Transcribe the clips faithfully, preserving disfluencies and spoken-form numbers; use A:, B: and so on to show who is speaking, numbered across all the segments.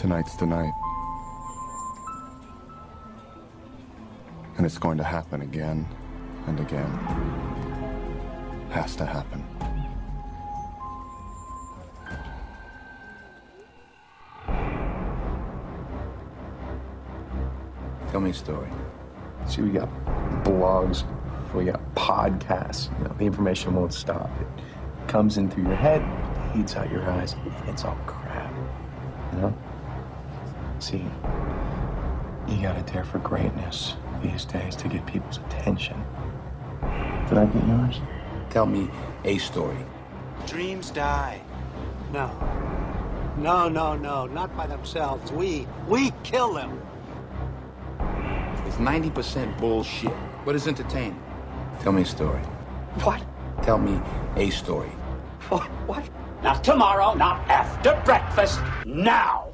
A: Tonight's the night. And it's going to happen again and again. Has to happen.
B: Tell me a story.
C: See, we got blogs, we got podcasts. You know, the information won't stop. It comes in through your head, eats out your eyes. It's all crap, you know? See, you gotta dare for greatness these days to get people's attention. Did I get yours?
B: Tell me a story.
D: Dreams die. No. No, no, no, not by themselves. We, we kill them.
B: It's ninety percent bullshit. What is entertaining? Tell me a story.
D: What?
B: Tell me a story.
D: What? What? Not tomorrow, not after breakfast, now!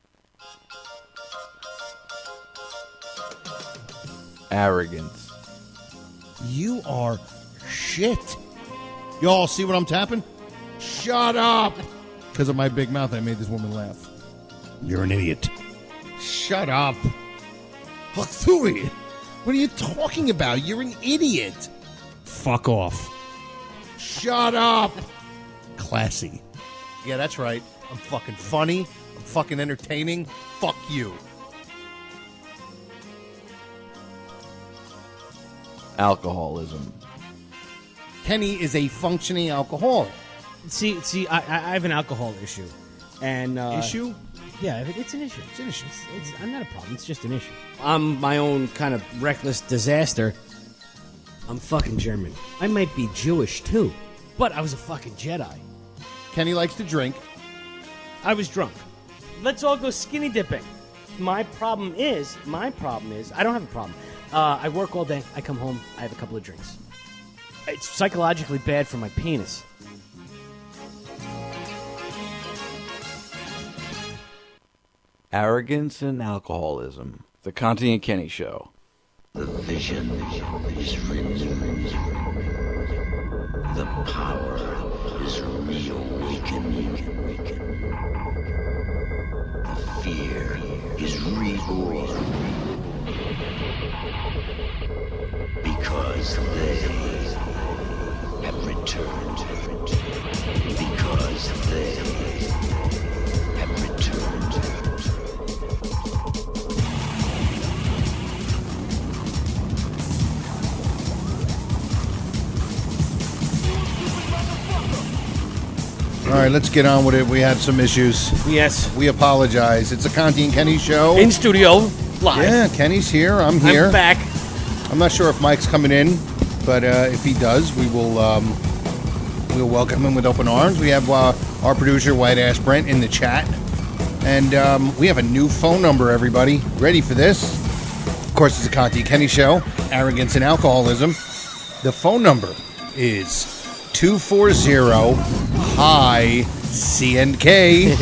E: Arrogance.
F: You are shit. Y'all see what I'm tapping? Shut up! Because of my big mouth, I made this woman laugh. You're an idiot. Shut up. Look through it. What are you talking about? You're an idiot. Fuck off. Shut up. Classy. Yeah, that's right. I'm fucking funny. I'm fucking entertaining. Fuck you.
E: Alcoholism.
F: Kenny is a functioning alcoholic.
G: See, see, I, I have an alcohol issue, and uh,
F: Issue?
G: Yeah, it's an issue. It's an issue. It's, it's I'm not a problem. It's just an issue. I'm my own kind of reckless disaster. I'm fucking German. I might be Jewish too, but I was a fucking Jedi.
F: Kenny likes to drink.
G: I was drunk. Let's all go skinny dipping. My problem is, my problem is, I don't have a problem. Uh, I work all day. I come home. I have a couple of drinks. It's psychologically bad for my penis.
E: Arrogance and alcoholism. The Conti and Kenny Show.
H: The vision is renewed. The power is reawakened. The fear is reborn. Because they have returned. Because they have returned.
F: All right, let's get on with it. We had some issues.
G: Yes.
F: We apologize. It's the Conti and Kenny Show.
G: In studio, live.
F: Yeah, Kenny's here. I'm here.
G: I'm back.
F: I'm not sure if Mike's coming in, but uh, if he does, we will um, we'll welcome him with open arms. We have uh, our producer, White Ass Brent, in the chat. And um, we have a new phone number, everybody. Ready for this? Of course, it's the Conti and Kenny Show. Arrogance and alcoholism. The phone number is two four zero hi C N K.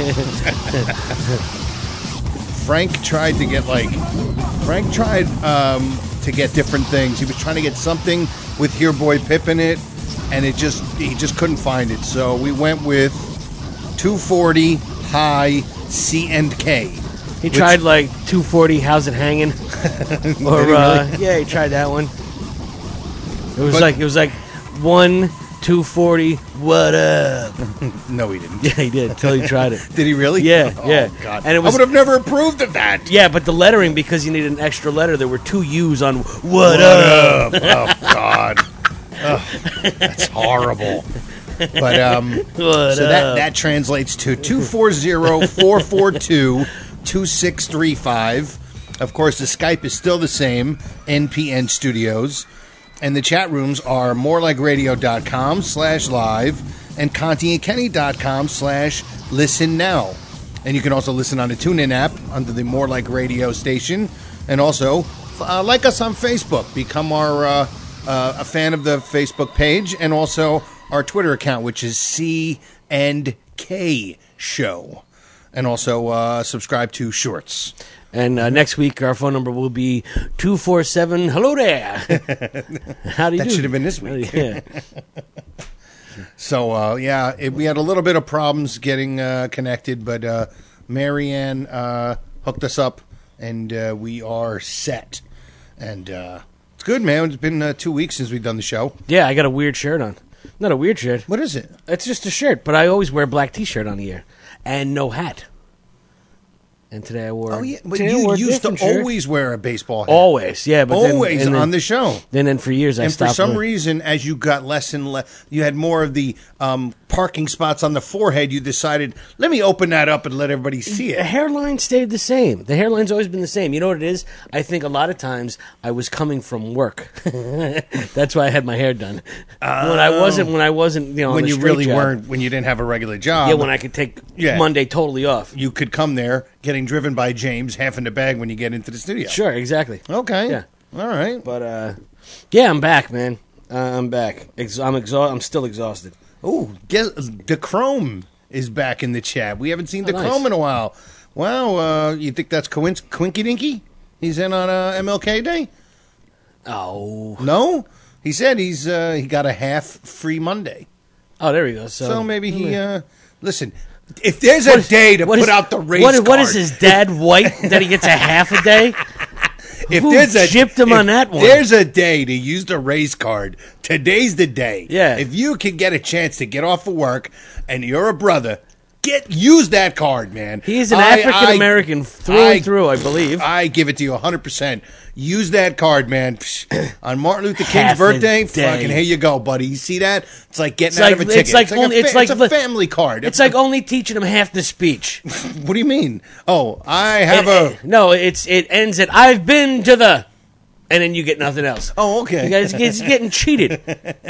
F: Frank tried to get like Frank tried um, to get different things. He was trying to get something with Here Boy Pip in it, and it just he just couldn't find it. So we went with two forty hi C N K.
G: He which, tried like two forty How's It Hanging? Or
F: really?
G: uh, yeah, he tried that one. It was but, like it was like one two forty what up?
F: No, he didn't.
G: Yeah, he did. Until he tried it.
F: Did he really?
G: Yeah,
F: oh,
G: yeah.
F: God.
G: And it was,
F: I would have never approved of that.
G: Yeah, but the lettering, because you need an extra letter, there were two U's on what, what
F: up? up? Oh, God. Oh, that's horrible. But um,
G: what
F: so
G: up?
F: that, that translates to two four zero four four two two six three five. Of course, the Skype is still the same, N P N Studios. And the chat rooms are morelikeradio.com slash live and contiandkenny.com slash listen now. And you can also listen on the TuneIn app under the More Like Radio station. And also, uh, like us on Facebook. Become our uh, uh, a fan of the Facebook page. And also our Twitter account, which is C and K Show. And also uh, subscribe to Shorts.
G: And uh, next week, our phone number will be two four seven, hello there. How do you
F: that
G: do?
F: should have been this week.
G: Yeah.
F: So, uh, yeah, it, we had a little bit of problems getting uh, connected, but uh, Marianne uh, hooked us up, and uh, we are set. And uh, it's good, man. It's been uh, two weeks since we've done the show.
G: Yeah, I got a weird shirt on. Not a weird shirt.
F: What is it?
G: It's just a shirt, but I always wear a black T-shirt on the air and no hat. And today I wore.
F: Oh yeah, but
G: today I
F: you
G: wore a
F: used to
G: different shirt.
F: always wear a baseball hat.
G: Always, yeah, but then-
F: always
G: and then-
F: on the show.
G: Then, then for years I
F: And for
G: stopped.
F: some
G: wearing-
F: reason, as you got less and less, you had more of the um, parking spots on the forehead. You decided, let me open that up and let everybody see
G: The
F: it.
G: hairline stayed the same. The hairline's always been the same. You know what it is? I think a lot of times I was coming from work. That's why I had my hair done. when I wasn't, when I wasn't, you know, on
F: When
G: the
F: you
G: straight
F: really
G: job.
F: weren't, when you didn't have a regular job.
G: Yeah, when I could take
F: Yeah.
G: Monday totally off.
F: you could come there getting driven by James, half in the bag when you get into the studio.
G: Sure, exactly.
F: Okay.
G: Yeah.
F: All right.
G: But uh, yeah, I'm back, man. Uh, I'm back. Ex- I'm exhausted. I'm still exhausted.
F: Oh, guess the Chrome is back in the chat. We haven't seen
G: Oh,
F: the
G: nice.
F: Chrome in a while. Wow, uh, you think that's coinc- Quinky Dinky? He's in on uh, M L K Day?
G: Oh,
F: No, he said he's uh, he got a half free Monday.
G: oh, there we go. So,
F: So maybe he uh, listen. If there's a
G: What is-
F: day to
G: what
F: put
G: is-
F: out the race
G: what is,
F: card,
G: what is his dad white that he gets a half a day?
F: if
G: Who
F: there's a
G: gypped him
F: if
G: on that one?
F: There's a day to use the race card. Today's the day.
G: Yeah.
F: If you can get a chance to get off of work and you're a brother, get use that card, man.
G: He's an
F: I-
G: African American
F: I-
G: through
F: I-
G: and through, I believe.
F: I give it to you one hundred percent. Use that card, man. Psh, on Martin Luther King's
G: Half a
F: birthday,
G: day.
F: fucking here you go, buddy. You see that? It's like getting
G: It's
F: out
G: like-
F: of a
G: it's
F: ticket.
G: like only-
F: a,
G: it's
F: fa-
G: like
F: it's
G: li-
F: a family card.
G: It's like only teaching him half the speech.
F: What do you mean? Oh, I have
G: It-
F: a...
G: it- no, it's it ends at I've been to the, and then you get nothing else.
F: Oh, okay.
G: You guys, it's getting cheated.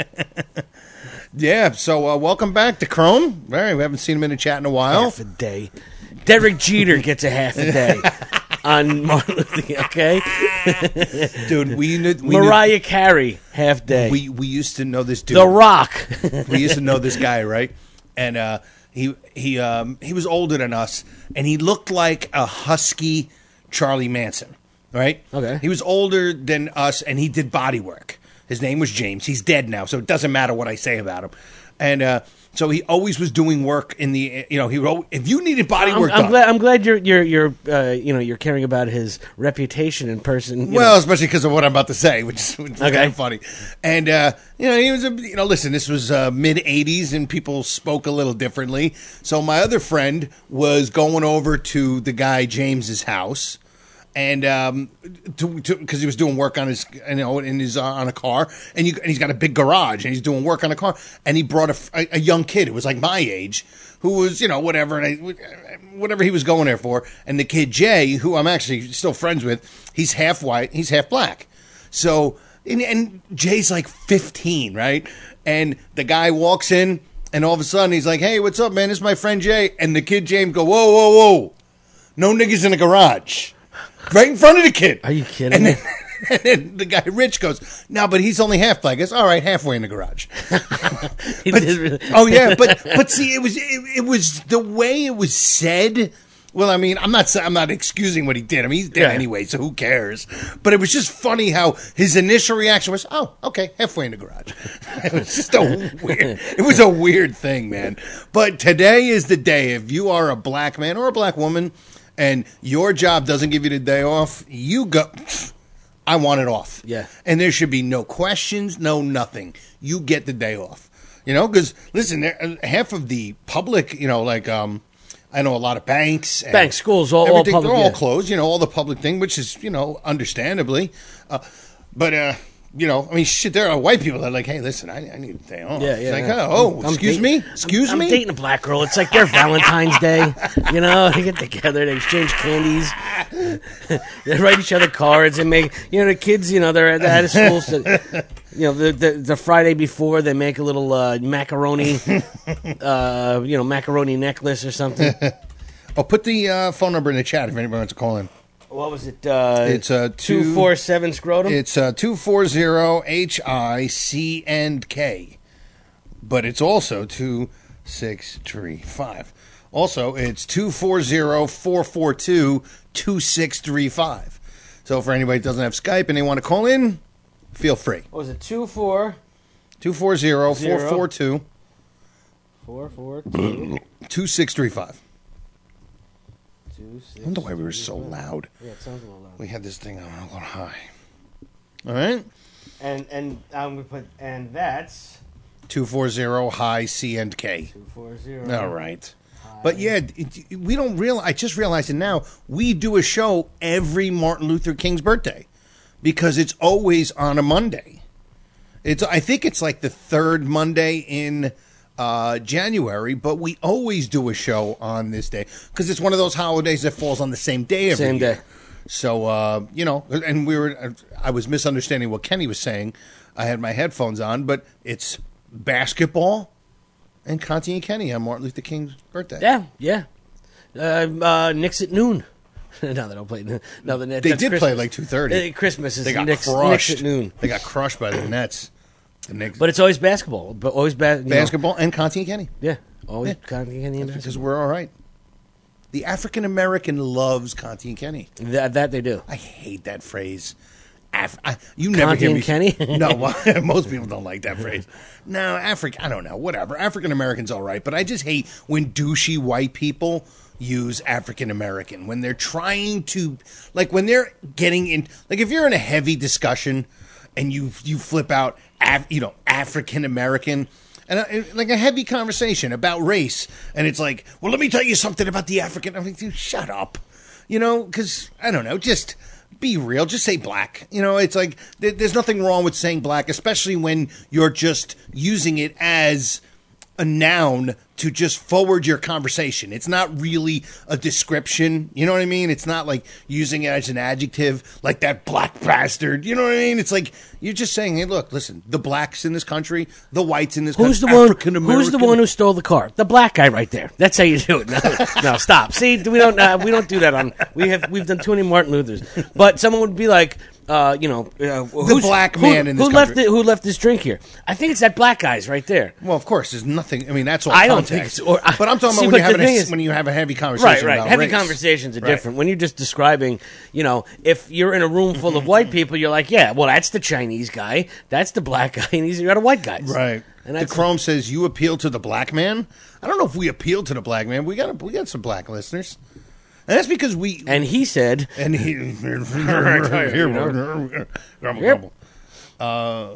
F: Yeah, so uh, welcome back to Chrome. All right, we haven't seen him in the chat in a while.
G: Half a day. Derek Jeter gets a half a day on Martin Luther King. Okay,
F: Dude, we knew... We
G: Mariah Carey half day.
F: Knew, we, we used to know this dude.
G: The Rock.
F: We used to know this guy, right? And uh, he he um, he was older than us, and he looked like a husky Charlie Manson, right?
G: Okay.
F: He was older than us, and he did body work. His name was James. He's dead now, so it doesn't matter what I say about him. And uh, so he always was doing work in the, you know, he wrote, if you needed body
G: I'm,
F: work
G: I'm
F: done.
G: glad. I'm glad you're you're you're uh, you know you're caring about his reputation in person. you
F: Well,
G: know.
F: especially because of what I'm about to say, which is, which is
G: Okay.
F: kind of funny. And, uh, you know, he was, a, you know, listen, this was uh, mid eighties and people spoke a little differently. So my other friend was going over to the guy James's house. And um, to because he was doing work on his, you know, in his uh, on a car, and, you, and he's got a big garage, and he's doing work on a car, and he brought a, a, a young kid who was like my age, who was, you know, whatever, and I, whatever he was going there for, and the kid Jay, who I'm actually still friends with, he's half white, he's half black, so and, and Jay's like fifteen, right, and the guy walks in, and all of a sudden he's like, hey, what's up, man? This is my friend Jay, and the kid James go, whoa, whoa, whoa, no niggas in the garage. Right in front of the kid.
G: Are you kidding
F: and
G: me?
F: then, and then the guy Rich goes, no, but he's only half black. I goes, all right, halfway in the garage.
G: He
F: But-
G: did really-
F: oh yeah, but but see, it was it, it was the way it was said. Well, I mean, I'm not sa- I'm not excusing what he did. I mean, he's dead
G: Yeah.
F: anyway, so who cares? But it was just funny how his initial reaction was, "Oh, okay, halfway in the garage." It was just a weird. It was a weird thing, man. But today is the day. If you are a black man or a black woman, and your job doesn't give you the day off, you go. I want it off.
G: Yeah.
F: And there should be no questions, no nothing. You get the day off. You know, because listen, there, half of the public, you know, like um, I know a lot of banks, and
G: Banks, schools, all- all
F: everything,
G: public,
F: they're all
G: yeah.
F: closed. You know, all the public thing, which is, you know, understandably, uh, but uh, you know, I mean, shit, there are white people that are like, hey, listen, I, I need a day off.
G: Yeah,
F: It's
G: yeah.
F: like,
G: yeah.
F: oh,
G: I'm
F: excuse
G: dating-
F: me, excuse
G: I'm,
F: me.
G: I'm dating a black girl. It's like their Valentine's Day. You know, they get together, they exchange candies, they write each other cards, and make, you know, the kids, you know, they're, they're out of school. So, you know, the, the the Friday before, they make a little uh, macaroni, uh, you know, macaroni necklace or something.
F: Oh, put the uh, phone number in the chat if anybody wants to call in.
G: What was it? Uh,
F: It's uh, two
G: two four seven scrotum.
F: It's uh, two four zero H I C and K, but it's also two six three five. Also, it's two four zero four four two two six three five. So for anybody that doesn't have Skype and they want to call in, feel free.
G: What was it? Two four
F: two four zero four four two
G: four four two.
F: two six three five.
G: two, six.
F: I wonder why we were so loud.
G: Yeah, it sounds a little loud.
F: We had this thing on a little high. All right.
G: And and I'm gonna put and that's
F: two forty high C and K.
G: two forty.
F: All right. But yeah, it, we don't realize. I just realized it now. We do a show every Martin Luther King's birthday because it's always on a Monday. It's. I think it's like the third Monday in uh, January, but we always do a show on this day because it's one of those holidays that falls on the same day every
G: Same
F: year.
G: day.
F: So uh, you know, and we were. I was misunderstanding what Kenny was saying. I had my headphones on, but it's basketball. And Conti and Kenny on Martin Luther King's birthday.
G: Yeah, yeah. Uh, uh, Knicks at noon. no, they don't play. No, the Nets.
F: They
G: that's
F: did
G: Christmas.
F: play at like two thirty.
G: Uh, Christmas is
F: They got
G: Knicks,
F: crushed.
G: Knicks at noon.
F: They got crushed by the Nets. The Knicks.
G: But it's always basketball. But always ba-
F: basketball and Conti and Kenny.
G: Know, yeah, always
F: Yeah.
G: Conti and Kenny. And
F: Because
G: basketball.
F: we're all right. The African American loves Conti and Kenny.
G: That, that they do.
F: I hate that phrase. Af- I, you never
G: Conti
F: hear
G: and
F: me.
G: Kenny?
F: No, well, most people don't like that phrase. No, African. I don't know. Whatever. African American's all right, but I just hate when douchey white people use African American when they're trying to, like, when they're getting in. Like, if you're in a heavy discussion and you you flip out, Af, you know, African American. And uh, like a heavy conversation about race, and it's like, well, let me tell you something about the African. I'm like, dude, shut up, you know, because I don't know, just be real, just say black. You know, it's like th- there's nothing wrong with saying black, especially when you're just using it as a noun to just forward your conversation. It's not really a description. You know what I mean? It's not like using it as an adjective, like that black bastard. You know what I mean? It's like you're just saying, hey, look, listen, the blacks in this country, the whites in this
G: Who's the
F: country,
G: one?
F: African American.
G: Who's the one who stole the car? The black guy right there. That's how you do it. No, no stop. See, we don't. Uh, we don't do that on. We have. We've done too many Martin Luthers. But someone would be like, uh, you know, uh,
F: the black man
G: who,
F: in this
G: who
F: country.
G: left it, who left this drink here? I think it's that black guy's right there.
F: Well, of course, there's nothing. I mean, that's all
G: I don't
F: context.
G: think so. Or,
F: but I'm talking
G: see,
F: about when,
G: but
F: you're
G: the
F: having
G: thing
F: a,
G: is-
F: when you have a heavy conversation.
G: Right, right.
F: About
G: Heavy
F: race.
G: conversations are
F: Right.
G: different. When you're just describing, you know, if you're in a room full of white people, you're like, yeah, well, that's the Chinese guy, that's the black guy, and these are the white guys.
F: Right.
G: And
F: The
G: that's
F: Chrome says you appeal to the black man. I don't know if we appeal to the black man. We got we got some black listeners, and that's because we.
G: And he said,
F: And he.
G: Yep.
F: uh,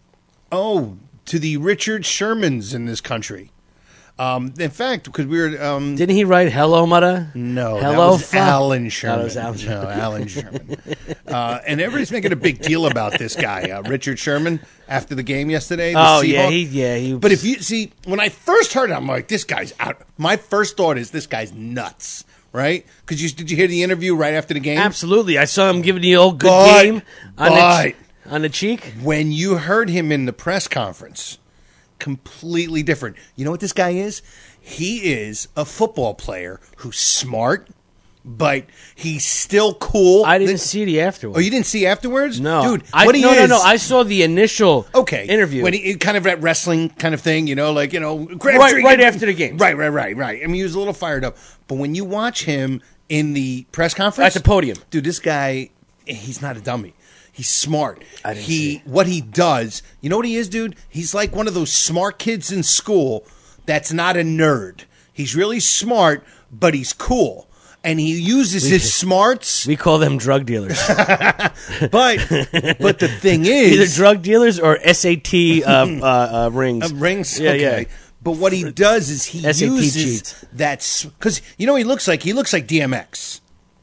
F: oh, to the Richard Shermans in this country. Um, in fact, because we were. Um,
G: didn't he write "Hello, Mother"?
F: No,
G: Hello,
F: that was
G: Fa-
F: Alan Sherman.
G: That was Alan Sherman.
F: No, Alan Sherman. uh, and everybody's making a big deal about this guy, uh, Richard Sherman, after the game yesterday. The
G: Oh yeah,
F: Seahawk.
G: he yeah he.
F: But if you see, when I first heard it, I'm like, this guy's out. My first thought is this guy's nuts, right? Because you did you hear the interview right after the game?
G: absolutely, I saw him giving the old good
F: But-
G: game on
F: but-
G: the ch- on the cheek.
F: When you heard him in the press conference, completely different. You know what this guy is? He is a football player who's smart, but he's still cool.
G: I didn't
F: Th-
G: see the afterwards.
F: Oh, you didn't see afterwards?
G: No,
F: dude.
G: I,
F: What he
G: no,
F: is?
G: no, no. I saw the initial
F: okay
G: interview.
F: when he kind of that wrestling kind of thing, you know, like you know, grab
G: Right-
F: tree,
G: right
F: get-
G: after the game.
F: Right, right, right, right. I mean, he was a little fired up, but when you watch him in the press conference
G: At the podium.
F: dude, this guy, he's not a dummy. He's smart.
G: I didn't
F: he
G: see it.
F: what he does, you know what he is, dude? He's like one of those smart kids in school that's not a nerd. He's really smart, but he's cool. And he uses his smarts,
G: we call them drug dealers,
F: but but the thing is,
G: either drug dealers or S A T uh, uh, uh, rings.
F: Uh, rings,
G: Yeah,
F: okay.
G: yeah.
F: But what he does is he
G: S A T
F: uses
G: cheats.
F: that because you know what he looks like. He looks like D M X.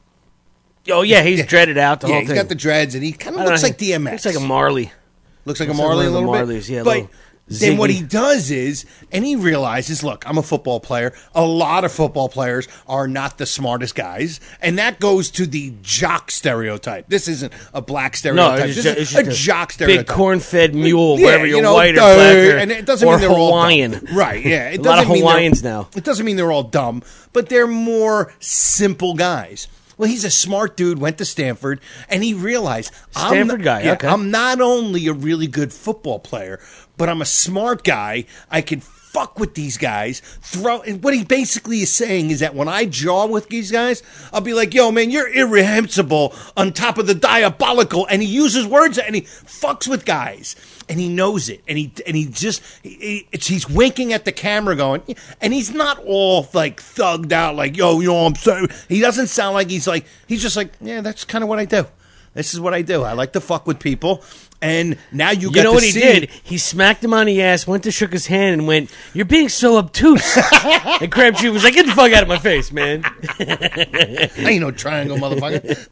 G: Oh yeah, he's dreaded out the
F: yeah,
G: whole
F: he's
G: thing.
F: got the dreads, and he kind
G: I
F: of
G: don't
F: looks
G: know,
F: like D M X.
G: Looks like a Marley.
F: Looks like a
G: looks like
F: Marley
G: one
F: a
G: of the
F: little bit.
G: Marleys, yeah,
F: but
G: little
F: then what
G: Ziggy.
F: he does is, and he realizes, look, I'm a football player. A lot of football players are not the smartest guys, and that goes to the jock stereotype. This isn't a black
G: No,
F: stereotype.
G: it's
F: this
G: just,
F: is
G: it's just
F: a jock stereotype.
G: Big corn-fed mule,
F: Yeah,
G: wherever you're
F: you know,
G: white or
F: duh,
G: black, or,
F: and it doesn't
G: or
F: mean they're
G: Hawaiian.
F: all dumb. Right? Yeah, it
G: A lot
F: doesn't
G: of
F: mean they're-
G: Hawaiians now.
F: It doesn't mean they're all dumb, but they're more simple guys. Well, he's a smart dude, went to Stanford, and he realized
G: Stanford
F: I'm,
G: guy,
F: yeah,
G: okay.
F: I'm not only a really good football player, but I'm a smart guy. I can fuck with these guys. Throw and what he basically is saying is that when I jaw with these guys, I'll be like, yo, man, you're irrehensible on top of the diabolical. And he uses words and he fucks with guys. And he knows it. And he and he just, he, it's, he's winking at the camera going, and he's not all like thugged out like, yo, you know, I'm sorry. He doesn't sound like he's like, he's just like, yeah, that's kind of what I do. This is what I do. I like to fuck with people. And now you,
G: You
F: got
G: know
F: to
G: what he
F: see
G: did? He smacked him on the ass, went to shook his hand, and went, "You're being so obtuse." And Crabtree was like, "Get the fuck out of my face, man."
F: I ain't no triangle, motherfucker.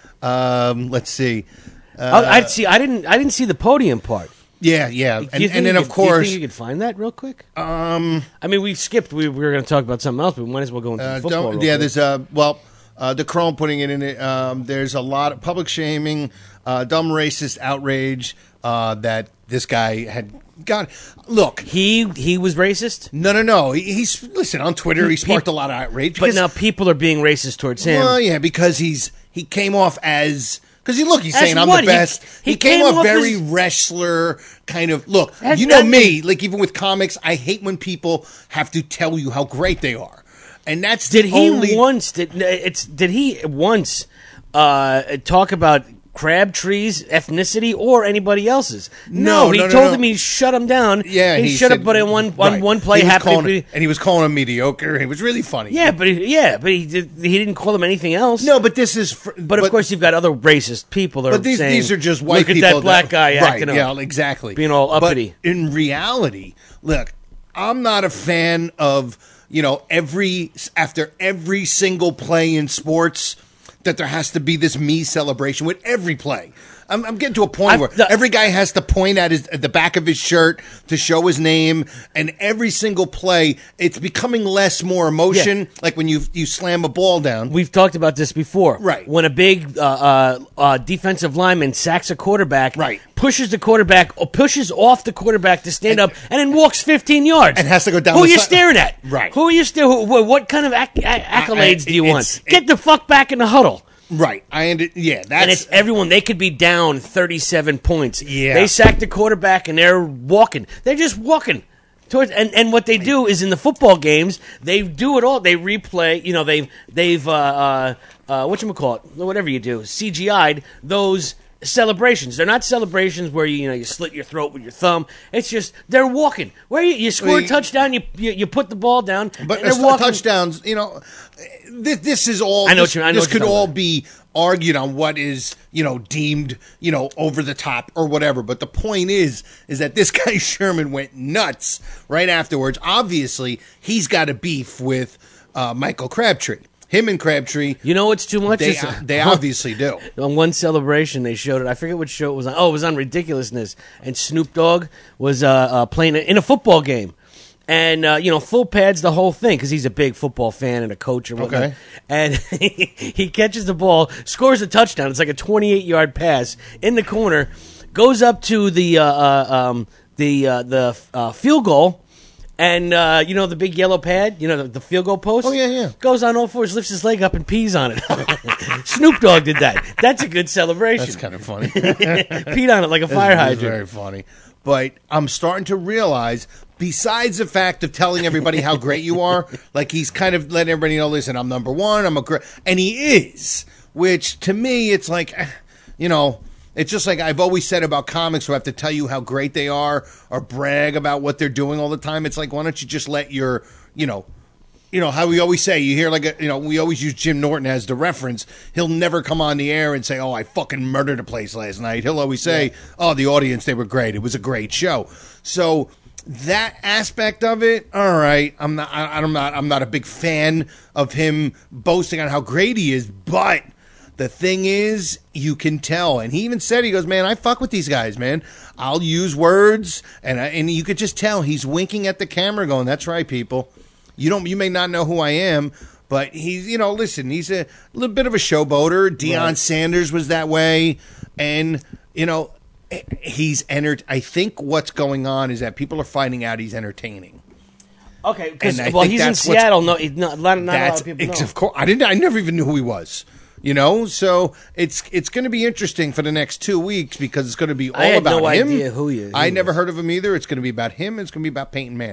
F: um, let's see.
G: Uh, I see. I didn't. I didn't see the podium part.
F: Yeah, yeah,
G: Do
F: and,
G: you think
F: and then
G: you
F: of
G: could- do you
F: course,
G: think you could find that real quick?
F: um,
G: I mean, we skipped. We, we were going to talk about something else, but we might as well go into
F: uh,
G: the football.
F: don't,
G: real
F: yeah,
G: quick.
F: there's uh, well, uh, the Chrome putting it in it. Um, there's a lot of public shaming, uh, dumb racist outrage uh, that this guy had got. Look,
G: he he was racist.
F: no, no, no. He, he's listen on Twitter. He sparked a lot of outrage.
G: But
F: because-
G: now people are being racist towards him.
F: Well, yeah, because he's he came off as because you look, he's
G: As
F: saying I'm
G: what?
F: the
G: He-
F: best. He,
G: he
F: came,
G: came
F: off
G: off
F: very
G: as-
F: wrestler kind of look.
G: As-
F: you know
G: as-
F: me, like even with comics, I hate when people have to tell you how great they are, and that's
G: Did
F: the
G: he
F: only,
G: once? Did it's? Did he once uh, talk about Crabtree's ethnicity or anybody else's?
F: No,
G: No, he
F: no, no,
G: told
F: no.
G: him he shut him down.
F: Yeah,
G: he,
F: he
G: shut
F: said-
G: up, but in one on
F: right.
G: one play
F: He was
G: happened.
F: calling-
G: to be-
F: and he was calling him mediocre. It was really funny.
G: yeah, but he, yeah, but he did, he didn't call him anything else.
F: no, but this is fr-
G: but of course you've got other racist people that are
F: But these
G: saying,
F: these are just white
G: look
F: people.
G: at that black guy
F: right,
G: acting
F: yeah,
G: up.
F: exactly.
G: Being all uppity.
F: But in reality, look, I'm not a fan of, you know, every after every single play in sports that there has to be this me celebration with every play. I'm, I'm getting to a point
G: I've-
F: where
G: the-
F: every guy has to point at his at the back of his shirt to show his name, and every single play, it's becoming less more emotion. Like when you you slam a ball down.
G: We've talked about this before.
F: Right.
G: When a big uh, uh, uh, defensive lineman sacks a quarterback,
F: Right.
G: pushes the quarterback, or pushes off the quarterback to stand up, and then walks fifteen yards.
F: And has to go down
G: Who
F: the
G: are you
F: si-
G: staring at?
F: Right.
G: Who are you staring? Who, what kind of acc- acc- accolades do you
F: it's-
G: want? Get the fuck back in the huddle.
F: Right. I under, yeah. That's
G: And it's everyone. They could be down thirty-seven points.
F: Yeah.
G: They sack the quarterback, and they're walking. They're just walking. Towards, and, and what they do is in the football games, they do it all. They replay, you know, they've, they've uh, uh, uh, whatchamacallit, whatever you do, C G I'd those celebrations. They're not celebrations where you, you know, you slit your throat with your thumb. It's just, they're walking. Where you, you score a
F: Well,
G: touchdown, you, you you put the ball down,
F: But
G: and they're
F: uh,
G: walking.
F: touchdowns, you know, this, this is all.
G: I know
F: this,
G: what you- I know
F: this
G: what you're
F: could
G: talking
F: all
G: about.
F: be argued on what is, you know, deemed, you know, over the top or whatever. But the point is, is that this guy Sherman went nuts right afterwards. Obviously, he's got a beef with uh, Michael Crabtree. Him and Crabtree,
G: You know what's too much?
F: they
G: It's-
F: they obviously do.
G: On one celebration, they showed it. I forget what show it was on. Oh, it was on Ridiculousness. And Snoop Dogg was uh, uh, playing in a football game. And, uh, you know, full pads, the whole thing, because he's a big football fan and a coach and whatnot.
F: Okay.
G: And he, he catches the ball, scores a touchdown. It's like a twenty-eight yard pass in the corner, goes up to the uh, uh, um, the uh, the uh, field goal. And, uh, you know, the big yellow pad, you know, the, the field goal post?
F: Oh, yeah, yeah.
G: Goes on all fours, lifts his leg up, and pees on it. Snoop Dogg did that. That's a good celebration.
F: That's kind of funny.
G: Peed on it like a fire
F: It's
G: hydrant.
F: very funny. But I'm starting to realize, besides the fact of telling everybody how great you are, like he's kind of letting everybody know, listen, I'm number one, I'm a great, and he is, which to me, it's like, eh, you know, it's just like I've always said about comics who have to tell you how great they are or brag about what they're doing all the time. It's like, why don't you just let your, you know, you know, how we always say, you hear like, a, you know, we always use Jim Norton as the reference. He'll never come on the air and say, oh, I fucking murdered a place last night. He'll always say, yeah. oh, the audience, they were great. It was a great show. So that aspect of it, all right, I'm not, I, I'm not, I'm not a big fan of him boasting on how great he is, but the thing is, you can tell, and he even said, he goes, man, I fuck with these guys, man. I'll use words, and I, and you could just tell he's winking at the camera going, that's right, people. You don't. You may not know who I am, but he's, you know, listen, he's a little bit of a showboater. Deion
G: Right.
F: Sanders was that way, and, you know, he's entered. I think what's going on is that people are finding out he's entertaining.
G: Okay, because
F: And I
G: well,
F: think
G: he's in
F: that's what's-
G: Seattle. No, he's not, not, not a lot
F: That's
G: of people
F: ex-
G: know.
F: of course. I didn't. I never even knew who he was. You know, so it's it's going to be interesting for the next two weeks because it's going to be all
G: I had
F: about
G: no
F: him.
G: idea who he is.
F: I
G: Who
F: never
G: is.
F: heard of him either. It's going to be about him. It's going to be about Peyton Manning.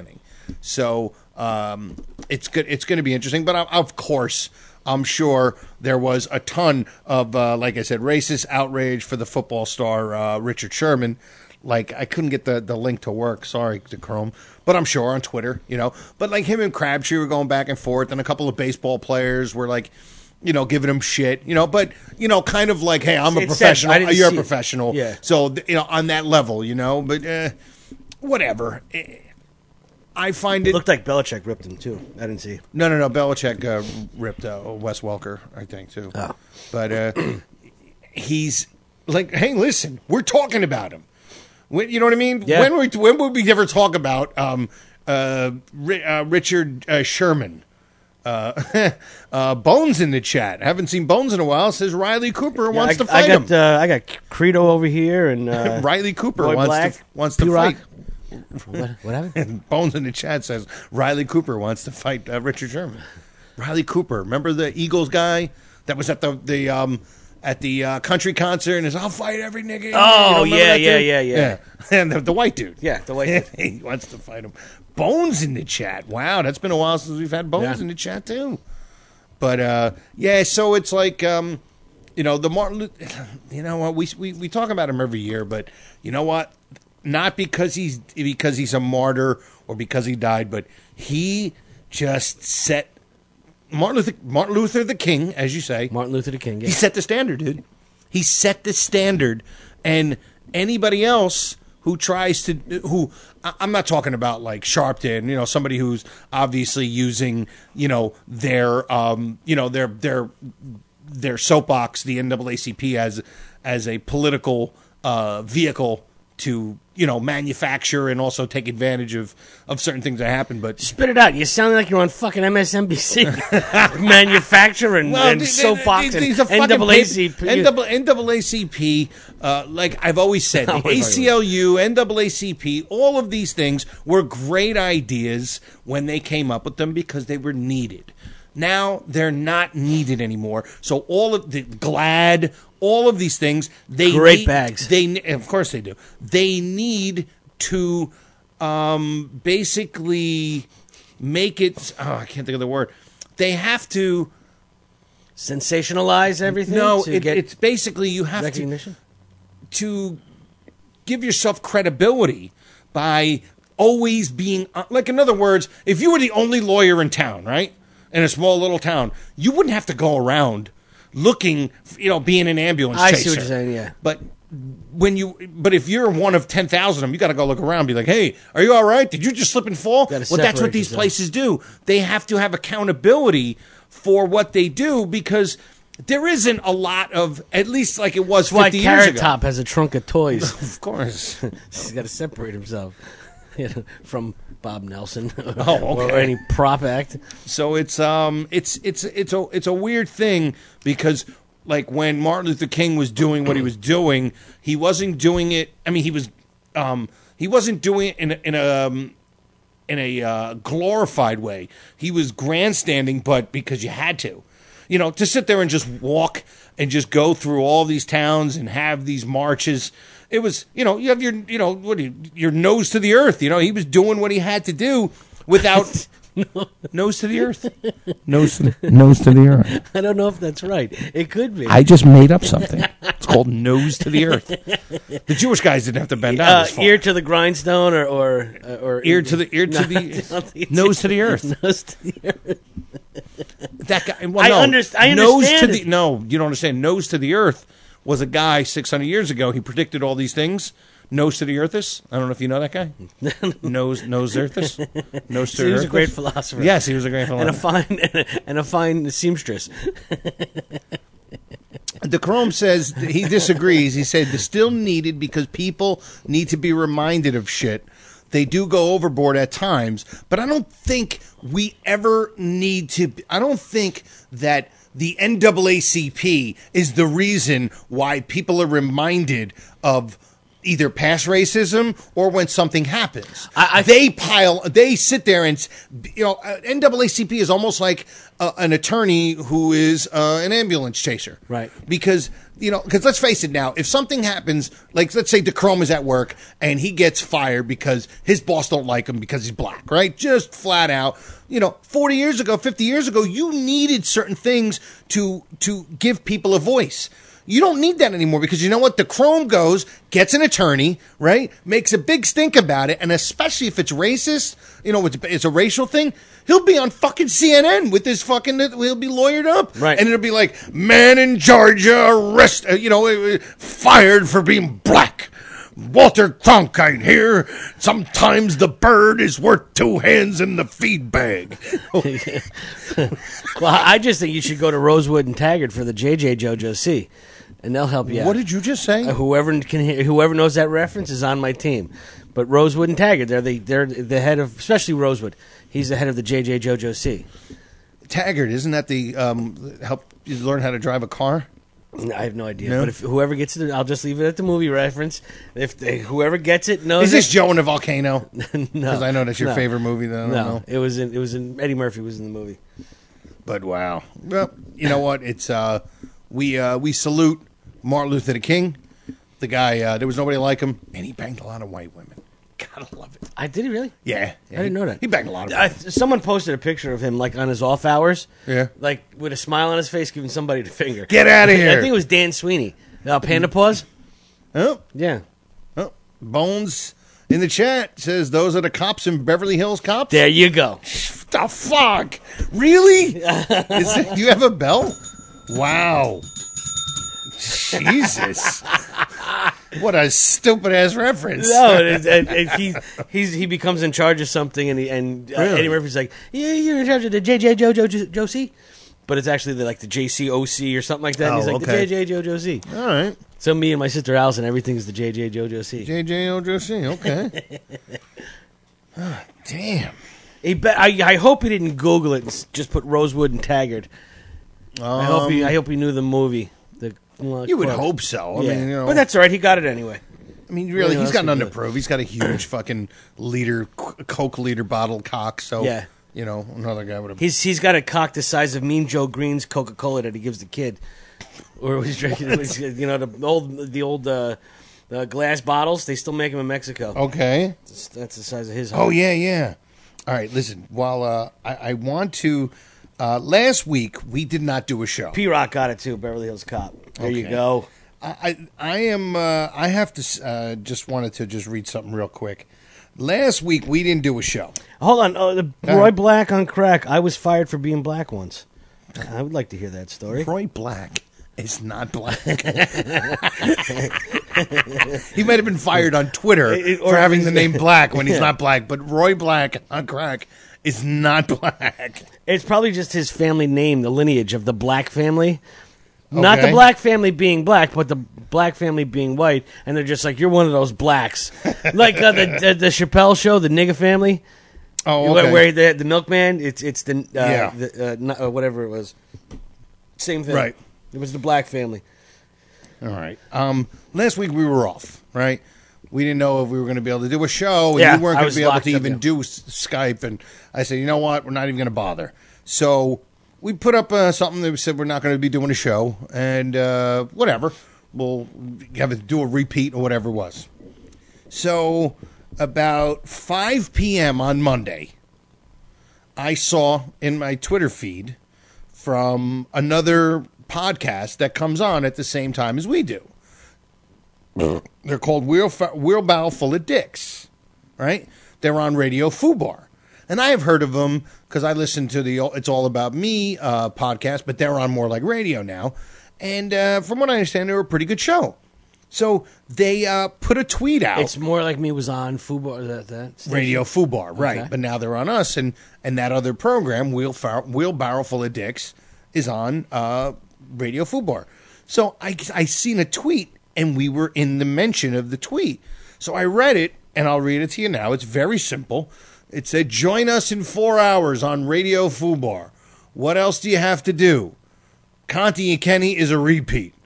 F: So um, it's good. It's going to be interesting. But uh, of course, I'm sure there was a ton of, uh, like I said, racist outrage for the football star uh, Richard Sherman. Like, I couldn't get the, the link to work. Sorry, to Chrome. But I'm sure on Twitter, you know. But, like, him and Crabtree were going back and forth, and a couple of baseball players were, like, you know, giving him shit, you know. But, you know, kind of like, hey, I'm a
G: It said-
F: professional.
G: I didn't
F: You're a
G: see it.
F: professional.
G: Yeah.
F: So, you know, on that level, you know. But, uh, whatever. Eh, I find
G: It
F: it...
G: looked like Belichick ripped him, too. I didn't see.
F: No, no, no. Belichick uh, ripped uh, Wes Welker, I think, too.
G: Oh.
F: But uh, he's like, hey, listen, we're talking about him. When, you know what I mean?
G: Yeah.
F: When, we, when would we ever talk about um, uh, Ri- uh, Richard uh, Sherman? Uh, uh, Bones in the chat. Haven't seen Bones in a while. Says Riley Cooper
G: Yeah,
F: wants
G: I,
F: to fight
G: I got,
F: him.
G: Uh, I got Credo over here, and uh,
F: Riley Cooper
G: Roy
F: wants
G: Black,
F: to wants to
G: P-Rock.
F: fight.
G: What, what happened?
F: And Bones in the chat says Riley Cooper wants to fight uh, Richard Sherman. Riley Cooper, remember the Eagles guy that was at the the um, at the uh, country concert and is I'll fight every nigga. You
G: Oh,
F: don't remember
G: yeah,
F: that
G: yeah,
F: dude?
G: yeah, yeah.
F: And the, the white dude.
G: Yeah, the white dude.
F: he wants to fight him. Bones in the chat. Wow, that's been a while since we've had Bones
G: Yeah.
F: in the chat too. But uh, yeah, so it's like um, you know the Martin. Luther, you know what we, we we talk about him every year, but you know what? Not because he's because he's a martyr or because he died, but he just set Martin Luther Martin Luther the King, as you say.
G: Martin Luther the King, yeah.
F: He set the standard, dude. He set the standard, and anybody else who tries to who I- I'm not talking about like Sharpton, you know, somebody who's obviously using, you know, their um, you know, their their their soapbox, the N double A C P as as a political uh, vehicle to, you know, manufacture and also take advantage of, of certain things that happen. But
G: Spit it out. You sound like you're on fucking M S N B C. Manufacture and,
F: Well,
G: and
F: th- th-
G: soapbox
F: th-
G: and
F: these are fucking
G: N double A C P.
F: paper- N double- N double A C P, uh, like I've always said, the A C L U, N double A C P, all of these things were great ideas when they came up with them because they were needed. Now they're not needed anymore. So all of the GLAD, all of these things, they
G: Great
F: need,
G: bags.
F: They ne- of course they do. They need to um, basically make it. Oh, I can't think of the word. They have to.
G: Sensationalize everything?
F: No,
G: to
F: it,
G: get
F: it's basically you have to
G: recognition?
F: to give yourself credibility by always being like, in other words, if you were the only lawyer in town, right, in a small little town, you wouldn't have to go around looking, you know, being an ambulance
G: I
F: chaser.
G: see what you're saying, yeah.
F: But when you, but if you're one of ten thousand of them, you got to go look around and be like, hey, are you all right? Did you just slip and fall?
G: Gotta
F: Well, that's
G: separate
F: what these
G: yourself.
F: places do. They have to have accountability for what they do because there isn't a lot of, at least like it was
G: That's why
F: fifty years
G: Carrot
F: ago.
G: Top has a trunk of toys.
F: Of course.
G: He's got to separate himself you know, from Bob Nelson or,
F: Oh, okay.
G: or any prop act.
F: So it's um it's it's it's a it's a weird thing because like when Martin Luther King was doing what he was doing, he wasn't doing it. I mean, he was um he wasn't doing it in a, in a um, in a uh, glorified way. He was grandstanding, but because you had to, you know, to sit there and just walk and just go through all these towns and have these marches. It was, you know, you have your, you know, what do you, your nose to the earth. You know, he was doing what he had to do without nose to the earth.
C: Nose to the, nose to the earth.
G: I don't know if that's right. It could be.
C: I just made up something.
F: It's called nose to the earth. The Jewish guys didn't have to bend down
G: uh,
F: this far.
G: ear to the grindstone or or, uh, or
F: Ear to the ear to
G: No,
F: the nose to the earth.
G: Nose to the earth.
F: That guy. Well,
G: I
F: no,
G: underst- I
F: nose
G: understand
F: to
G: it.
F: the no. You don't understand. Nose to the earth was a guy six hundred years ago. He predicted all these things. Nose to the earthus. I don't know if you know that guy. Nose nose earthus. Nose to
G: He was a
F: earthus.
G: great philosopher.
F: Yes, he was a great
G: and a
F: philosopher.
G: fine and a, and a fine seamstress.
F: The Chrome says that he disagrees. He said they're still needed because people need to be reminded of shit. They do go overboard at times, but I don't think we ever need to. I don't think that the N double A C P is the reason why people are reminded of, either past racism or when something happens.
G: I- I-
F: they pile, they sit there and, you know, uh, N double A C P is almost like uh, an attorney who is uh, an ambulance chaser.
G: Right.
F: Because, you know, because let's face it now, if something happens, like let's say DeChrome is at work and he gets fired because his boss don't like him because he's black, right? Just flat out. You know, forty years ago, fifty years ago, you needed certain things to to give people a voice. You don't need that anymore because you know what? The Chrome goes, gets an attorney, right? Makes a big stink about it. And especially if it's racist, you know, it's, it's a racial thing. He'll be on fucking C N N with his fucking, he'll be lawyered up.
G: Right.
F: And it'll be like, man in Georgia arrest, uh, you know, uh, fired for being black. Walter Cronkite here. Sometimes the bird is worth two hands in the feed bag.
G: Well, I just think you should go to Rosewood and Taggart for the J J JoJo C, and they'll help you out.
F: What did you just say?
G: Uh, whoever can hear, whoever knows that reference is on my team. But Rosewood and Taggart, they're the they're the head of, especially Rosewood. He's the head of the J J JoJo C.
F: Taggart, isn't that the um, help you learn how to drive a car?
G: I have no idea,
F: No?
G: but if whoever gets it, I'll just leave it at the movie reference. If they, whoever gets it knows,
F: Is this
G: it.
F: Joe in a volcano?
G: No,
F: Because I know that's your
G: no.
F: favorite movie. That I don't
G: No,
F: know.
G: it was in it was in Eddie Murphy was in the movie.
F: But wow. Well, you know what? It's uh, we uh, we salute Martin Luther King, the guy. Uh, there was nobody like him, and he banged a lot of white women. Gotta love it.
G: I did it really.
F: Yeah, yeah
G: I didn't
F: he-
G: know that.
F: He banged a lot of
G: I,
F: women.
G: someone posted a picture of him like on his off hours.
F: Yeah.
G: Like with a smile on his face, giving somebody the finger.
F: Get outta
G: I
F: here.
G: think it was Dan Sweeney. Uh, Panda Paws.
F: Oh,
G: Yeah.
F: oh, Bones in the chat says those are the cops in Beverly Hills Cops.
G: There you go.
F: The fuck? Really? Is it, you have a bell? Wow. Jesus. What a stupid ass reference.
G: No, it, it, it, he he's he becomes in charge of something, and he, and uh,
F: Really?
G: Eddie Murphy's like, yeah, you're in charge of the J J JoJo Josie, but it's actually the, like the J C O C or something like that. and he's
F: Oh,
G: like
F: okay.
G: the J J JoJo C.
F: All right.
G: So me and my sister Allison, everything's the J J JoJo C.
F: J J Ojo C. Okay. Ah, damn.
G: He be, I, I hope he didn't Google it and s- just put Rosewood and Taggart. I hope he I hope he knew the movie. The well,
F: You would
G: quote.
F: hope so. I
G: Yeah.
F: mean, you know.
G: But that's all right. He got it anyway.
F: I mean, really,
G: Yeah,
F: he's
G: that's
F: got nothing to
G: good.
F: prove. He's got a huge fucking liter, Coke liter bottle cock. So,
G: Yeah.
F: you know, another guy would have.
G: He's he's got a cock the size of Mean Joe Green's Coca Cola that he gives the kid, or he's drinking. You know the old the old uh, uh, glass bottles. They still make them in Mexico.
F: Okay.
G: That's, that's the size of his.
F: Oh
G: heart.
F: yeah, yeah. All right, listen. While uh, I, I want to, uh, last week we did not do a show.
G: P Rock got it too. Beverly Hills Cop. There you
F: Okay.
G: go.
F: I I, I am. Uh, I have to. Uh, just wanted to just read something real quick. Last week we didn't do a show.
G: Hold on. Oh, the
F: Go
G: Roy
F: ahead.
G: Black on crack. I was fired for being black once. I would like to hear that story.
F: Roy Black is not black. He might have been fired on Twitter
G: It- it- or
F: for having the
G: he's-
F: name Black when he's
G: Yeah.
F: not black, but Roy Black on crack is not black.
G: It's probably just his family name, the lineage of the Black family. Not the
F: Okay.
G: Black family being black, but the Black family being white, and they're just like, you're one of those blacks. Like uh, the, the the Chappelle show, the nigga family,
F: Oh,
G: where,
F: okay.
G: where the, the milkman, it's it's the, uh,
F: Yeah.
G: the uh, not, uh, whatever it was. Same thing.
F: Right.
G: It was the Black family.
F: All right. Um, last week we were off, right? We didn't know if we were going to be able to do a show, and
G: Yeah,
F: you weren't
G: I
F: going
G: was
F: to be able
G: locked
F: to
G: up,
F: even
G: yeah.
F: do s- Skype. And I said, you know what? We're not even going to bother. So we put up uh, something that we said we're not going to be doing a show, and uh, whatever. We'll have to do a repeat or whatever it was. So about five p.m. on Monday, I saw in my Twitter feed from another podcast that comes on at the same time as we do. They're called Wheel, Wheelbarrow Full of Dicks, right? They're on Radio Fubar. And I have heard of them because I listen to the It's All About Me uh, podcast, but they're on more like radio now. And uh, from what I understand, they're a pretty good show. So they uh, put a tweet out.
G: It's more like me was on Fubar. That, that station.
F: Radio Fubar, right.
G: Okay.
F: But now they're on us, and, and that other program, Wheel Far- Wheelbarrow Full of Dicks, is on uh, Radio Fubar. So I, I seen a tweet, and we were in the mention of the tweet. So I read it, and I'll read it to you now. It's very simple. It said, join us in four hours on Radio Fubar. What else do you have to do? Conti and Kenny is a repeat.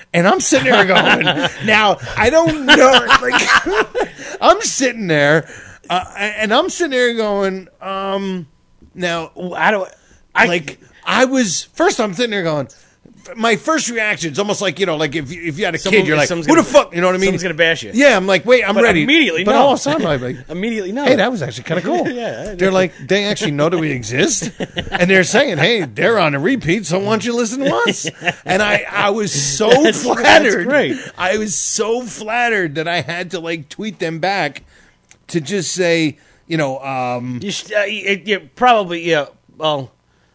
F: And I'm sitting there going, now, I don't know. Like, I'm sitting there, uh, and I'm sitting there going, um, now,
G: I don't. I
F: like, I was, first I'm sitting there going, my first reaction is almost like, you know, like if you, if you had a
G: Someone-
F: kid, you're like, who
G: someone's
F: the
G: gonna-
F: fuck, you know what I mean?
G: someone's gonna bash you.
F: Yeah, I'm like, wait, I'm
G: But
F: ready.
G: immediately,
F: but
G: no.
F: all of a sudden, I'm like,
G: immediately no.
F: hey, that was actually kind of cool.
G: Yeah,
F: They're like, they actually know that we exist, and they're saying, hey, they're on a repeat, so why don't you listen to us? And I, I was so
G: That's-
F: flattered.
G: that's great.
F: I was so flattered that I had to like tweet them back to just say, you know, um,
G: You, sh- uh, it, you probably yeah. Well,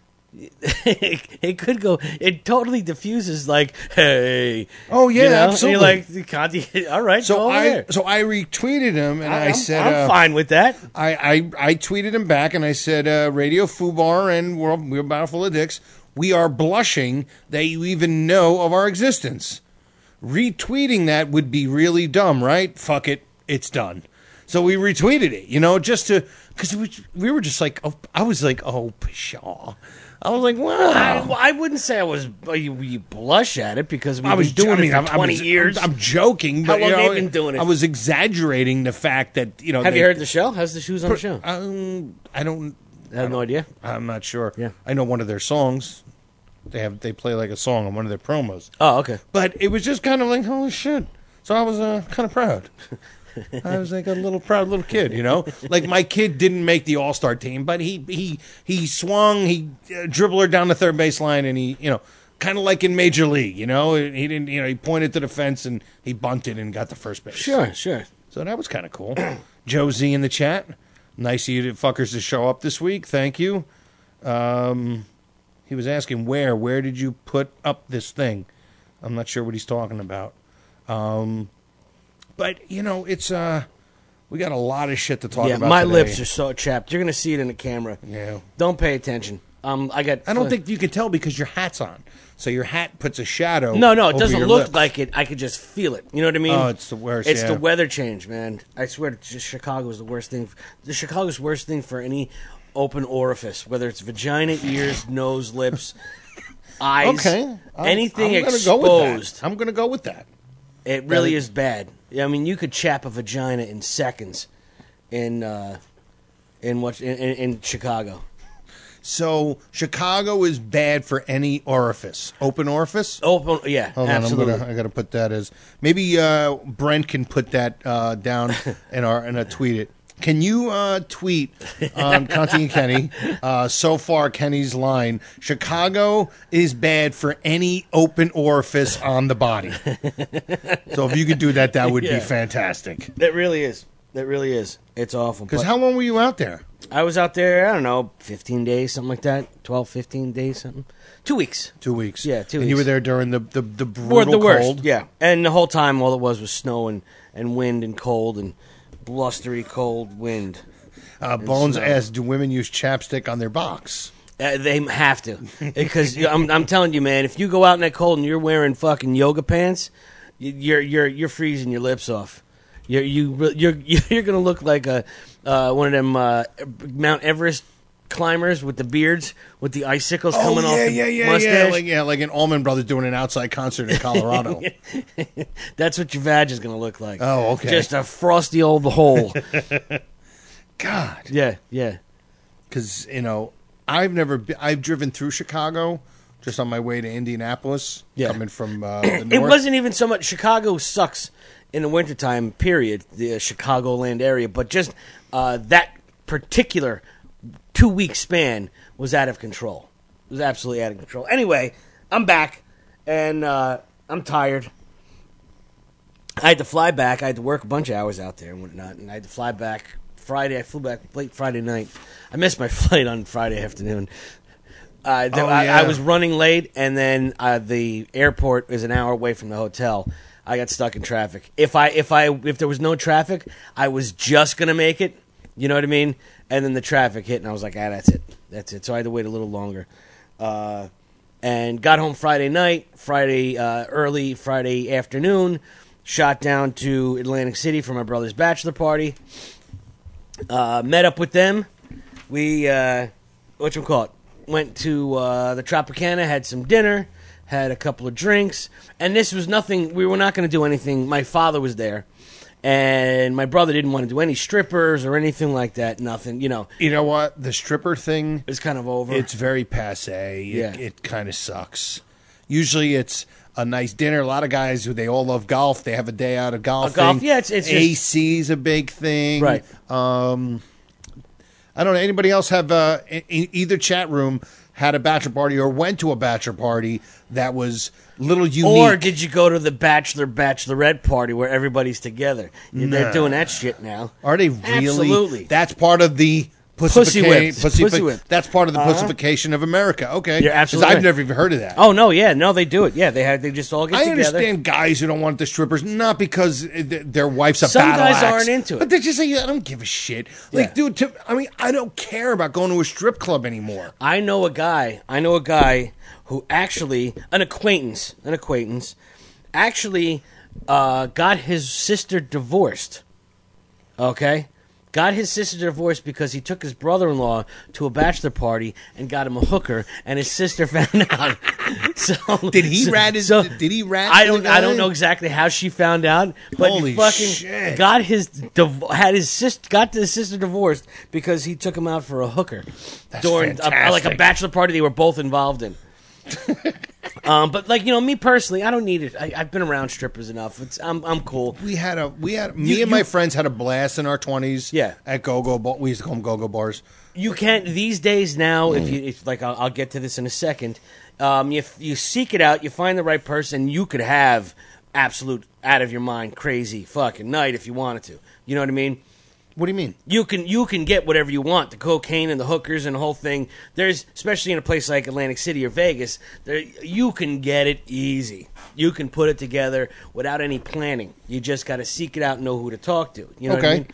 G: it could go. It totally diffuses. Like, hey.
F: Oh, yeah,
G: you know?
F: absolutely.
G: And you're like, Conti, all right.
F: so
G: go over
F: I,
G: there.
F: so I retweeted him, and I,
G: I'm,
F: said,
G: I'm
F: uh,
G: fine with that.
F: I, I, I tweeted him back and I said, uh, Radio Fubar and we're, we're about full of dicks. We are blushing that you even know of our existence. Retweeting that would be really dumb, right? Fuck it. It's done. So we retweeted it, you know, just to, because we, we were just like, oh, I was like, oh, pshaw. I was like, wow.
G: I, well, I wouldn't say I was. uh, You, you blush at it because we've
F: I was
G: been doing
F: I mean,
G: it
F: I'm-
G: for
F: I'm-
G: twenty years.
F: I'm, I'm joking.
G: How
F: But,
G: long
F: you know,
G: have you been doing it?
F: I was exaggerating the fact that, you know.
G: Have
F: they-
G: you heard the show? How's the shoes on the show?
F: Um, I don't.
G: I have no idea.
F: I'm not sure.
G: Yeah.
F: I know one of their songs. They have they play like a song on one of their promos.
G: Oh, okay.
F: But it was just kind of like, holy shit. So I was uh, kind of proud. I was like a little proud little kid, you know? Like my kid didn't make the all-star team, but he he he swung, he uh, dribbled her down the third baseline, and he, you know, kind of like in Major League, you know? He didn't, you know, he pointed to the fence and he bunted and got the first base.
G: Sure, sure.
F: So that was kind of cool. Josie in the chat. Nice of you fuckers to show up this week. Thank you. Um, he was asking where. Where did you put up this thing? I'm not sure what he's talking about. Um, but, you know, it's... uh, we got a lot of shit to talk
G: Yeah,
F: about
G: my
F: today.
G: lips are so chapped. You're gonna see it in the camera.
F: Yeah.
G: Don't pay attention. Um, I got.
F: I don't think you can tell because your hat's on. So your hat puts a shadow
G: No, no, it
F: over
G: doesn't
F: your
G: look
F: lips.
G: like it. I could just feel it. You know what I mean?
F: Oh, it's the worst,
G: It's
F: yeah.
G: the weather change, man. I swear, just Chicago is the worst thing. The Chicago's worst thing for any open orifice, whether it's vagina, ears, nose, lips, eyes,
F: Okay. I'm-
G: anything
F: I'm gonna
G: exposed.
F: Go with that. I'm going to go with that.
G: It really
F: That-
G: is bad. I mean, you could chap a vagina in seconds in uh, in what in, in, in Chicago.
F: So Chicago is bad for any orifice, open orifice.
G: Open, yeah,
F: Hold
G: absolutely.
F: on, I'm gonna, I got to put that as maybe uh, Brent can put that uh, down in our and uh, tweet it. Can you uh, tweet on Conti and Kenny? Uh, so far, Kenny's line: Chicago is bad for any open orifice on the body. So if you could do that, that would
G: Yeah.
F: be fantastic.
G: That really is. That really is. It's awful.
F: Because
G: But
F: how long were you out there?
G: I was out there, I don't know, fifteen days, something like that. twelve, fifteen days, something. Two weeks.
F: Two weeks.
G: Yeah, two
F: And you
G: weeks.
F: were there during the the, the
G: Or
F: brutal
G: the worst.
F: cold.
G: Yeah. And the whole time, all it was was snow and, and wind and cold and blustery cold wind.
F: Uh, Bones
G: snow.
F: asked, "Do women use chapstick on their box?"
G: Uh, they have to. Because I'm, I'm telling you, man, if you go out in that cold and you're wearing fucking yoga pants, you- you're, you're, you're freezing your lips off. You're you you're you're gonna look like a uh, one of them uh, Mount Everest climbers with the beards with the icicles coming
F: oh,
G: off
F: yeah,
G: the
F: yeah, yeah,
G: mustache.
F: yeah, like yeah, like an Allman Brothers doing an outside concert in Colorado.
G: That's what your vag is gonna look like.
F: Oh, okay.
G: Just a frosty old hole.
F: God,
G: Yeah, yeah.
F: because you know I've never been, I've driven through Chicago just on my way to Indianapolis,
G: Yeah.
F: coming from uh, the north.
G: It wasn't even so much. Chicago sucks in the wintertime, period, the uh, Chicagoland area, but just uh, that particular two-week span was out of control. It was absolutely out of control. Anyway, I'm back, and uh, I'm tired. I had to fly back. I had to work a bunch of hours out there and whatnot, and I had to fly back Friday. I flew back late Friday night. I missed my flight on Friday afternoon. Uh, th-
F: Oh,
G: I,
F: yeah.
G: I was running late, and then uh, the airport is an hour away from the hotel. I got stuck in traffic. If I if I if there was no traffic, I was just gonna make it. You know what I mean? And then the traffic hit, and I was like, ah, that's it, that's it. So I had to wait a little longer, uh, and got home Friday night, Friday uh, early Friday afternoon. Shot down to Atlantic City for my brother's bachelor party. Uh, met up with them. We uh, whatchamacallit? went to uh, the Tropicana, had some dinner, had a couple of drinks, and this was nothing. We were not going to do anything. My father was there, and my brother didn't want to do any strippers or anything like that. Nothing, you know.
F: You know what? The stripper thing
G: is kind of over.
F: It's very passe. It,
G: Yeah.
F: it kind of sucks. Usually it's a nice dinner. A lot of guys who they all love golf. They have a day out of golfing.
G: golf, yeah, it's- it's just-
F: A C's a big thing,
G: Right.
F: Um, I don't know. Anybody else have uh, in in either chat room had a bachelor party or went to a bachelor party that was little unique?
G: Or did you go to the bachelor bachelorette party where everybody's together? They're
F: Nah.
G: doing that shit now.
F: Are they really?
G: Absolutely.
F: That's part of the
G: Pussy
F: pussifica-
G: whipped.
F: pussy-
G: Pussy whipped.
F: That's part of the
G: Uh-huh.
F: pussification of America. Okay,
G: You're
F: 'Cause
G: absolutely
F: I've
G: right.
F: never even heard of that.
G: Oh no, yeah, no, they do it. Yeah, they have. They just all get
F: I
G: together.
F: understand guys who don't want the strippers, not because th- their wife's a
G: Some
F: battle
G: guys
F: axe,
G: aren't into it.
F: but they just say, "I don't give a shit." Like,
G: Yeah.
F: dude, to, I mean, I don't care about going to a strip club anymore.
G: I know a guy. I know a guy who actually an acquaintance, an acquaintance, actually uh, got his sister divorced. Okay, got his sister divorced because he took his brother-in-law to a bachelor party and got him a hooker, and his sister found out. So
F: Did he
G: so,
F: rat his?
G: so-
F: did he rat?
G: I
F: the
G: don't. I don't
F: guy?
G: know exactly how she found out, but
F: Holy
G: he fucking
F: shit.
G: got his div- had his sister got his sister divorced because he took him out for a hooker
F: That's
G: during a, like a
F: fantastic.
G: bachelor party they were both involved in. um, but like you know, me personally, I don't need it. I, I've been around strippers enough. It's I'm I'm cool.
F: We had a we had me
G: You-
F: and my
G: you-
F: friends had a blast in our twenties.
G: Yeah.
F: at go-go bar. We used to call them go-go bars.
G: You can't these days now. If
F: Mm.
G: you if, like, I'll, I'll get to this in a second. Um, you you seek it out, you find the right person. You could have absolute out of your mind crazy fucking night if you wanted to. You know what I mean?
F: What do you mean?
G: You can you can get whatever you want, the cocaine and the hookers and the whole thing. There's especially in a place like Atlantic City or Vegas, there you can get it easy. You can put it together without any planning. You just got to seek it out and know who to talk to. You know what I
F: Okay.
G: mean?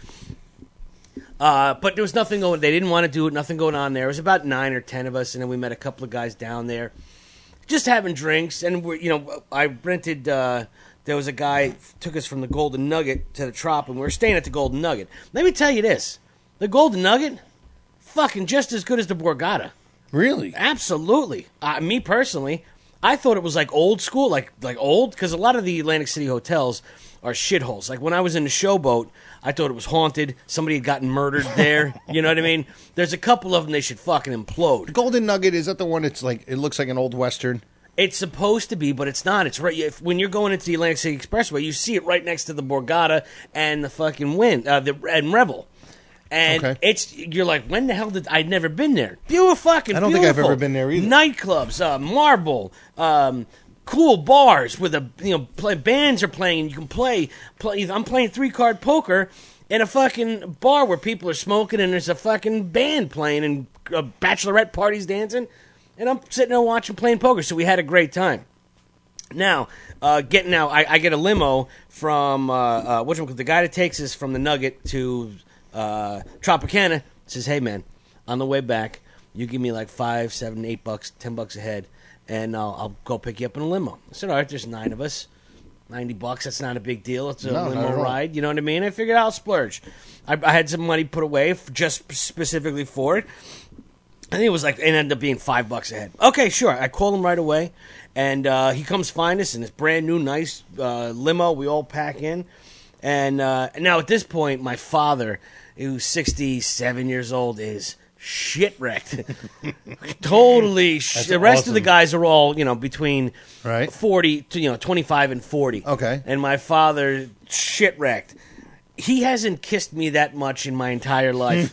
G: Uh, but there was nothing going. They didn't want to do it. Nothing going on there. It was about nine or ten of us, and then we met a couple of guys down there, just having drinks. And we're you know I rented. Uh, there was a guy took us from the Golden Nugget to the Trop, and we were staying at the Golden Nugget. Let me tell you this: the Golden Nugget, fucking just as good as the Borgata.
F: Really?
G: Absolutely. Uh, me personally, I thought it was like old school, like like old, because a lot of the Atlantic City hotels are shitholes. Like when I was in the Showboat, I thought it was haunted. Somebody had gotten murdered there. You know what I mean? There's a couple of them they should fucking implode.
F: Golden Nugget, is that the one that's like it looks like an old western?
G: It's supposed to be, but it's not. It's right if, when you're going into the Atlantic City Expressway, you see it right next to the Borgata and the fucking Win, uh, the and Revel. And
F: Okay.
G: it's you're like, when the hell did I'd never been there? Beautiful, fucking.
F: I don't think I've
G: beautiful.
F: ever been there either.
G: Nightclubs, uh, marble, um, cool bars with a you know play, bands are playing. You can play. play I'm playing three card poker in a fucking bar where people are smoking and there's a fucking band playing and uh, bachelorette parties dancing, and I'm sitting there watching playing poker. So we had a great time. Now, uh, getting now, I, I get a limo from uh, uh, what's the guy that takes us from the Nugget to uh, Tropicana. Says, "Hey man, on the way back, you give me like five, seven, eight bucks, ten bucks a head, and I'll, I'll go pick you up in a limo." I said, "All right, there's nine of us, ninety bucks. That's not a big deal. It's a
F: No, not
G: limo
F: at all.
G: ride. You know what I mean?" I figured I'll splurge. I, I had some money put away f just specifically for it. I think it was like it ended up being five bucks a head. Okay, sure. I call him right away, and uh, he comes find us in this brand new, nice uh, limo. We all pack in, and, uh, and now at this point, my father, who's sixty-seven years old, is shit wrecked. Totally. Sh-
F: That's
G: the rest of the
F: awesome.
G: guys are all you know between
F: Right.
G: forty to you know twenty-five and forty.
F: Okay.
G: and my father shit wrecked. He hasn't kissed me that much in my entire life.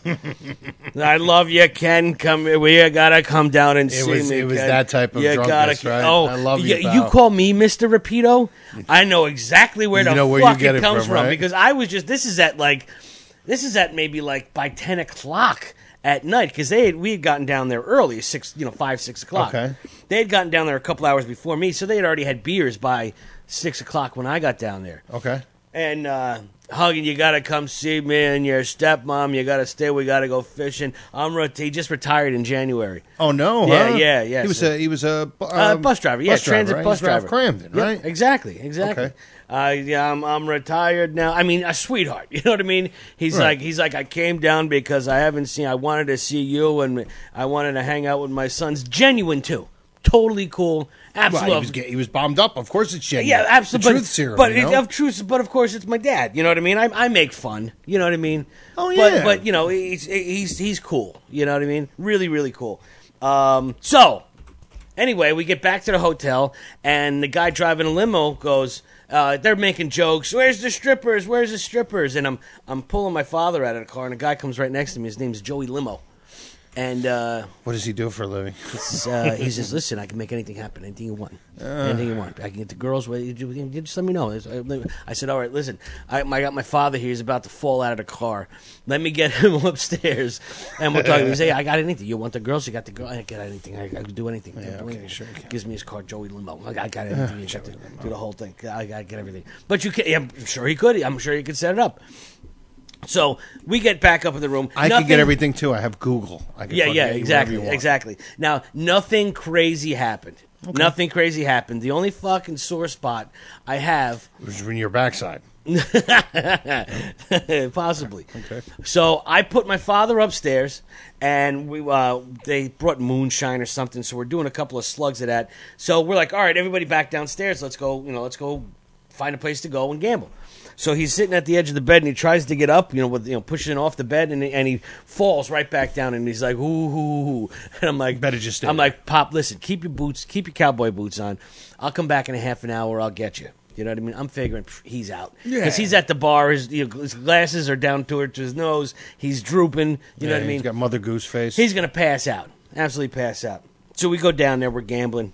G: I love you, Ken. Come, we gotta come down and
F: It
G: see
F: was-
G: me.
F: it was
G: Ken.
F: that type of
G: You
F: drunkenness,
G: gotta,
F: right?
G: Oh,
F: I love you,
G: y-
F: pal.
G: You call me Mister Rapido? I know exactly where
F: You
G: the
F: know where you
G: fuck
F: get
G: it
F: it
G: comes
F: from,
G: from,
F: right?
G: because I was just. This is at like, this is at maybe like by ten o'clock at night because they had, we had gotten down there early, six, you know, five, six o'clock.
F: Okay.
G: They had gotten down there a couple hours before me, so they had already had beers by six o'clock when I got down there.
F: Okay.
G: and uh, Hugging, you got to come see me and your stepmom. You got to stay. We got to go fishing. I'm re- he just retired in January.
F: Oh no!
G: Yeah,
F: huh?
G: yeah, yeah.
F: He was
G: so-
F: a he was a um,
G: uh, bus driver. Yeah,
F: bus driver,
G: transit
F: right?
G: bus
F: He was Ralph
G: driver.
F: Cramden,
G: Yep,
F: right?
G: exactly, exactly.
F: Okay.
G: Uh, yeah, I'm I'm retired now. I mean, a sweetheart. You know what I mean? He's
F: Right.
G: like he's like I came down because I haven't seen. I wanted to see you and I wanted to hang out with my sons. Genuine too. Totally cool.
F: Well,
G: Absolutely.
F: he was ge- he was bombed up. Of course, it's genuine.
G: Yeah, absolutely.
F: The
G: but,
F: truth serum.
G: But
F: you
G: it,
F: know?
G: of truth, but of course, it's my dad. You know what I mean? I, I make fun. You know what I mean?
F: Oh,
G: But,
F: yeah.
G: but you know, he's he's he's cool. You know what I mean? Really, really cool. Um, so anyway, we get back to the hotel, and the guy driving a limo goes. Uh, they're making jokes. Where's the strippers? Where's the strippers? And I'm I'm pulling my father out of the car, and a guy comes right next to me. His name's Joey Limo, and. Uh,
F: What does he do for a living?
G: It's, uh, he says, "Listen, I can make anything happen. Anything you want. Anything you want. I can get the girls. What you do, you just let me know." I said, "All right, listen. I, I got my father here. He's about to fall out of the car. Let me get him upstairs, and we'll talk." He says, "Hey, I got anything. You want the girls? You got the girl. I got anything. I, I can do anything. I can
F: Yeah,
G: do
F: okay,
G: anything."
F: sure, okay.
G: Gives me his card, Joey Limo. I got, I got anything. You got to do the whole thing. I got to get everything. But you can. I'm sure he could. I'm sure he could set it up." So we get back up in the room.
F: I
G: Nothing-
F: can get everything too. I have Google. I can
G: yeah,
F: fucking
G: yeah,
F: get you
G: exactly,
F: whatever you want.
G: exactly. Now, nothing crazy happened. Nothing crazy happened. The only fucking sore spot I have,
F: It was in your backside.
G: possibly.
F: Okay.
G: So I put my father upstairs, and we uh, they brought moonshine or something. So we're doing a couple of slugs of that. So we're like, all right, everybody back downstairs. Let's go. You know, let's go find a place to go and gamble. So he's sitting at the edge of the bed, and he tries to get up, you know, with you know pushing off the bed, and and he falls right back down, and he's like, ooh, ooh, ooh. And I'm like,
F: Better just stay
G: I'm
F: there.
G: like, Pop, listen, keep your boots, keep your cowboy boots on. I'll come back in a half an hour. I'll get you. You know what I mean? I'm figuring pff, he's out because
F: Yeah.
G: he's at the bar. His, you know, his glasses are down towards his nose. He's drooping. You
F: Yeah,
G: know what I mean?
F: He's got Mother Goose face.
G: He's gonna pass out. Absolutely pass out. So we go down there. We're gambling.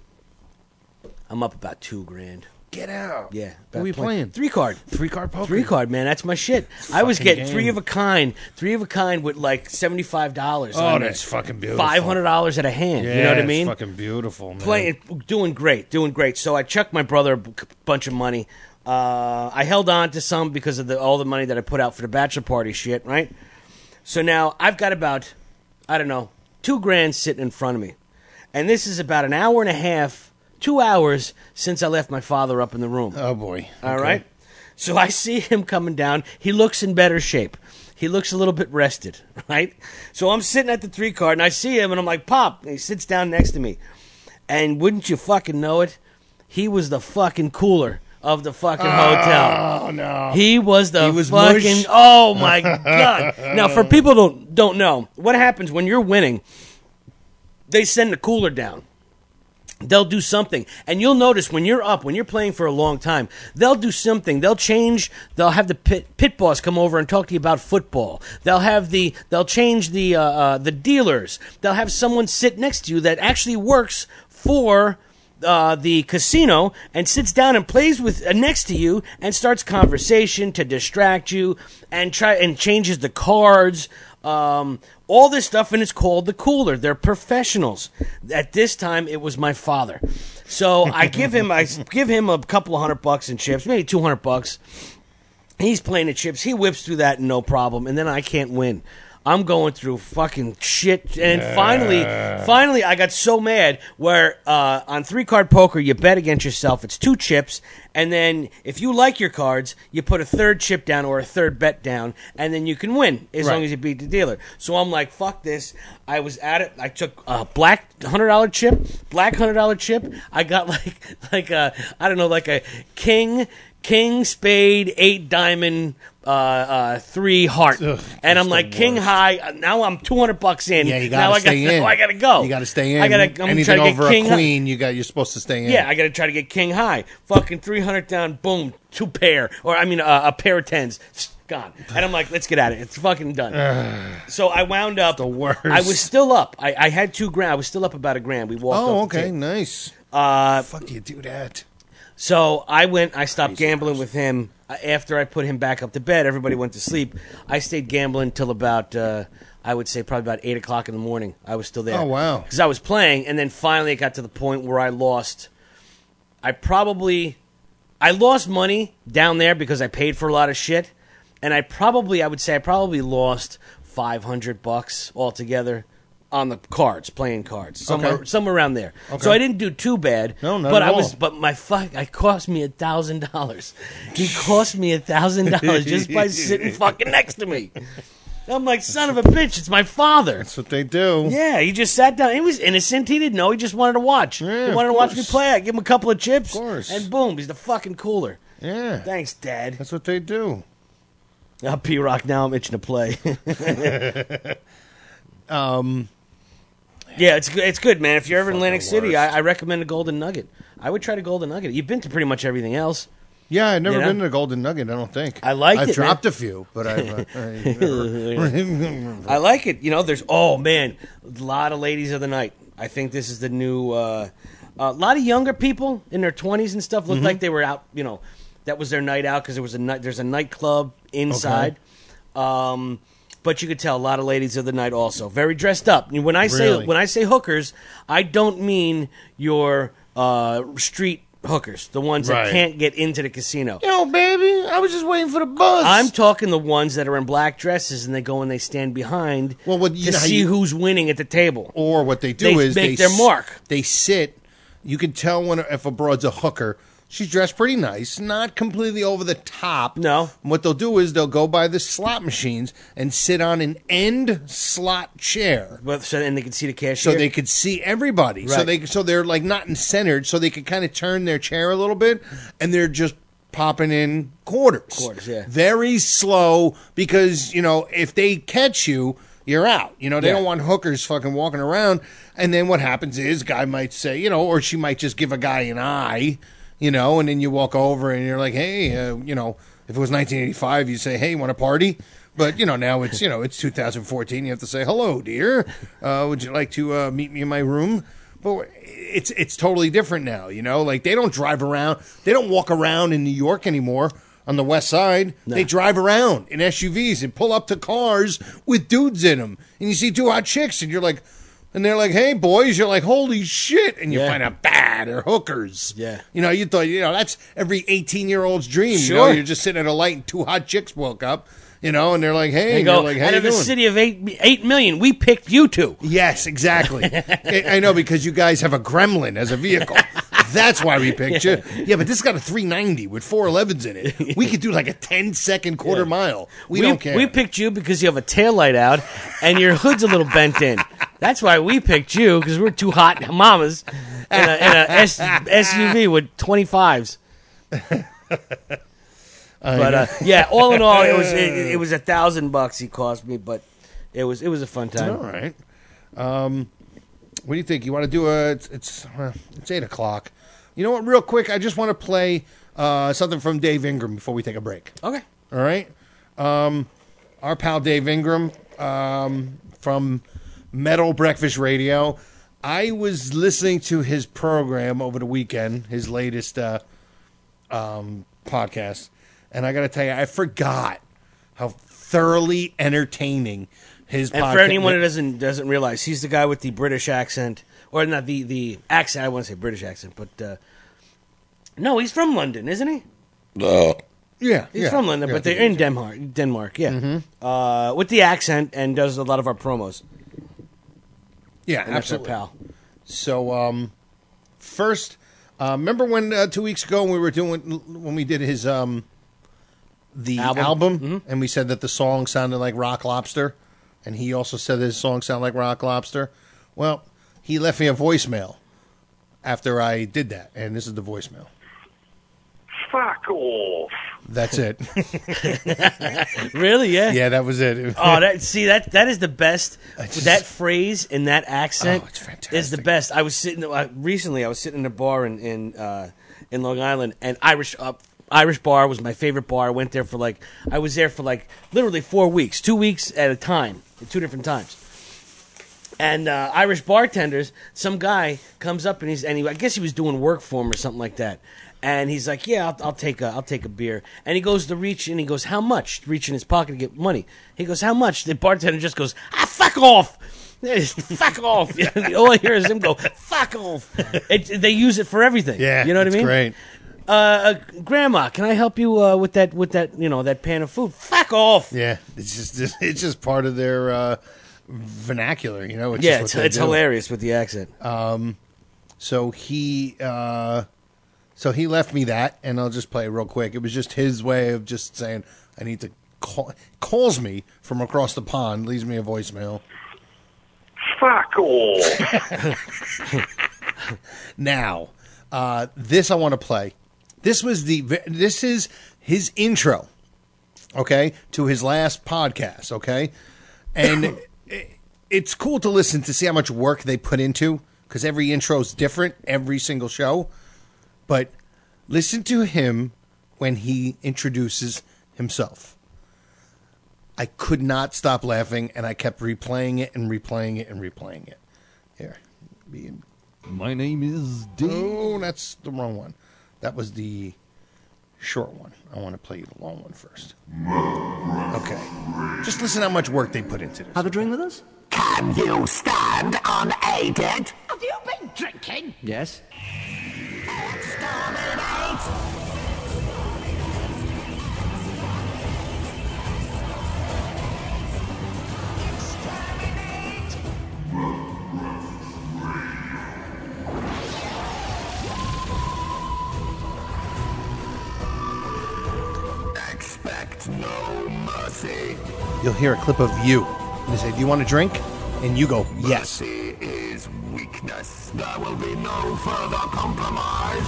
G: I'm up about two grand.
F: Get out.
G: Yeah.
F: What are we
G: about
F: playing?
G: Three card.
F: Three card poker.
G: Three card, man. That's my shit. I was
F: Fucking
G: getting
F: game.
G: three of a kind. Three of a kind with like seventy five dollars.
F: Oh, that's fucking beautiful.
G: Five hundred dollars at a hand.
F: Yeah,
G: you know what I
F: it's
G: mean?
F: fucking beautiful, man.
G: Playing, doing great, doing great. So I chucked my brother a b- bunch of money. Uh, I held on to some because of the, all the money that I put out for the bachelor party shit, right? So now I've got about, I don't know, two grand sitting in front of me. And this is about an hour and a half, two hours since I left my father up in the room.
F: Oh, boy.
G: All
F: Okay.
G: right? So I see him coming down. He looks in better shape. He looks a little bit rested, right? So I'm sitting at the three card, and I see him, and I'm like, Pop. And he sits down next to me. And wouldn't you fucking know it, he was the fucking cooler of the fucking hotel.
F: Oh, no.
G: He was the
F: He was
G: fucking.
F: mush?
G: Oh my god! Now, for people who don't don't know what happens when you're winning, they send the cooler down. They'll do something, and you'll notice when you're up, when you're playing for a long time, they'll do something. They'll change. They'll have the pit, pit boss come over and talk to you about football. They'll have the. They'll change the uh, uh, the dealers. They'll have someone sit next to you that actually works for. Uh, the casino and sits down and plays with uh, next to you and starts conversation to distract you and try and changes the cards, um, all this stuff, and it's called the cooler. They're professionals. At this time, it was my father, so I give him I give him a couple of hundred bucks in chips, maybe two hundred bucks. He's playing the chips. He whips through that no problem, and then I can't win. I'm going through fucking shit, and finally, finally, I got so mad where uh, on three card poker you bet against yourself. It's two chips, and then if you like your cards, you put a third chip down or a third bet down, and then you can win as
F: Right.
G: long as you beat the dealer. So I'm like, fuck this. I was at it. I took a black hundred dollar chip, black hundred dollar chip. I got like like a I don't know like a king. King, spade, eight, diamond, uh, uh, three, heart.
F: Ugh,
G: and I'm
F: that's
G: like,
F: the
G: king
F: worst.
G: high. Now I'm two hundred bucks in.
F: Yeah, you
G: now
F: gotta
G: I
F: stay
G: gotta,
F: in.
G: now I gotta go.
F: You gotta stay in.
G: I gotta, I'm gonna
F: Anything
G: try to
F: over
G: get king
F: a
G: high.
F: queen, you got. You're supposed to stay in.
G: Yeah, I gotta try to get king high. Fucking three hundred down, boom, two pair. Or, I mean, uh, a pair of tens. Gone. And I'm like, let's get at it. It's fucking done. So I wound up.
F: the worst.
G: I was still up. I, I had two grand. I was still up about a grand. We walked
F: Oh,
G: off the
F: okay,
G: table.
F: nice.
G: Uh,
F: Fuck do you do that?
G: So I went, I stopped gambling with him uh, after I put him back up to bed. Everybody went to sleep. I stayed gambling till about, uh, I would say probably about eight o'clock in the morning. I was still there.
F: Oh, wow.
G: Because I was playing, and then finally it got to the point where I lost. I probably, I lost money down there because I paid for a lot of shit, and I probably, I would say, I probably lost five hundred bucks altogether on the cards, playing cards, somewhere,
F: Okay.
G: somewhere around there.
F: Okay.
G: So I didn't do too bad.
F: No, not
G: but
F: at
G: I was,
F: all.
G: but my fuck, I cost me a thousand dollars. He cost me a thousand dollars just by sitting fucking next to me. I'm like, son of a bitch, it's my father.
F: That's what they do.
G: Yeah, he just sat down. He was innocent. He didn't know. He just wanted to watch.
F: Yeah,
G: he wanted
F: of
G: to watch me
F: course.
G: play. I give him a couple of chips,
F: Of course.
G: and boom, he's the fucking cooler.
F: Yeah.
G: Thanks, Dad.
F: That's what they do.
G: Now, P-Rock, now I'm itching to play.
F: Um,
G: yeah, it's good. It's good, man. If you're ever in Atlantic
F: fucking
G: City,
F: worst.
G: I, I recommend a Golden Nugget. I would try to Golden Nugget. You've been to pretty much everything else.
F: Yeah, I've never
G: You know?
F: been to the Golden Nugget, I don't think.
G: I liked
F: I've
G: it,
F: dropped
G: man.
F: a few, but I've, uh, I've never...
G: I like it. You know, there's, oh, man, a lot of ladies of the night. I think this is the new, uh, a lot of younger people in their twenties and stuff looked
F: Mm-hmm.
G: like they were out, you know, that was their night out because there was a night, there's a nightclub inside. Um, but you could tell a lot of ladies of the night also. Very dressed up. When I say,
F: Really?
G: when I say hookers, I don't mean your uh, street hookers, the ones
F: Right.
G: that can't get into the casino.
F: Yo, baby, I was just waiting for the bus.
G: I'm talking the ones that are in black dresses and they go and they stand behind
F: Well, what- you
G: to
F: know how
G: see
F: you-
G: who's winning at the table.
F: Or what they do
G: They
F: is
G: make
F: they
G: their
F: s-
G: mark.
F: They sit. You can tell when if a broad's a hooker. She's dressed pretty nice, not completely over the top.
G: No.
F: What they'll do is they'll go by the slot machines and sit on an end slot chair.
G: But so then they can see the cashier.
F: So they could see everybody. So
G: Right.
F: they so they're like not in centered, so they could kind of turn their chair a little bit, and they're just popping in quarters.
G: Quarters, yeah.
F: Very slow because you know if they catch you, you're out. You know they
G: Yeah.
F: don't want hookers fucking walking around. And then what happens is, guy might say, you know, or she might just give a guy an eye, you know, and then you walk over and you're like, hey, uh, you know, if it was nineteen eighty-five, you'd say, hey, want to party? But, you know, now it's, you know, it's two thousand fourteen. You have to say, hello, dear. Uh, would you like to uh, meet me in my room? But it's it's totally different now, you know? Like, they don't drive around. They don't walk around in New York anymore on the west side. They drive around in S U Vs and pull up to cars with dudes in them. And you see two hot chicks, and you're like... And they're like, hey, boys. You're like, holy shit. And you
G: Yeah.
F: find out, bah, they're hookers.
G: Yeah.
F: You know, you thought, you know, that's every eighteen-year-old's dream. You know,
G: Sure.
F: you're just sitting at a light and two hot chicks woke up, you know, and they're like, hey.
G: They
F: and
G: go,
F: you're like, how
G: out
F: you
G: of a
F: doing?
G: city of eight, eight million, we picked you two.
F: Yes, exactly. I I know, because you guys have a Gremlin as a vehicle. That's why we picked you. Yeah, but this has got a three ninety with four elevens in it. We could do like a ten-second quarter mile. We, don't care.
G: We picked you because you have a taillight out and your hood's a little bent in. That's why we picked you, because we're two hot mamas in a, in a S, S U V with twenty-fives. But uh, yeah, all in all, it was it, it was a thousand bucks he cost me, but it was it was a fun time.
F: All right. Um, what do you think? You want to do a? It's it's, uh, it's eight o'clock. You know what? Real quick, I just want to play uh, something from Dave Ingram before we take a break.
G: Okay.
F: All right. Um, our pal Dave Ingram um, from Metal Breakfast Radio. I was listening to his program over the weekend, his latest uh, um, podcast, and I got to tell you, I forgot how thoroughly entertaining his
G: And
F: podcast.
G: for anyone who doesn't doesn't realize, he's the guy with the British accent, or not the the accent. I want to say British accent, but uh, no, he's from London, isn't he?
F: yeah,
G: He's
F: yeah,
G: from London,
F: yeah,
G: but they're
F: I think
G: in Denmark. Denmark, yeah. Uh, with the accent, and does a lot of our promos.
F: yeah,
G: And that's our
F: absolutely.
G: pal.
F: So, um, first, uh, remember when uh, two weeks ago we were doing when we did his um, the
G: Album?
F: album,
G: Mm-hmm.
F: and we said that the song sounded like Rock Lobster, and he also said that his song sounded like Rock Lobster. Well, he left me a voicemail after I did that, and this is the voicemail.
I: Fuck off.
F: That's it.
G: Really? Yeah.
F: Yeah, that was it.
G: Oh, that see that that is the best. That phrase in that accent
F: Oh, it's
G: is the
F: fantastic.
G: best. I was sitting uh, recently. I was sitting in a bar in in, uh, in Long Island, and Irish uh, Irish bar was my favorite bar. I went there for like I was there for like literally four weeks, two weeks at a time, at two different times. And uh, Irish bartenders, some guy comes up and he's and he, I guess he was doing work for him or something like that. And he's like, "Yeah, I'll, I'll take a, I'll take a beer." And he goes to reach, and he goes, "How much?" Reach in his pocket to get money. He goes, "How much?" The bartender just goes, "Ah, fuck off." Fuck off. All I hear is him go, fuck off. It, they use it for everything.
F: Yeah,
G: You know what I
F: it's
G: mean?
F: great.
G: Uh, uh, Grandma, can I help you uh, with that? With that, you know, that pan of food. Fuck off.
F: Yeah, it's just it's just part of their uh, vernacular, you know. It's
G: yeah,
F: just
G: it's,
F: what they
G: it's
F: do.
G: hilarious with the accent.
F: Um, so he uh, so he left me that, and I'll just play it real quick. It was just his way of just saying, I need to call. Calls me from across the pond, leaves me a voicemail.
I: Fuck off.
F: Now, uh, this I want to play. This was the this is his intro, okay, to his last podcast, okay, and it, it's cool to listen to see how much work they put into, because every intro is different every single show. But listen to him when he introduces himself. I could not stop laughing, and I kept replaying it and replaying it and replaying it. Here, be
J: my name is Dave.
F: Oh, that's the wrong one. That was the short one. I want to play you the long one first. Okay. Just listen how much work they put into this.
K: Have a drink with us?
L: Can you stand unaided?
K: Have you been drinking? Yes.
L: Exterminate! Expect no mercy.
F: You'll hear a clip of you. They say, do you want a drink? And you go, yes.
L: Mercy is weakness. There will be no further compromise.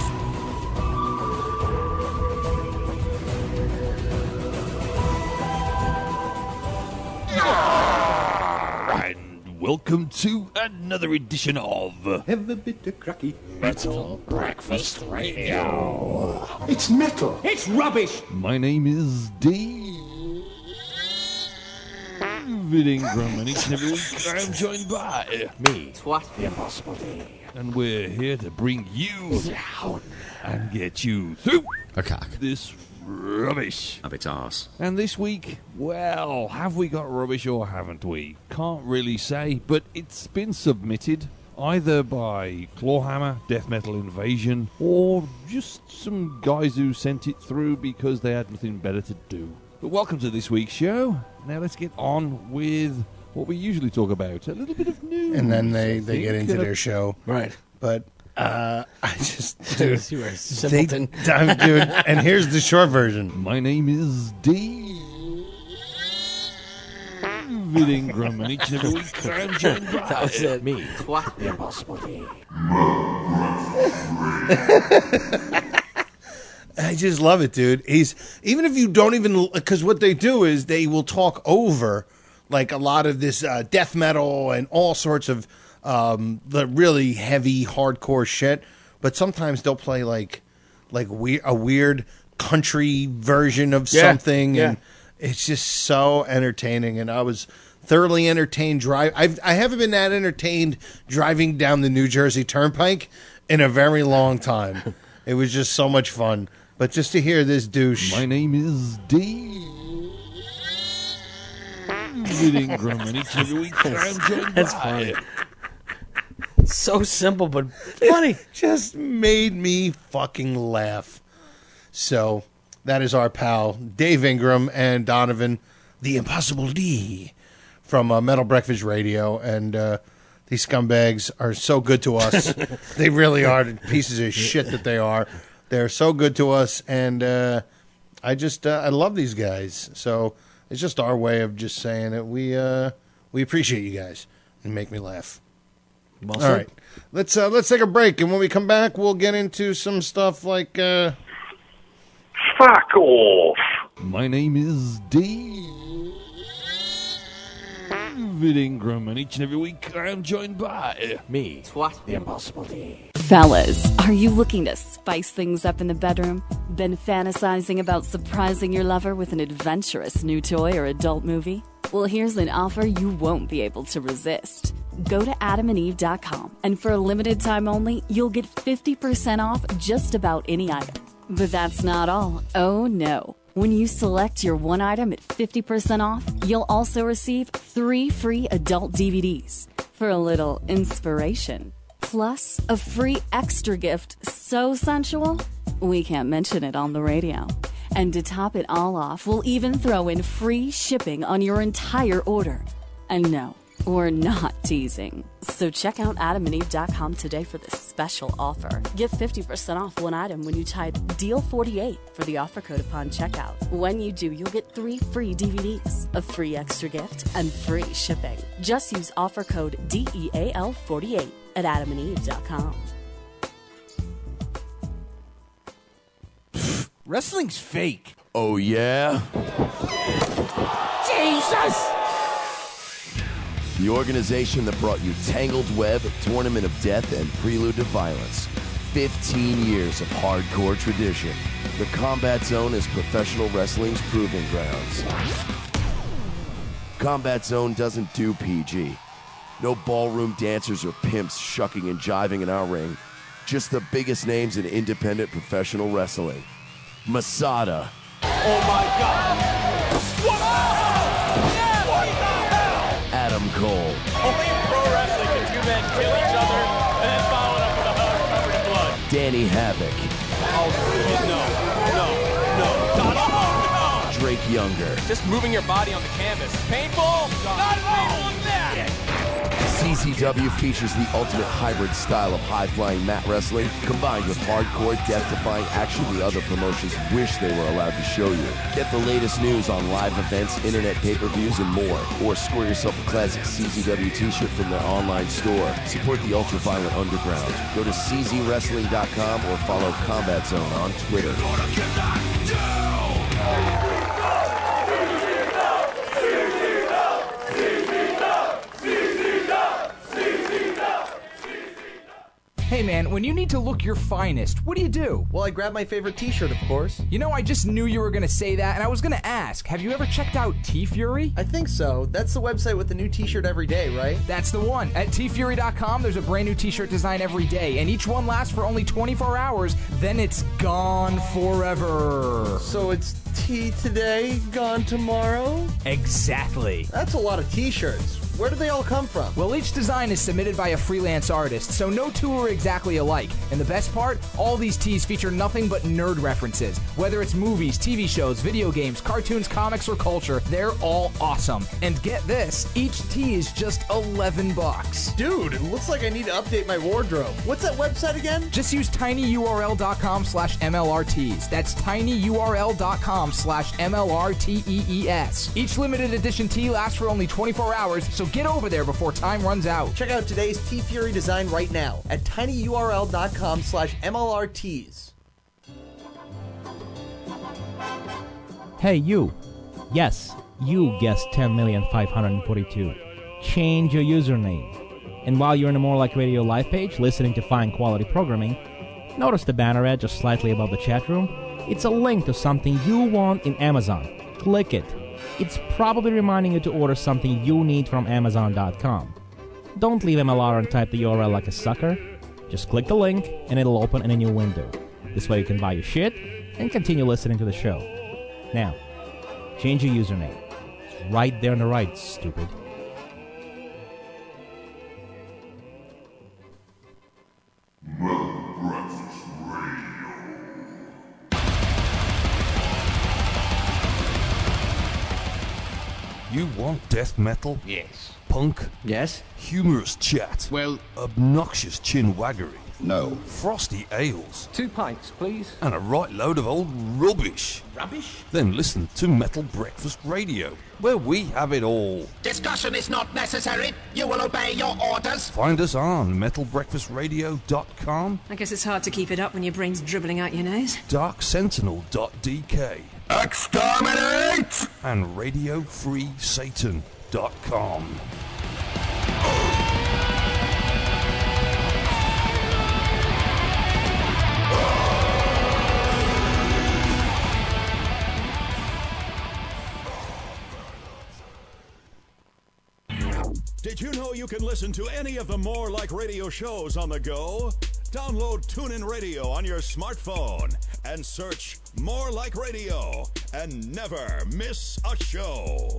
J: And welcome to another edition of
K: Have a bit of cracky.
L: Metal Breakfast Radio.
K: It's metal. It's rubbish.
J: My name is Dave Ingram, and each and every week I'm joined by
K: Me.
H: What?
K: The Impossible D.
J: and we're here to bring you down and get you through
M: A cock.
J: this rubbish.
M: Up its arse.
J: And this week, well, have we got rubbish or haven't we? Can't really say, but it's been submitted either by Clawhammer, Death Metal Invasion, or just some guys who sent it through because they had nothing better to do. But welcome to this week's show. Now let's get on with what we usually talk about. A little bit of news.
F: And then they,
J: I
F: they get
J: think.
F: into
J: Uh,
F: their show.
G: Right.
F: But uh, I just, dude,
G: You were a
F: they,
G: simpleton.
F: I'm- dude, and here's the short version.
J: My name is Dave Ingram, and each and every week I'm joined by
G: That was it.
K: Me.
H: What?
K: The Impossible D.
F: I just love it, dude. He's even if you don't even, because what they do is they will talk over like a lot of this uh, death metal and all sorts of um, the really heavy hardcore shit. But sometimes they'll play like like we- a weird country version of
G: Yeah,
F: something,
G: yeah.
F: and it's just so entertaining. And I was thoroughly entertained. Drive. I've, I haven't been that entertained driving down the New Jersey Turnpike in a very long time. It was just so much fun. But just to hear this douche.
J: My name is Dave Ingram, and each and every week I'm joined
G: That's
J: by
G: funny. So simple, but funny.
F: Just made me fucking laugh. So that is our pal Dave Ingram and Donovan, the Impossible D, from uh, Metal Breakfast Radio. And uh, these scumbags are so good to us. They really are the pieces of shit that they are. They're so good to us, and uh, I just uh, I love these guys. So it's just our way of just saying that we uh, we appreciate you guys and make me laugh.
G: Well
F: All
G: said.
F: right, let's uh, let's take a break, and when we come back, we'll get into some stuff like. Uh...
I: Fuck off.
J: My name is Dave Ingram, and each and every week I'm joined by
K: Me.
H: What?
K: The Impossible D.
N: Fellas, are you looking to spice things up in the bedroom? Been fantasizing about surprising your lover with an adventurous new toy or adult movie? Well, here's an offer you won't be able to resist. Go to adam and eve dot com, and for a limited time only, you'll get fifty percent off just about any item. But that's not all. Oh no. When you select your one item at fifty percent off, you'll also receive three free adult D V Ds for a little inspiration. Plus, a free extra gift so sensual, we can't mention it on the radio. And to top it all off, we'll even throw in free shipping on your entire order. And no, we're not teasing. So check out adam and eve dot com today for this special offer. Get fifty percent off one item when you type deal forty-eight for the offer code upon checkout. When you do, you'll get three free D V Ds, a free extra gift, and free shipping. Just use offer code D E A L forty-eight at adam and eve dot com.
M: Wrestling's fake.
O: Oh, yeah?
K: Jesus!
O: The organization that brought you Tangled Web, Tournament of Death, and Prelude to Violence. fifteen years of hardcore tradition. The Combat Zone is professional wrestling's proving grounds. Combat Zone doesn't do P G. No ballroom dancers or pimps shucking and jiving in our ring. Just the biggest names in independent professional wrestling. Masada.
K: Oh my God! What the hell? Yeah, what the hell?
O: Adam Cole.
K: Only in pro wrestling can two men kill each other and then follow it up with a hug covered in blood.
O: Danny Havoc.
K: Oh, no, no, no, Donnie, oh, no!
O: Drake Younger.
P: Just moving your body on the canvas. Painful? Not painful as that!
O: C Z W features the ultimate hybrid style of high-flying mat wrestling combined with hardcore, death-defying action the other promotions wish they were allowed to show you. Get the latest news on live events, internet pay-per-views, and more. Or score yourself a classic C Z W t-shirt from their online store. Support the ultra-violent underground. Go to C Z wrestling dot com or follow Combat Zone on Twitter.
P: Hey man, when you need to look your finest, what do you do?
Q: Well, I grab my favorite t-shirt, of course.
P: You know, I just knew you were gonna say that, and I was gonna ask, have you ever checked out T-Fury?
Q: I think so. That's the website with the new t-shirt every day, right?
P: That's the one. At T Fury dot com, there's a brand new t-shirt design every day, and each one lasts for only twenty-four hours, then it's gone forever.
Q: So it's T today, gone tomorrow?
P: Exactly.
Q: That's a lot of t-shirts. Where do they all come from?
P: Well, each design is submitted by a freelance artist, so no two are exactly alike. And the best part, all these tees feature nothing but nerd references. Whether it's movies, T V shows, video games, cartoons, comics, or culture, they're all awesome. And get this, each tee is just eleven bucks.
Q: Dude, it looks like I need to update my wardrobe. What's that website again?
P: Just use tinyurl dot com slash M L R Ts. That's tinyurl dot com slash M L R T E E S. Each limited edition tee lasts for only twenty-four hours, so get over there before time runs out.
Q: Check out today's T-Fury design right now at tinyurl dot com slash M L R Ts.
R: Hey, you. Yes, you guessed ten million five hundred forty-two. Change your username. And while you're in the More Like Radio live page, listening to fine quality programming, notice the banner ad just slightly above the chat room? It's a link to something you want in Amazon. Click it. It's probably reminding you to order something you need from amazon dot com. Don't leave M L R and type the U R L like a sucker. Just click the link and it'll open in a new window. This way you can buy your shit and continue listening to the show. Now, change your username. It's right there on the right, stupid.
J: You want death metal?
B: Yes.
J: Punk?
B: Yes.
J: Humorous chat?
B: Well...
J: Obnoxious chin waggery?
B: No.
J: Frosty ales?
B: Two pints, please.
J: And a right load of old rubbish?
B: Rubbish?
J: Then listen to Metal Breakfast Radio, where we have it all.
L: Discussion is not necessary. You will obey your orders.
J: Find us on metal breakfast radio dot com,
S: I guess it's hard to keep it up when your brain's dribbling out your nose.
J: dark sentinel dot d k,
L: Exterminate!
J: and radio free satan dot com.
T: Did you know you can listen to any of the More Like Radio shows on the go? Download TuneIn Radio on your smartphone and search More Like Radio and never miss a show.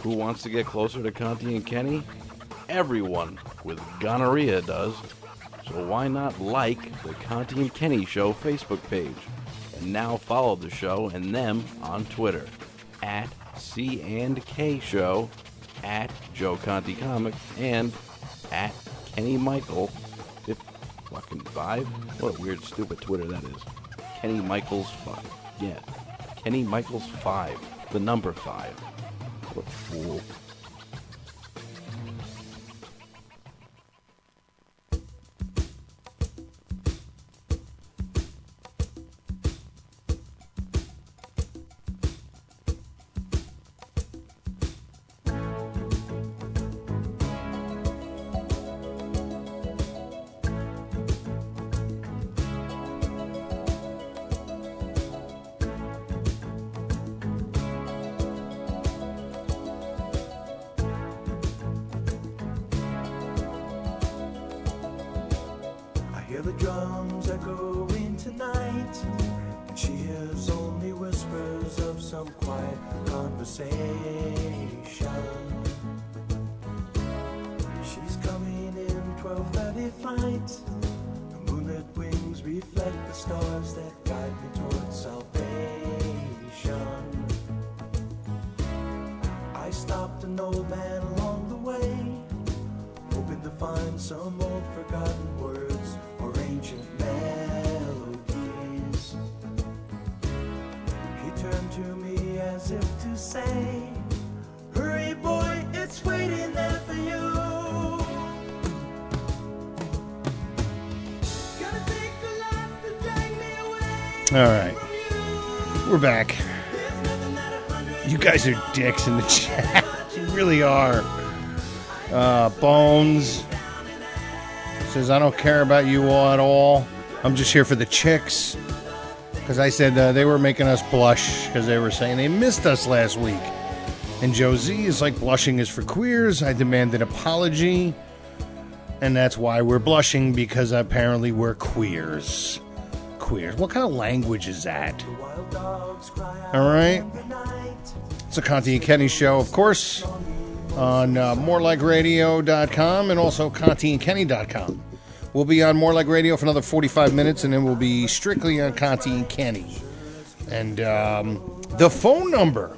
E: Who wants to get closer to Conti and Kenny? Everyone with gonorrhea does. So why not like the Conti and Kenny Show Facebook page? And now follow the show and them on Twitter. At C and K Show, at Joe Conti Comics, and at Kenny Michael fucking five? What a weird, stupid Twitter that is. Kenny Michaels five. Yeah. Kenny Michaels five. The number five. What a fool.
K: Hear the drums echoing tonight, and she hears only whispers of some quiet conversation. She's coming in twelve thirty flight. The moonlit wings reflect the stars that guide me towards salvation. I stopped an old man along the way, hoping to find some old forgotten words or ancient melodies. He turned to me as if to say, hurry boy, it's waiting there for you. Gonna take a lot to drag me away.
F: All right. We're back. You guys are dicks in the chat. You really are. Uh, Bones says, I don't care about you all at all. I'm just here for the chicks. Because I said uh, they were making us blush because they were saying they missed us last week. And Josie is like, blushing is for queers. I demand an apology. And that's why we're blushing, because apparently we're queers. Queers. What kind of language is that? All right. It's a Conti and Kenny show, of course, on uh, more like radio dot com and also conti and kenny dot com. We'll be on More Like Radio for another forty-five minutes, and then we'll be strictly on Conti and Kenny. And um, the phone number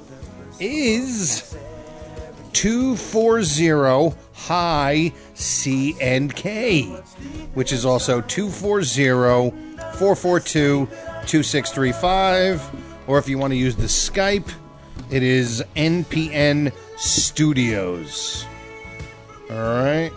F: is two four zero H I C N K, which is also two four zero, four four two, two six three five. Or if you want to use the Skype, it is N P N Studios. All right.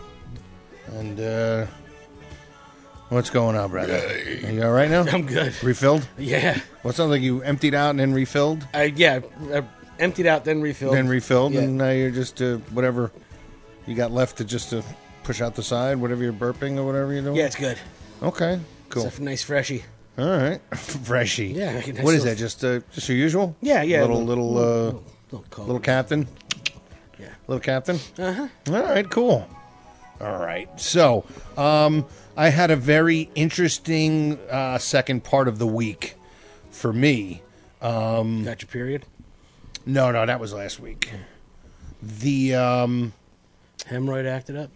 F: And, uh, what's going on, brother? Are you all right now?
G: I'm good.
F: Refilled?
G: Yeah.
F: Well, it sounds like you emptied out and then refilled?
G: Uh, yeah, I emptied out, then refilled.
F: Then refilled,
G: Yeah.
F: and now you're just, uh, whatever you got left to just to push out the side, whatever you're burping or whatever you're doing?
G: Yeah, it's good.
F: Okay, cool.
G: It's a nice freshie.
F: All right. Freshie.
G: Yeah. I can-
F: What is
G: still-
F: that, just uh, just your usual?
G: Yeah, yeah.
F: Little, little, uh,
G: little, little,
F: little captain?
G: Yeah.
F: Little captain?
G: Uh-huh.
F: All right, cool. All right. So, um, I had a very interesting uh, second part of the week for me. Um,
G: Got your period?
F: No, no, that was last week. The um,
G: hemorrhoid acted up?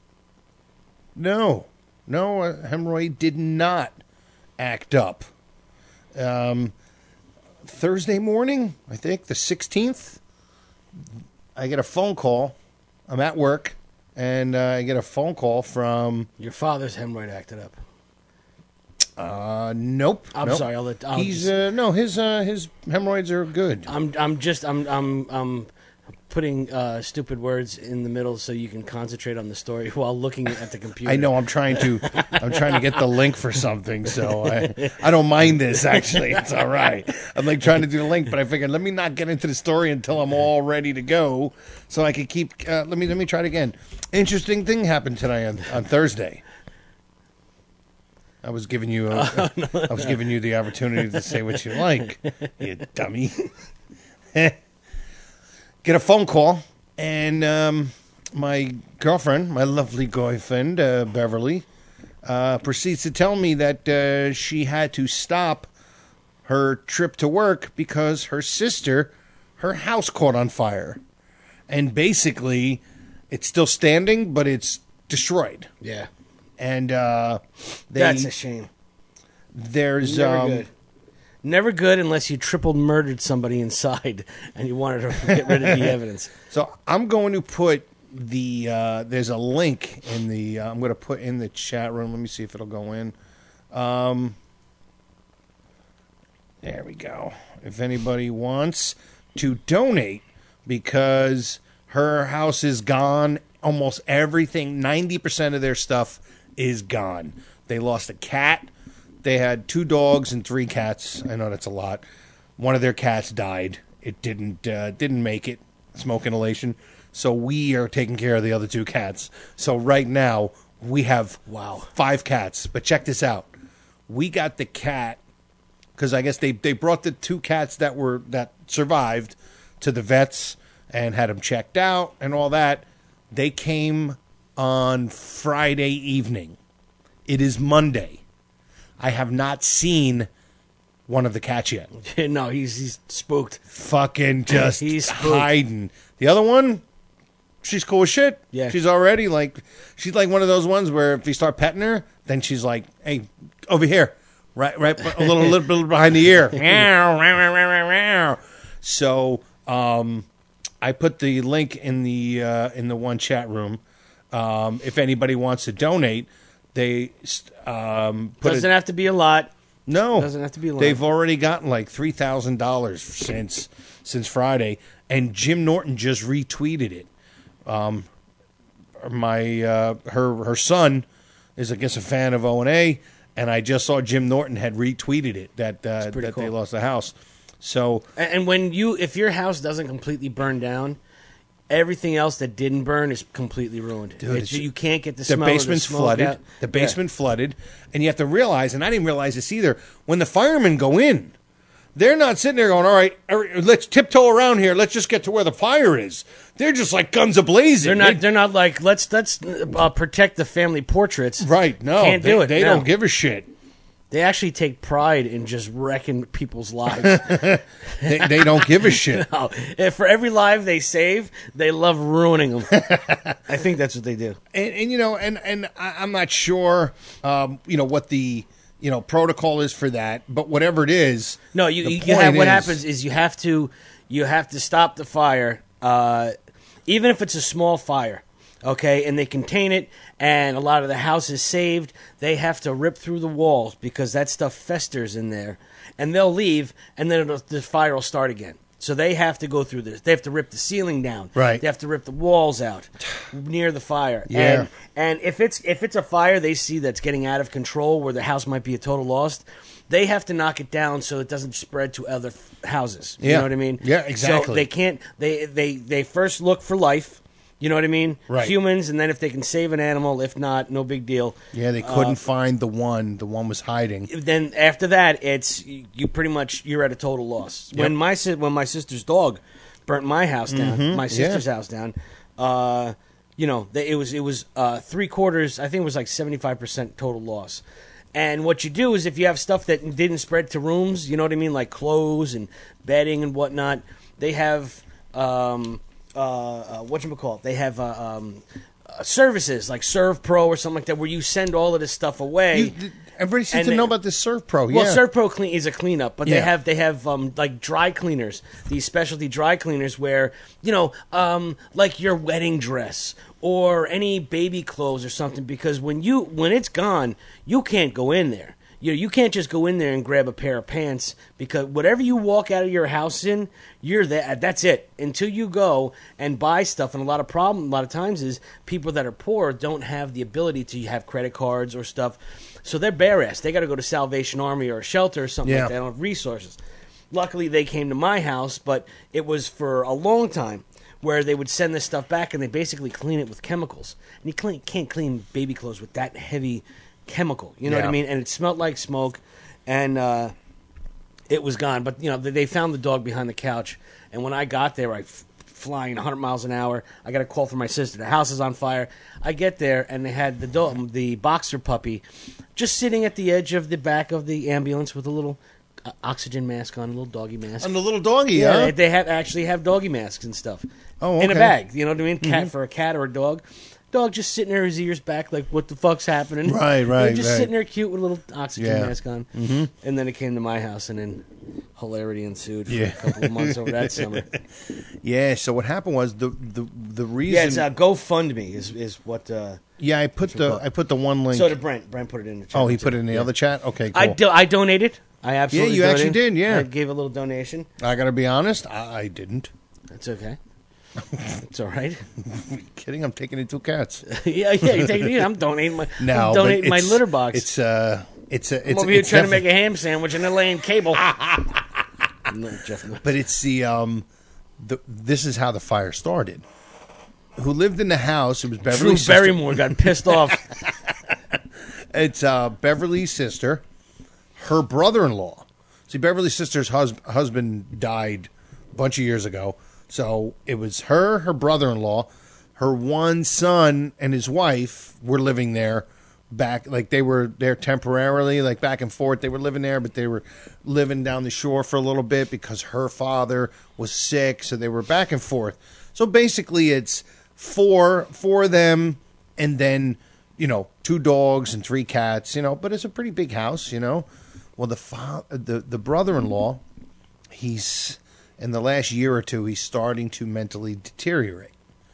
F: No. No, uh, hemorrhoid did not act up. Um, Thursday morning, I think, the sixteenth, I get a phone call. I'm at work, and uh, I get a phone call from...
G: Your father's hemorrhoid acted up.
F: Uh, nope.
G: I'm
F: nope.
G: sorry. I'll let. I'll
F: He's
G: just,
F: uh, no, his uh, his hemorrhoids are good.
G: I'm. I'm just. I'm. I'm. I'm putting uh, stupid words in the middle so you can concentrate on the story while looking at the computer.
F: I know. I'm trying to. I'm trying to get the link for something, so I. I don't mind this. Actually, it's all right. I'm like trying to do the link, but I figured let me not get into the story until I'm all ready to go, so I can keep. Uh, let me let me try it again. Interesting thing happened today on, on Thursday. I was giving you. A,
G: Oh, no.
F: I was giving you the opportunity to say what you like, you dummy. Get a phone call, and um, my girlfriend, my lovely girlfriend, uh, Beverly, uh, proceeds to tell me that uh, she had to stop her trip to work because her sister, her house caught on fire. and basically it's still standing, but it's destroyed.
G: Yeah.
F: And uh, they,
G: that's a shame.
F: There's
G: Never
F: um,
G: good. Never good unless you triple murdered somebody inside and you wanted to get rid of the evidence.
F: So I'm going to put the uh, there's a link in the uh, I'm going to put in the chat room. Let me see if it'll go in. Um, there we go. If anybody wants to donate, because her house is gone, almost everything, ninety percent of their stuff is gone. They lost a cat. They had two dogs and three cats. I know that's a lot. One of their cats died. It didn't uh, didn't make it. Smoke inhalation. So we are taking care of the other two cats. So right now we have
G: wow
F: five cats. But check this out. We got the cat because I guess they, they brought the two cats that were that survived to the vets and had them checked out and all that. They came on Friday evening. It is Monday. I have not seen one of the cats yet.
G: No, he's he's spooked.
F: Fucking just
G: he's spooked.
F: hiding. The other one, she's cool as shit.
G: Yeah.
F: She's already like, she's like one of those ones where if you start petting her, then she's like, hey, over here. Right, right, a little, a little bit behind the ear. So, um, I put the link in the uh, in the one chat room. Um, if anybody wants to donate, they um, put
G: doesn't
F: it,
G: have to be a lot.
F: No,
G: doesn't have to be a lot.
F: They've already gotten like three thousand dollars since since Friday, and Jim Norton just retweeted it. Um, my uh, her her son is, I guess, a fan of O and A, and I just saw Jim Norton had retweeted it that uh, that
G: cool.
F: they lost the house. So
G: And, and when you, if your house doesn't completely burn down, everything else that didn't burn is completely ruined.
F: Dude,
G: It's- you can't get the,
F: the
G: smell
F: basement's
G: of the smoke
F: flooded.
G: out.
F: The basement flooded, and you have to realize, and I didn't realize this either. When the firemen go in, they're not sitting there going, "All right, every- let's tiptoe around here. Let's just get to where the fire is." They're just like guns a blazing.
G: They're not. They're not like let's let's uh, protect the family portraits.
F: Right? No,
G: can't
F: they,
G: do it.
F: They
G: no.
F: don't give a shit.
G: They actually take pride in just wrecking people's lives.
F: they, they don't give a shit.
G: No. If for every life they save, they love ruining them. I think that's what they do.
F: And, and you know, and and I, I'm not sure, um, you know, what the you know protocol is for that, but whatever it is,
G: No, you,
F: the
G: you, you have
F: point
G: what
F: is-
G: happens is you have to you have to stop the fire, uh, even if it's a small fire. Okay, and they contain it, and a lot of the house is saved. They have to rip through the walls because that stuff festers in there, and they'll leave, and then it'll, the fire will start again. So they have to go through this. They have to rip the ceiling down.
F: Right.
G: They have to rip the walls out near the fire.
F: Yeah.
G: And, and if it's if it's a fire they see that's getting out of control, where the house might be a total loss, they have to knock it down so it doesn't spread to other f- houses. You
F: Yeah.
G: know what I mean?
F: Yeah, exactly.
G: So they can't. They they they first look for life. You know what I mean?
F: Right.
G: Humans, and then if they can save an animal, if not, no big deal.
F: Yeah, they couldn't
G: Uh,
F: find the one. The one was hiding.
G: Then after that, it's you pretty much you're at a total loss.
F: Yep.
G: When my si- when my sister's dog burnt my house down,
F: Mhm,
G: my sister's
F: yeah.
G: house down, uh, you know, they, it was it was uh, three quarters. I think it was like seventy five percent total loss. And what you do is if you have stuff that didn't spread to rooms, you know what I mean, like clothes and bedding and whatnot, they have. Um, Uh, uh, whatchamacallit, they have uh, um, uh, services like ServPro or something like that where you send all of this stuff away.
F: You- th- everybody seems
G: And
F: to
G: they-
F: know about this ServPro.
G: Well,
F: Yeah.
G: ServPro clean is a cleanup, but they
F: Yeah.
G: have they have um, like dry cleaners, these specialty dry cleaners where you know, um, like your wedding dress or any baby clothes or something. Because when you when it's gone, you can't go in there. You know, you can't just go in there and grab a pair of pants because whatever you walk out of your house in, you're there. That's it. Until you go and buy stuff, and a lot of problem, a lot of times is people that are poor don't have the ability to have credit cards or stuff, so they're bare ass. They got to go to Salvation Army or a shelter or something
F: Yeah.
G: like that. They don't have resources. Luckily, they came to my house, but it was for a long time where they would send this stuff back and they basically clean it with chemicals. And you clean, can't clean baby clothes with that heavy chemical. You know what I
F: Yeah.
G: mean? And it smelled like smoke, and uh, it was gone. But you know, they, they found the dog behind the couch, and when I got there, I f- flying one hundred miles an hour. I got a call from my sister. The house is on fire. I get there, and they had the dog, the boxer puppy, just sitting at the edge of the back of the ambulance with a little uh, oxygen mask on, a little doggy mask.
F: On the little doggy,
G: yeah.
F: huh?
G: They, they have actually have doggy masks and stuff.
F: Oh,
G: in a
F: okay.
G: bag. You know what I mean? Cat
F: Mhm.
G: for a cat or a dog. Dog just sitting there, his ears back, like what the fuck's happening?
F: Right,
G: You know,
F: right,
G: just
F: right.
G: sitting there, cute with a little oxygen
F: Yeah.
G: mask on.
F: Mhm.
G: And then it came to my house, and then hilarity ensued for
F: Yeah.
G: a couple of months over that summer.
F: Yeah. So what happened was the the the reason.
G: Yeah, it's uh, GoFundMe is is what. Uh,
F: yeah, I put the I put the one link.
G: So did Brent. Brent put it in the chat.
F: Oh, he
G: too.
F: put it in the
G: Yeah.
F: other chat. Okay, cool.
G: I do, I donated. I absolutely.
F: Yeah, you actually
G: donated.
F: did, yeah.
G: I gave a little donation.
F: I got to be honest, I, I didn't.
G: That's okay. It's all right.
F: Are you kidding? I'm taking in two cats.
G: yeah, yeah. You're taking it. I'm donating my.
F: No,
G: I'm
F: but
G: donating my
F: it's-
G: litter box.
F: It's uh, it's a.
G: I'm
F: It's
G: over here
F: it's
G: trying to
F: defi-
G: make a ham sandwich and they're laying cable. No, Jeff, no.
F: But it's the um, the this is how the fire started. Who lived in the house? It was Beverly's
G: Drew
F: sister.
G: Barrymore got pissed off.
F: It's uh, Beverly's sister, her brother-in-law. See, Beverly's sister's hus- husband died a bunch of years ago, so it was her, her brother-in-law, her one son, and his wife were living there. Back, like they were there temporarily, like back and forth. They were living there, but they were living down the shore for a little bit because her father was sick, so they were back and forth. So basically, it's four, four of them, and then you know two dogs and three cats. You know, but it's a pretty big house. You know, well the fa- the the brother-in-law, he's in the last year or two, he's starting to mentally deteriorate.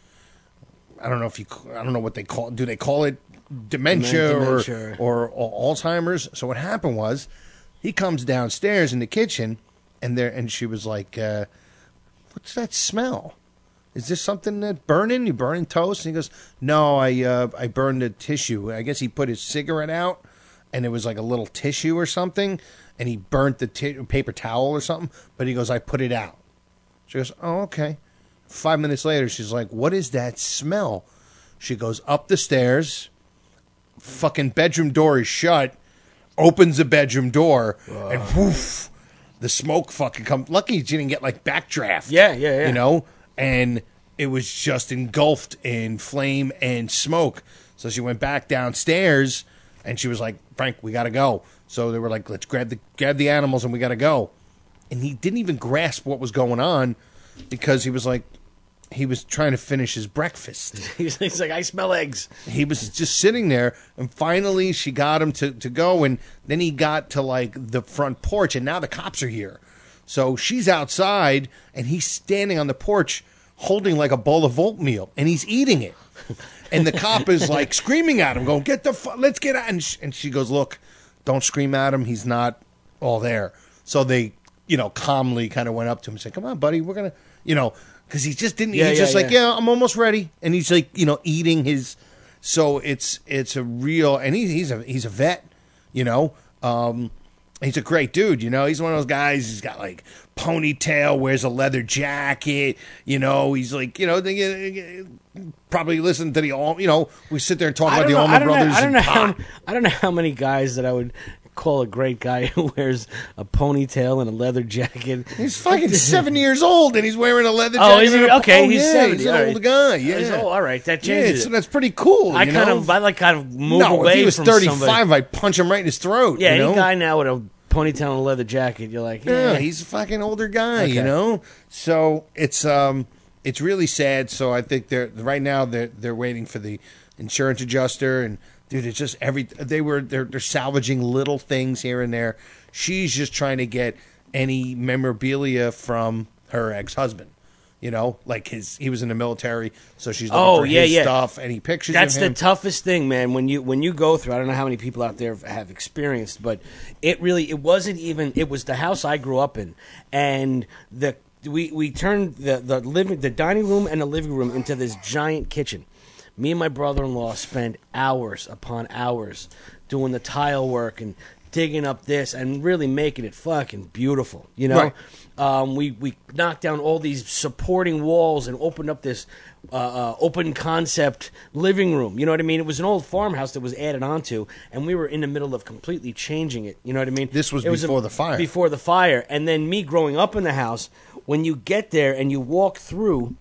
F: I don't know if you, I don't know what they call. Do they call it? Dementia,
G: Dementia.
F: Or, or or Alzheimer's. So what happened was, he comes downstairs in the kitchen, and there and she was like, uh, "What's that smell? Is this something that burning? You burning toast?" And he goes, "No, I uh, I burned the tissue." I guess he put his cigarette out, and it was like a little tissue or something, and he burnt the t- paper towel or something. But he goes, "I put it out." She goes, "Oh, okay." Five minutes later, she's like, "What is that smell?" She goes up the stairs. Fucking bedroom door is shut. Opens the bedroom door, and woof, the smoke fucking comes. Lucky she didn't get like backdraft.
G: Yeah, yeah, yeah.
F: You know, and it was just engulfed in flame and smoke. So she went back downstairs, and she was like, "Frank, we gotta go." So they were like, "Let's grab the grab the animals, and we gotta go." And he didn't even grasp what was going on because he was like, he was trying to finish his breakfast.
G: he's, he's like, I smell eggs.
F: He was just sitting there, and finally she got him to, to go, and then he got to, like, the front porch, and now the cops are here. So she's outside, and he's standing on the porch holding, like, a bowl of oatmeal, and he's eating it. And the cop is, like, screaming at him, going, "Get the fuck, let's get out." And she, and she goes, "Look, don't scream at him. He's not all there." So they, you know, calmly kind of went up to him and said, "Come on, buddy, we're going to," you know, because he just didn't.
G: Yeah,
F: he's
G: yeah,
F: just like,
G: yeah.
F: "Yeah, I'm almost ready," and he's like, you know, eating his. So it's it's a real, and he, he's a he's a vet, you know. Um, he's a great dude, you know. He's one of those guys. He's got like ponytail, wears a leather jacket, you know. He's like, you know, they, probably listen to the all. You know, we sit there and talk
G: I
F: about
G: don't
F: the
G: know,
F: Allman
G: I don't know,
F: Brothers.
G: I don't
F: and
G: know how
F: pot.
G: I don't know how many guys that I would call a great guy who wears a ponytail and a leather jacket.
F: He's fucking seven years old and he's wearing a leather
G: Oh,
F: jacket.
G: is he?
F: and a-
G: Okay,
F: oh,
G: he's
F: yeah,
G: seventy.
F: He's an
G: all right.
F: older guy.
G: Oh,
F: Yeah,
G: he's old. All right, that
F: yeah.
G: changes.
F: So
G: it.
F: that's pretty cool.
G: I
F: you
G: kind
F: know?
G: of, I like kind of move
F: no,
G: away
F: if he was
G: from
F: thirty-five,
G: somebody.
F: I'd punch him right in his throat.
G: Yeah,
F: you
G: any
F: know?
G: guy now with a ponytail and a leather jacket, you're like, yeah,
F: Yeah, he's a fucking older guy, you
G: Okay.
F: know. So it's um, it's really sad. So I think they're right now they're they're waiting for the insurance adjuster, and dude, it's just every they were they're they're salvaging little things here and there. She's just trying to get any memorabilia from her ex-husband. You know, like his he was in the military, so she's looking
G: oh
F: for
G: yeah,
F: his
G: yeah.
F: stuff, any pictures
G: That's
F: of
G: the
F: him.
G: toughest thing, man. When you when you go through, I don't know how many people out there have experienced, but it really it wasn't even. It was the house I grew up in, and the we we turned the the living the dining room and the living room into this giant kitchen. Me and my brother-in-law spent hours upon hours doing the tile work and digging up this and really making it fucking beautiful, you know.
F: Right.
G: Um, we we knocked down all these supporting walls and opened up this uh, uh, open concept living room. You know what I mean? It was an old farmhouse that was added onto, and we were in the middle of completely changing it. You know what I mean?
F: This was
G: It a-
F: before the fire.
G: Before the fire, and then me growing up in the house. When you get there and you walk through,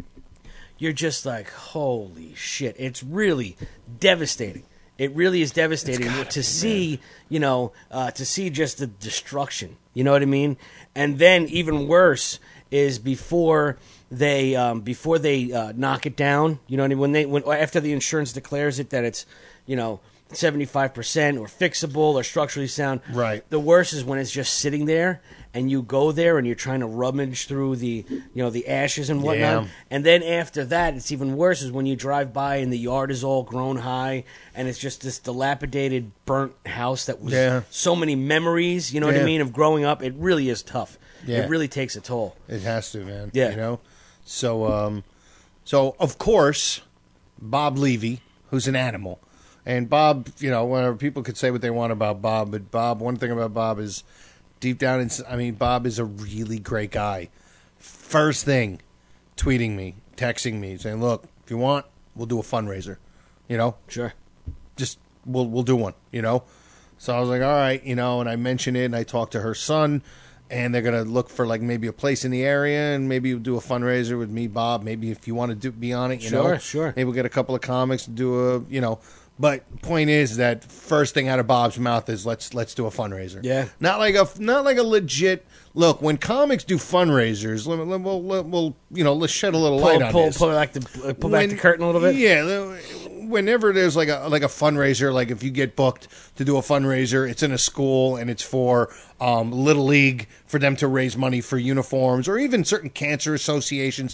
G: you're just like, holy shit! It's really devastating. It really is devastating to see, you know, uh, to see just the destruction. You know what I mean? And then even worse is before they um, before they uh, knock it down. You know what I mean? When they when after the insurance declares it that it's, you know, seventy-five percent or fixable or structurally sound.
F: Right.
G: The worst is when it's just sitting there and you go there and you're trying to rummage through the, you know, the ashes and whatnot.
F: Yeah.
G: And then after that, it's even worse is when you drive by and the yard is all grown high and it's just this dilapidated, burnt house that was
F: Yeah.
G: so many memories, you know what
F: Yeah.
G: I mean, of growing up. It really is tough.
F: Yeah.
G: It really takes a toll.
F: It has to, man.
G: Yeah.
F: You know? So, um, so of course, Bob Levy, who's an animal, and Bob, you know, whatever, people could say what they want about Bob, but Bob, one thing about Bob is deep down, in, I mean, Bob is a really great guy. First thing, tweeting me, texting me, saying, look, if you want, we'll do a fundraiser, you know?
G: Sure.
F: Just, we'll, we'll do one, you know? So I was like, all right, you know, and I mentioned it, and I talked to her son, and they're going to look for, like, maybe a place in the area, and maybe we'll do a fundraiser with me, Bob, maybe if you want to do, be on it, you
G: Sure,
F: know?
G: sure.
F: Maybe we'll get a couple of comics to do a, you know... But point is that first thing out of Bob's mouth is let's let's do a fundraiser.
G: Yeah.
F: Not like a not like a legit look. When comics do fundraisers, we'll, we'll, we'll, we'll you know let's shed a little
G: Pull,
F: light on
G: pull,
F: this.
G: pull back the pull back
F: When-
G: the curtain a little bit.
F: Yeah. Whenever there's like a like a fundraiser, like if you get booked to do a fundraiser, it's in a school and it's for um, Little League for them to raise money for uniforms, or even certain cancer associations.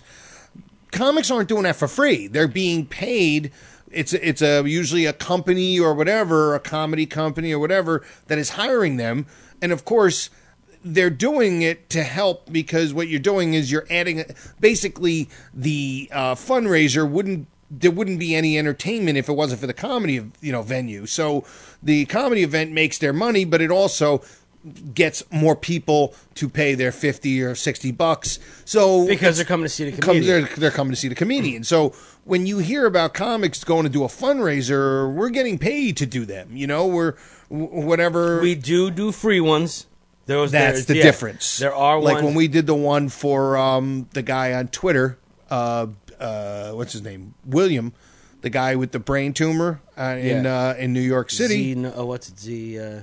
F: Comics aren't doing that for free. They're being paid. It's it's a usually a company or whatever, a comedy company or whatever that is hiring them, and of course they're doing it to help because what you're doing is you're adding basically the uh, fundraiser wouldn't there wouldn't be any entertainment if it wasn't for the comedy you know venue. So the comedy event makes their money, but it also gets more people to pay their fifty or sixty bucks. So
G: Because they're coming to see the
F: Come,
G: comedian.
F: they're, they're coming to see the comedian. So when you hear about comics going to do a fundraiser, we're getting paid to do them. You know, we're w- whatever.
G: We do do free ones. Those
F: That's
G: there's-
F: the
G: yeah.
F: difference.
G: There are
F: like
G: ones.
F: when we did the one for um, the guy on Twitter. Uh, uh, what's his name? William, the guy with the brain tumor uh, in
G: Yeah.
F: uh, in New York City.
G: Z, no, oh, what's it? Z. Uh,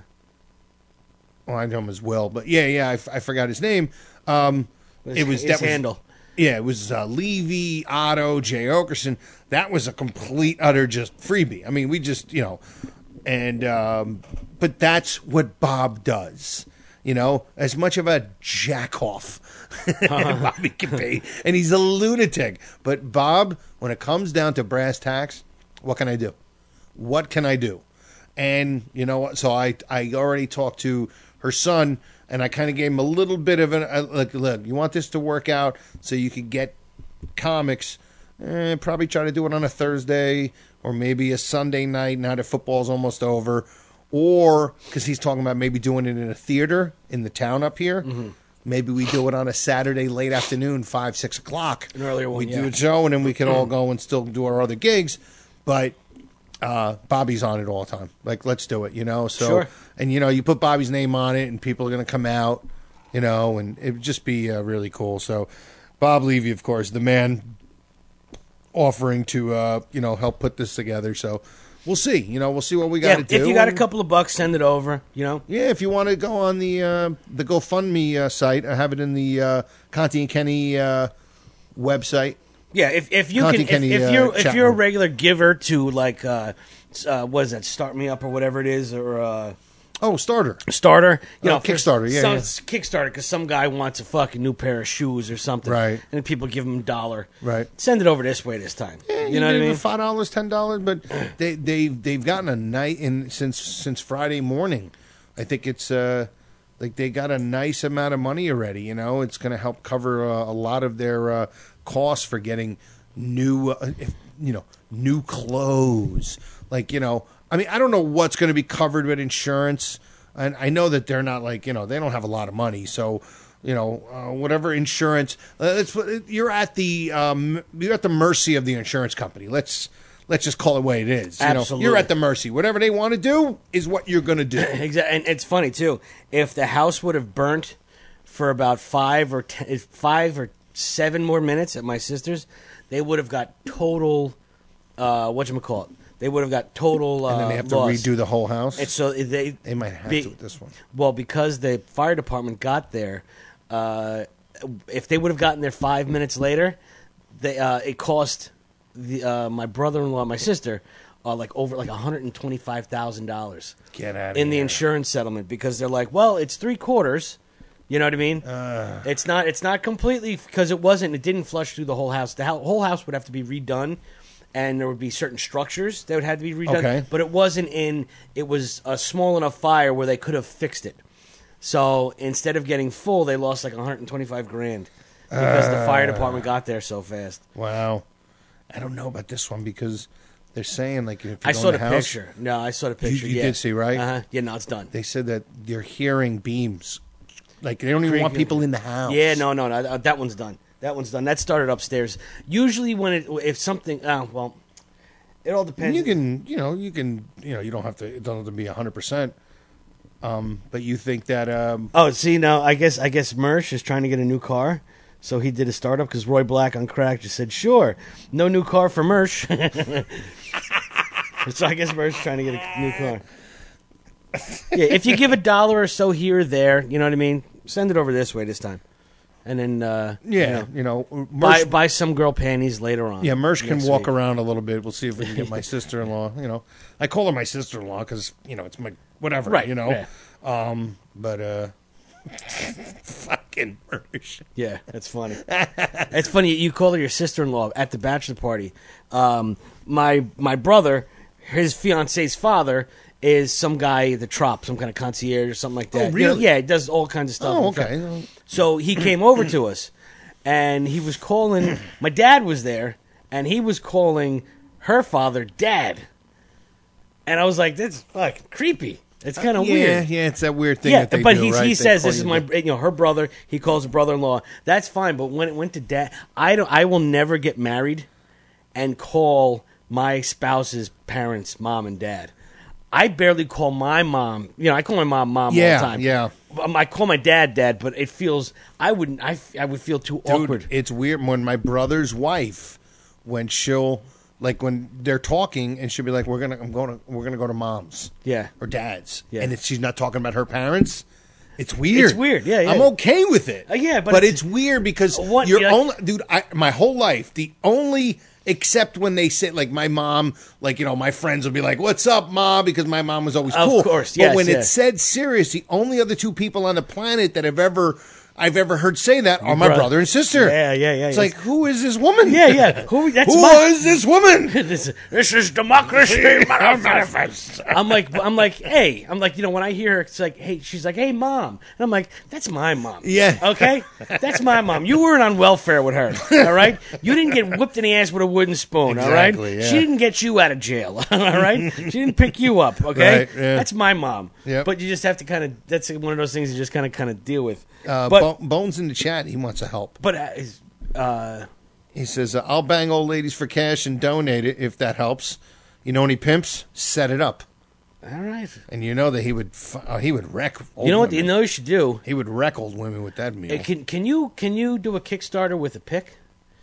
F: Well, I know him as well, but yeah, yeah, I, f- I forgot his name. Um,
G: His-
F: it was
G: his
F: that was-
G: handle.
F: yeah, it was uh, Levy, Otto, Jay Okerson. That was a complete, utter just freebie. I mean, we just, you know, and um, but that's what Bob does. You know, as much of a jack off Bobby can be, and he's a lunatic. But Bob, when it comes down to brass tacks, what can I do? What can I do? And you know what? So I I already talked to her son, and I kind of gave him a little bit of an uh, look. Look, you want this to work out so you could get comics. Eh, probably try to do it on a Thursday or maybe a Sunday night now that football's almost over, or because he's talking about maybe doing it in a theater in the town up here.
G: Mm-hmm.
F: Maybe we do it on a Saturday late afternoon, five six o'clock.
G: An earlier one,
F: We
G: yeah.
F: do a show, and then we can all go and still do our other gigs, but. Uh, Bobby's on it all the time. Like, let's do it, you know? So,
G: Sure.
F: and, you know, you put Bobby's name on it and people are going to come out, you know, and it would just be uh, really cool. So, Bob Levy, of course, the man offering to, uh, you know, help put this together. So, we'll see. You know, we'll see what we got
G: yeah,
F: to do.
G: if you got a
F: And-
G: couple of bucks, send it over. You know.
F: yeah, if you want to go on the uh, the GoFundMe uh, site, I have it in the uh, Conti and Kenny uh, website.
G: Yeah, if if you
F: Conti
G: can, if,
F: Kenny,
G: if
F: uh,
G: you're if
F: chat
G: you're a
F: room.
G: regular giver to like, uh, uh, what is that? Start Me Up or whatever it is, or uh,
F: oh, Starter,
G: Starter, you
F: Oh,
G: know, for
F: Kickstarter, yeah,
G: some,
F: yeah.
G: it's Kickstarter because some guy wants a fucking new pair of shoes or something,
F: Right.
G: And people give him a dollar,
F: Right.
G: Send it over this way this time.
F: Yeah,
G: you know what I mean?
F: Five dollars, ten dollars, but they they they've gotten a night in since since Friday morning. I think it's uh like they got a nice amount of money already. You know, it's going to help cover uh, a lot of their uh, costs for getting new, uh, if, you know, new clothes. Like you know, I mean, I don't know what's going to be covered with insurance, and I know that they're not like you know they don't have a lot of money, so. You know, uh, whatever insurance, uh, it's, you're at the um, you're at the mercy of the insurance company. Let's let's just call it what it is. You know,
G: Absolutely.
F: you're at the mercy. Whatever they want to do is what you're going to do.
G: Exactly, and it's funny too. If the house would have burnt for about five or ten, five or seven more minutes at my sister's, they would have got total uh, whatchamacallit. They would have got total. Uh,
F: And then they have to
G: loss.
F: redo the whole house?
G: And so they
F: They might have
G: be-
F: to with this one.
G: Well, because the fire department got there, uh, if they would have gotten there five minutes later, they uh, it cost the uh, my brother-in-law, and my sister, uh, like over like one hundred and twenty-five thousand dollars.
F: Get out of
G: in the
F: here.
G: insurance settlement because they're like, well, it's three quarters. You know what I mean?
F: Uh.
G: It's not. It's not completely because it wasn't. It didn't flush through the whole house. The ho- whole house would have to be redone, and there would be certain structures that would have to be redone.
F: Okay.
G: But it wasn't in. It was a small enough fire where they could have fixed it. So instead of getting full, they lost like one hundred twenty-five grand because the fire
F: Uh.
G: department got there so fast.
F: Wow. I don't know about this one because they're saying like if you
G: I
F: go
G: saw
F: in
G: the
F: the house,
G: picture. No, I saw the
F: You-
G: picture.
F: You,
G: yeah.
F: did see, right?
G: Uh-huh. Yeah, no, it's done.
F: They said that they're hearing beams. Like they don't even want people in the house.
G: Yeah, no, no, no. That one's done. That one's done. That started upstairs. Usually, when it if something, uh, well, it all depends.
F: You can, you know, you can, you know, you don't have to. It doesn't have to be a hundred percent. Um, but you think that? Um,
G: Oh, see now, I guess I guess Mersh is trying to get a new car, so he did a startup because Roy Black on Crack just said, "Sure, no new car for Mersh." So I guess Mersh is trying to get a new car. Yeah, if you give a dollar or so here or there, you know what I mean. Send it over this way this time, and then uh,
F: yeah,
G: you know,
F: you know,
G: buy
F: Mersh-
G: buy some girl panties later on.
F: Yeah, Mersh can
G: next
F: walk
G: week.
F: around a little bit. We'll see if we can get my sister-in-law. You know, I call her my sister-in-law because you know it's my whatever.
G: Right,
F: You know,
G: yeah.
F: um, but uh, fucking Mersh.
G: Yeah, that's funny. It's funny you call her your sister-in-law at the bachelor party. Um, my my brother, his fiance's father, is some guy at the Trop, some kind of concierge or something like that.
F: Oh,
G: You know,
F: really?
G: yeah, he does all kinds of stuff.
F: Oh,
G: in the
F: okay.
G: Trop. So he came over to us, and he was calling. My dad was there, and he was calling her father Dad. And I was like, "That's fucking creepy." It's kind of
F: yeah,
G: weird.
F: Yeah, it's that weird thing.
G: Yeah,
F: that they
G: but
F: do,
G: he's,
F: right?
G: he
F: They
G: says
F: call
G: this is
F: you
G: my,
F: the-
G: you know, her brother. He calls her brother-in-law. That's fine. But when it went to dad, I don't. I will never get married and call my spouse's parents mom and dad. I barely call my mom. You know, I call my mom mom
F: Yeah,
G: all the time.
F: yeah.
G: Um, I call my dad dad, but it feels I wouldn't. I, I would feel too
F: Dude,
G: awkward.
F: it's weird when my brother's wife, when she'll like when they're talking and she'll be like, "We're gonna, I'm going to, we're gonna go to mom's,
G: Yeah.
F: or dad's,"
G: Yeah.
F: and if she's not talking about her parents, it's weird.
G: It's weird, yeah, yeah.
F: I'm okay with it.
G: Uh, yeah, but
F: but
G: it's-
F: it's, weird because
G: What-
F: you're
G: you're like-
F: only, dude. I, my whole life, the only. Except when they say, like, my mom, like, you know, my friends will be like, "What's up, Ma?" Because my mom was always
G: Of
F: cool.
G: course,
F: But
G: yes,
F: when
G: yeah.
F: it's said serious, the only other two people on the planet that have ever, I've ever heard say that are my
G: Bro-
F: brother and sister.
G: Yeah, yeah, yeah.
F: It's
G: yeah.
F: like, who is this woman?
G: Yeah, yeah. Who? That's
F: Who
G: my,
F: is this woman?
G: this, this is democracy manifest. I'm like, I'm like, hey, I'm like, you know, when I hear her, it's like, hey, she's like, hey, mom, and I'm like, that's my mom.
F: Yeah.
G: Okay, that's my mom. You weren't on welfare with her. All right, you didn't get whipped in the ass with a wooden spoon. all right,
F: Exactly, yeah.
G: she didn't get you out of jail. All right, she didn't pick you up. Okay,
F: Right, yeah.
G: that's my mom.
F: Yep.
G: But you just have to kind of. That's one of those things you just kind of kind of deal with.
F: Uh,
G: but
F: Bo- Bones in the chat, he wants to help.
G: but uh, is- uh,
F: He says, uh, I'll bang old ladies for cash and donate it if that helps. You know any pimps? Set it up.
G: all right.
F: And you know that he would f- uh, he would wreck old
G: You know what?
F: women.
G: You know what you should do.
F: He would wreck old women with that meal.
G: Uh, Can can you can you do a Kickstarter with a pic?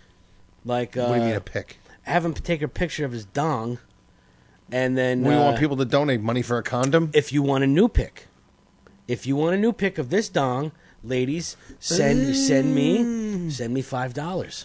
G: Like uh,
F: What do you mean a pic?
G: Have him take a picture of his dong, and then
F: We
G: uh,
F: want people to donate money for a condom?
G: if you want a new pic, if you want a new pic of this dong, ladies, send send me send me five dollars.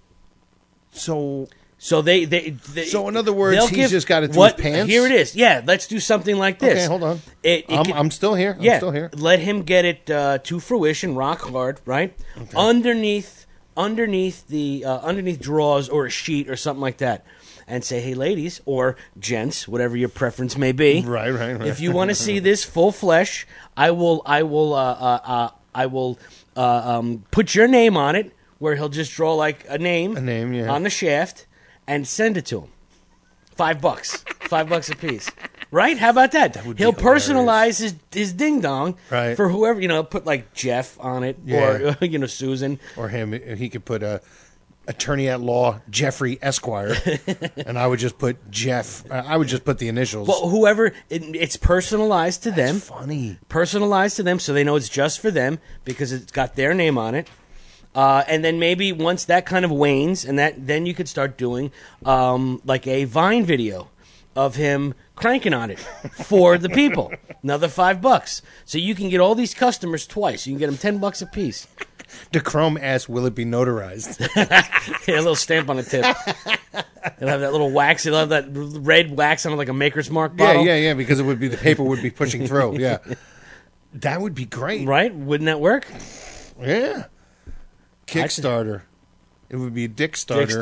F: So
G: So they, they, they
F: So in other words,
G: they'll
F: he's
G: give-
F: just got it through
G: what,
F: his pants?
G: Here it is. Yeah, let's do something like this.
F: Okay, hold on.
G: It, it
F: I'm,
G: can-
F: I'm still here. I'm
G: yeah,
F: still here.
G: let him get it uh, to fruition, rock hard, right? Underneath, underneath the uh, underneath drawers or a sheet or something like that, and say, "Hey, ladies or gents, whatever your preference may be,
F: Right, right, right.
G: if you want to see this full flesh, I will, I will, uh, uh, uh, I will uh, um, put your name on it, where he'll just draw like a name,
F: A name, yeah.
G: on the shaft, and send it to him. Five bucks, five bucks a piece." Right? How about that?
F: would be
G: He'll
F: hilarious.
G: personalize his, his ding dong
F: Right.
G: for whoever, you know, put like Jeff on it
F: Yeah.
G: or, you know, Susan.
F: Or him. He could put a attorney at law Jeffrey Esquire, and I would just put Jeff. I would just put the initials.
G: Well, whoever, it, it's personalized to them.
F: Funny.
G: Personalized to them so they know it's just for them because it's got their name on it. Uh, and then maybe once that kind of wanes, and that then you could start doing um, like a Vine video. of him cranking on it for the people. Another five bucks. So you can get all these customers twice. You can get them ten bucks a piece.
F: The Chrome asks, will it be notarized?
G: Yeah, a little stamp on the tip. They'll have that little wax. They'll have that red wax on it like a Maker's Mark bottle.
F: Yeah, yeah, yeah, because it would be the paper would be pushing through. Yeah. That would be great.
G: Right? Wouldn't that work?
F: Yeah. Kickstarter. It would be a dick starter.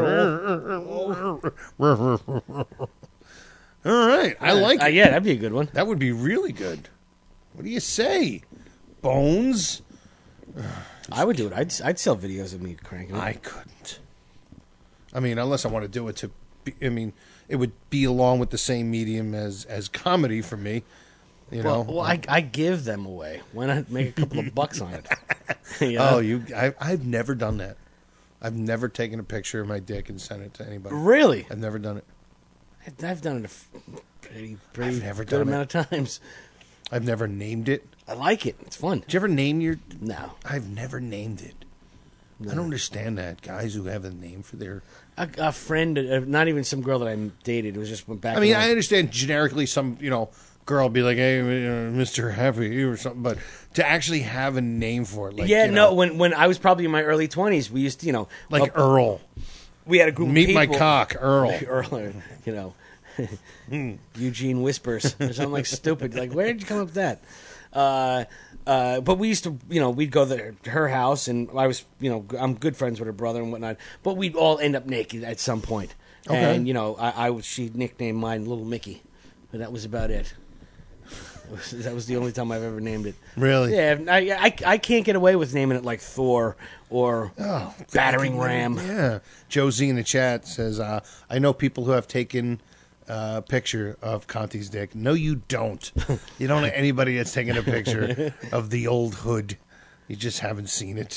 F: All right. I like
G: uh,
F: it.
G: Yeah, that'd be a good one.
F: That would be really good. What do you say? Bones?
G: I would do it. I'd, I'd sell videos of me cranking it.
F: I couldn't. I mean, unless I want to do it to be, I mean, it would be along with the same medium as, as comedy for me. You
G: well,
F: know?
G: Well, I, I give them away. Why not make a couple of bucks on it? You know?
F: Oh, you! I, I've never done that. I've never taken a picture of my dick and sent it to anybody.
G: Really?
F: I've never done it.
G: I've done it a pretty, pretty
F: I've never
G: good
F: done
G: amount
F: it.
G: of times.
F: I've never named it.
G: I like it. It's fun.
F: Did you ever name your...
G: No.
F: I've never named it.
G: No.
F: I don't understand that. Guys who have a name for their...
G: A, a friend, uh, not even some girl that I dated. It was just went back.
F: I mean,
G: and
F: I understand generically some, you know, girl be like, hey, uh, Mister Happy or something, but to actually have a name for it, like,
G: yeah,
F: you
G: no.
F: know,
G: When when I was probably in my early twenties, we used to, you know,
F: like
G: uh,
F: Earl.
G: We had a group.
F: Meet
G: of
F: my
G: people.
F: cock, Earl.
G: Earl, you know, Eugene Whispers or something like stupid. Like, where did you come up with that? Uh, uh, but we used to, you know, we'd go there to her house, and I was, you know, I'm good friends with her brother and whatnot. But we'd all end up naked at some point.
F: Okay.
G: And you know, I, I was she nicknamed mine Little Mickey, but that was about it. It was, that was the only time I've ever named it.
F: Really?
G: Yeah, I, I, I can't get away with naming it like Thor or
F: Oh,
G: Battering Ram.
F: Yeah. Josie in the chat says, uh, I know people who have taken a picture of Conti's dick. No, you don't. You don't know anybody that's taken a picture of the old hood. You just haven't seen it.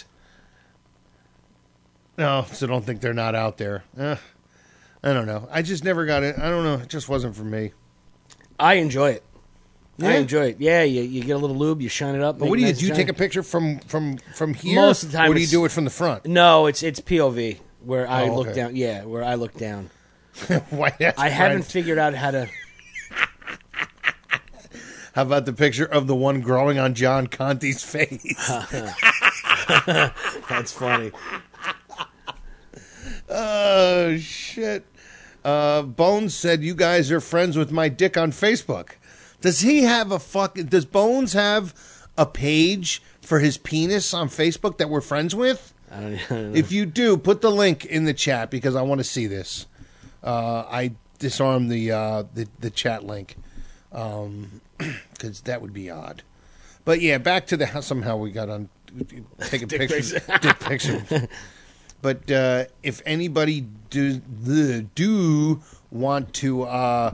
F: No, so don't think they're not out there. Eh, I don't know. I just never got it. I don't know. It just wasn't for me.
G: I enjoy it. I
F: Yeah?
G: enjoy it. Yeah, you, you get a little lube, you shine it up.
F: But
G: make
F: what do you
G: nice
F: do? You
G: shine.
F: take a picture from from from here,
G: Most of the time
F: or do you
G: it's-
F: do it from the front?
G: No, it's it's P O V where I
F: Oh,
G: look
F: okay.
G: down. Yeah, where I look down.
F: Why? That's
G: I haven't
F: Brent.
G: figured out how to.
F: How about the picture of the one growing on John Conti's face?
G: That's funny.
F: Oh shit! Uh, Bones said you guys are friends with my dick on Facebook. Does he have a fucking? Does Bones have a page for his penis on Facebook that we're friends with?
G: I don't, I don't know.
F: If you do, put the link in the chat because I want to see this. Uh, I disarmed the uh, the the chat link because that would be odd. But yeah, back to the how somehow we got on taking
G: Dick
F: pictures,
G: pics.
F: dick pictures. But uh, if anybody do do want to uh,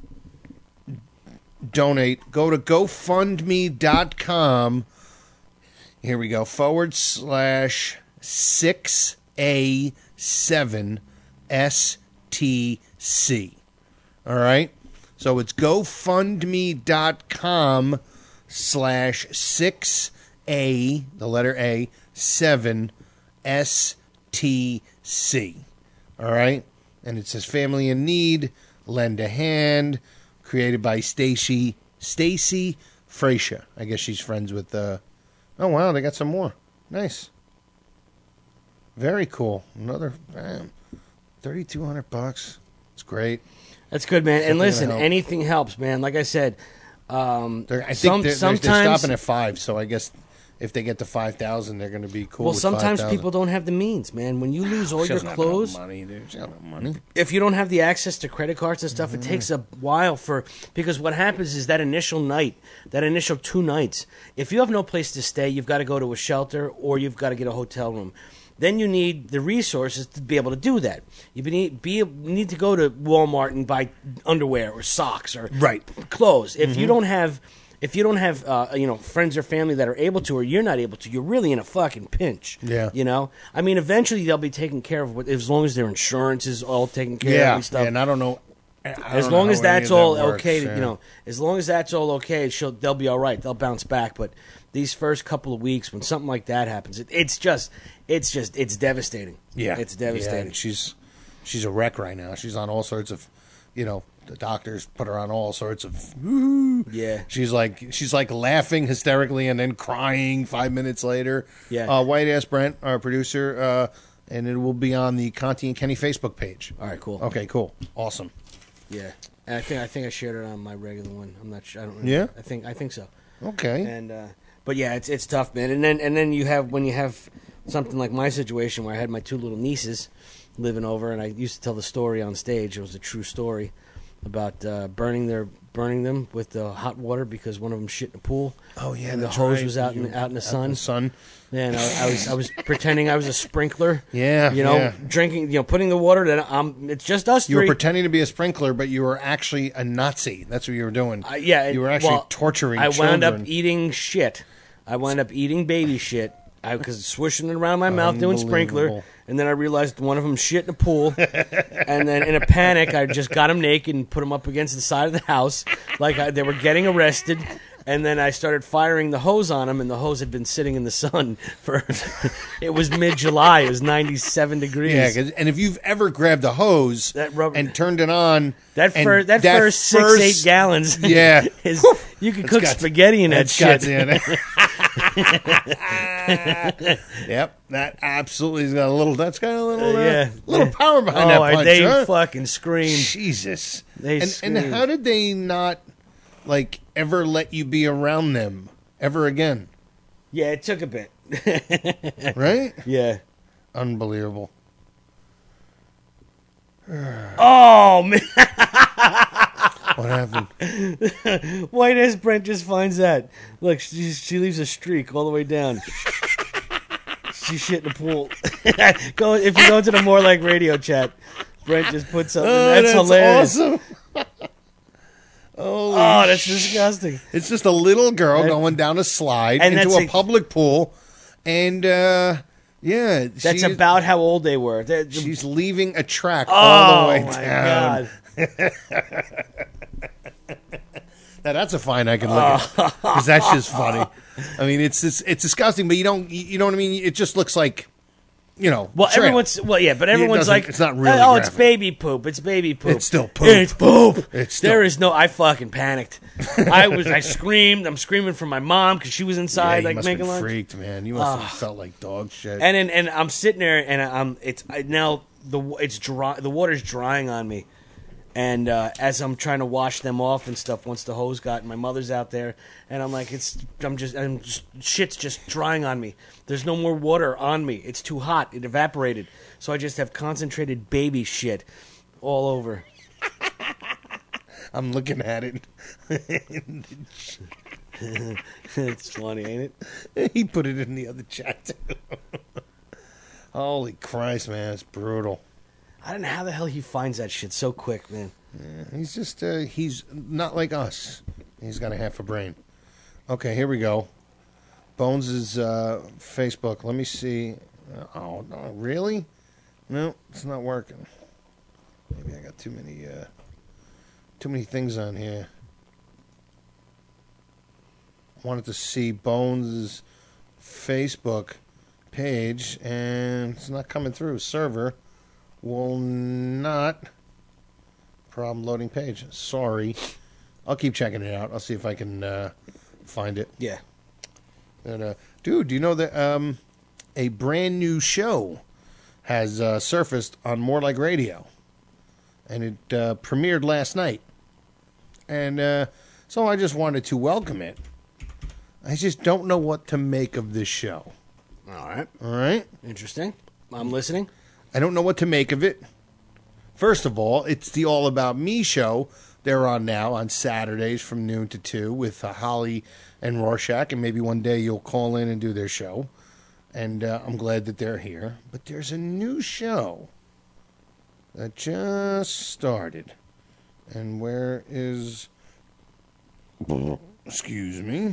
F: donate, go to GoFundMe dot com. Here we go. Forward slash six A seven S T C. All right. So it's GoFundMe dot com slash six A, the letter A, seven S T C. All right. And it says Family in Need, Lend a Hand, created by Stacy Stacy Frazier. I guess she's friends with uh oh wow, they got some more. Nice. Very cool. Another bam. thirty-two hundred bucks. It's great.
G: That's good, man. And
F: Something to
G: listen,
F: help.
G: anything helps, man. Like I said, um,
F: They're, I think
G: some,
F: they're, they're-
G: sometimes
F: they're stopping at five, so I guess if they get to five thousand, they're going to be cool.
G: well,
F: with
G: sometimes
F: five thousand.
G: people don't have the means, man. When you lose all
F: She
G: your
F: doesn't have enough
G: clothes,
F: money, dude. She doesn't have money.
G: if you don't have the access to credit cards and stuff, it takes a while for because what happens is that initial night, that initial two nights, if you have no place to stay, you've got to go to a shelter or you've got to get a hotel room. Then you need the resources to be able to do that. You need, be, need to go to Walmart and buy underwear or socks or
F: Right.
G: clothes. If you
F: Mhm.
G: don't have, if you don't have, uh, you know, friends or family that are able to, or you're not able to, you're really in a fucking pinch.
F: Yeah.
G: You know, I mean, eventually they'll be taken care of with, as long as their insurance is all taken care
F: Yeah,
G: of and stuff.
F: and I don't know. I don't
G: As
F: know
G: long
F: how
G: as
F: any
G: that's
F: of that
G: all
F: works,
G: okay, to,
F: yeah.
G: you know, as long as that's all okay, she'll they'll be all right. They'll bounce back. But these first couple of weeks, when something like that happens, it, it's just, it's just, it's devastating.
F: Yeah,
G: it's
F: Yeah,
G: devastating.
F: and she's she's a wreck right now. She's on all sorts of, you know, the doctors put her on all sorts of. Woo.
G: Yeah.
F: She's like she's like laughing hysterically and then crying five minutes later.
G: Yeah.
F: Uh, White Ass Brent, our producer, uh, and it will be on the Conti and Kenny Facebook page.
G: All right, cool.
F: Okay, cool, awesome.
G: Yeah, and I think I think I shared it on my regular one. I'm not sure. I don't. Remember.
F: Yeah?
G: I think I think so.
F: Okay.
G: And uh, but yeah, it's it's tough, man. And then and then you have when you have something like my situation where I had my two little nieces living over, and I used to tell the story on stage. It was a true story about uh, burning their burning them with the hot water because one of them shit in the pool.
F: Oh yeah,
G: and the
F: that's
G: hose
F: right.
G: was out in
F: You-
G: out in the
F: out
G: sun.
F: in the sun.
G: Yeah, and I, I was I was pretending I was a sprinkler.
F: Yeah,
G: you know,
F: yeah.
G: drinking, you know, putting the water. That I'm. It's just us
F: You
G: three.
F: were pretending to be a sprinkler, but you were actually a Nazi. That's what you were doing.
G: Uh, yeah,
F: you were
G: it-
F: actually
G: well,
F: torturing
G: I
F: children.
G: wound up eating shit. I wound up eating baby shit because swishing it around my mouth doing sprinkler,
F: Unbelievable.
G: and then I realized one of them shit in a pool, and then in a panic I just got him naked and put him up against the side of the house like I, they were getting arrested. And then I started firing the hose on him, and the hose had been sitting in the sun for. It was mid-July. It was ninety-seven degrees.
F: Yeah, 'cause- and if you've ever grabbed a hose and turned it on,
G: That,
F: and
G: fir- that, first six,
F: first-
G: eight gallons,
F: yeah,
G: is, you could
F: It's
G: cook
F: got-
G: spaghetti in that
F: it's
G: shit.
F: got in it. Yep, that absolutely has got a little. That's got a little, uh,
G: yeah.
F: little power behind
G: Oh,
F: that punch.
G: they
F: huh?
G: fucking screamed.
F: Jesus.
G: They
F: and, and
G: screamed.
F: how did they not like ever let you be around them ever again?
G: Yeah, it took a bit.
F: Right?
G: Yeah.
F: Unbelievable.
G: Oh, man.
F: What happened?
G: White ass Brent just finds that. Look, she, she leaves a streak all the way down. She shit in the pool. Go if you go to the More Like Radio chat. Brent just put something.
F: Oh,
G: that's,
F: that's
G: hilarious.
F: awesome. Holy
G: Oh, that's
F: sh-
G: disgusting.
F: It's just a little girl
G: That-
F: going down a slide
G: And
F: into
G: that's
F: a
G: a-
F: public pool, and uh, yeah,
G: That's
F: she-
G: about how old they were. They're-
F: she's leaving a track
G: Oh,
F: all the way
G: my
F: down. Now that's a fine I can look at because that's just funny. I mean, it's, it's it's disgusting, but you don't you you know what I mean. It just looks like, you know.
G: Well,
F: trail.
G: everyone's well, yeah, but
F: It
G: everyone's
F: doesn't-
G: like,
F: it's not really.
G: oh, it's
F: graphic.
G: baby poop. It's baby poop.
F: It's still poop.
G: It's poop.
F: It's still-
G: There is no. I fucking panicked. I was. I screamed. I'm screaming for my mom because she was
F: Yeah,
G: inside,
F: you
G: like
F: must
G: making
F: have been
G: lunch.
F: freaked, man. You must
G: Ah.
F: have felt like dog shit.
G: And and, and I'm sitting there, and I'm. It's I, now the it's dry. The water's drying on me, and uh, as I'm trying to wash them off and stuff, once the hose got, and my mother's out there, and I'm like, it's. I'm just. I'm just. Shit's just drying on me. There's no more water on me. It's too hot. It evaporated. So I just have concentrated baby shit all over.
F: I'm looking at it.
G: It's funny, ain't
F: it? He put it in the other chat too. Holy Christ, man, it's brutal.
G: I don't know how the hell he finds that shit so quick, man.
F: Yeah, he's just uh, he's not like us. He's got a half a brain. Okay, here we go. Bones' uh, Facebook. Let me see. Uh, oh no, really? No, it's not working. Maybe I got too many uh, too many things on here. I wanted to see Bones' Facebook page, and it's not coming through. Server will not. Problem loading page. Sorry. I'll keep checking it out. I'll see if I can uh, find it.
G: Yeah.
F: And, uh, dude, do you know that um, a brand new show has uh, surfaced on More Like Radio? And it uh, premiered last night. And uh, so I just wanted to welcome it. I just don't know what to make of this show.
G: All right.
F: All right?
G: Interesting. I'm listening.
F: I don't know what to make of it. First of all, it's the All About Me show. They're on now on Saturdays from noon to two with uh, Holly and Rorschach, and maybe one day you'll call in and do their show. And uh, I'm glad that they're here. But there's a new show that just started. And where is... Excuse me.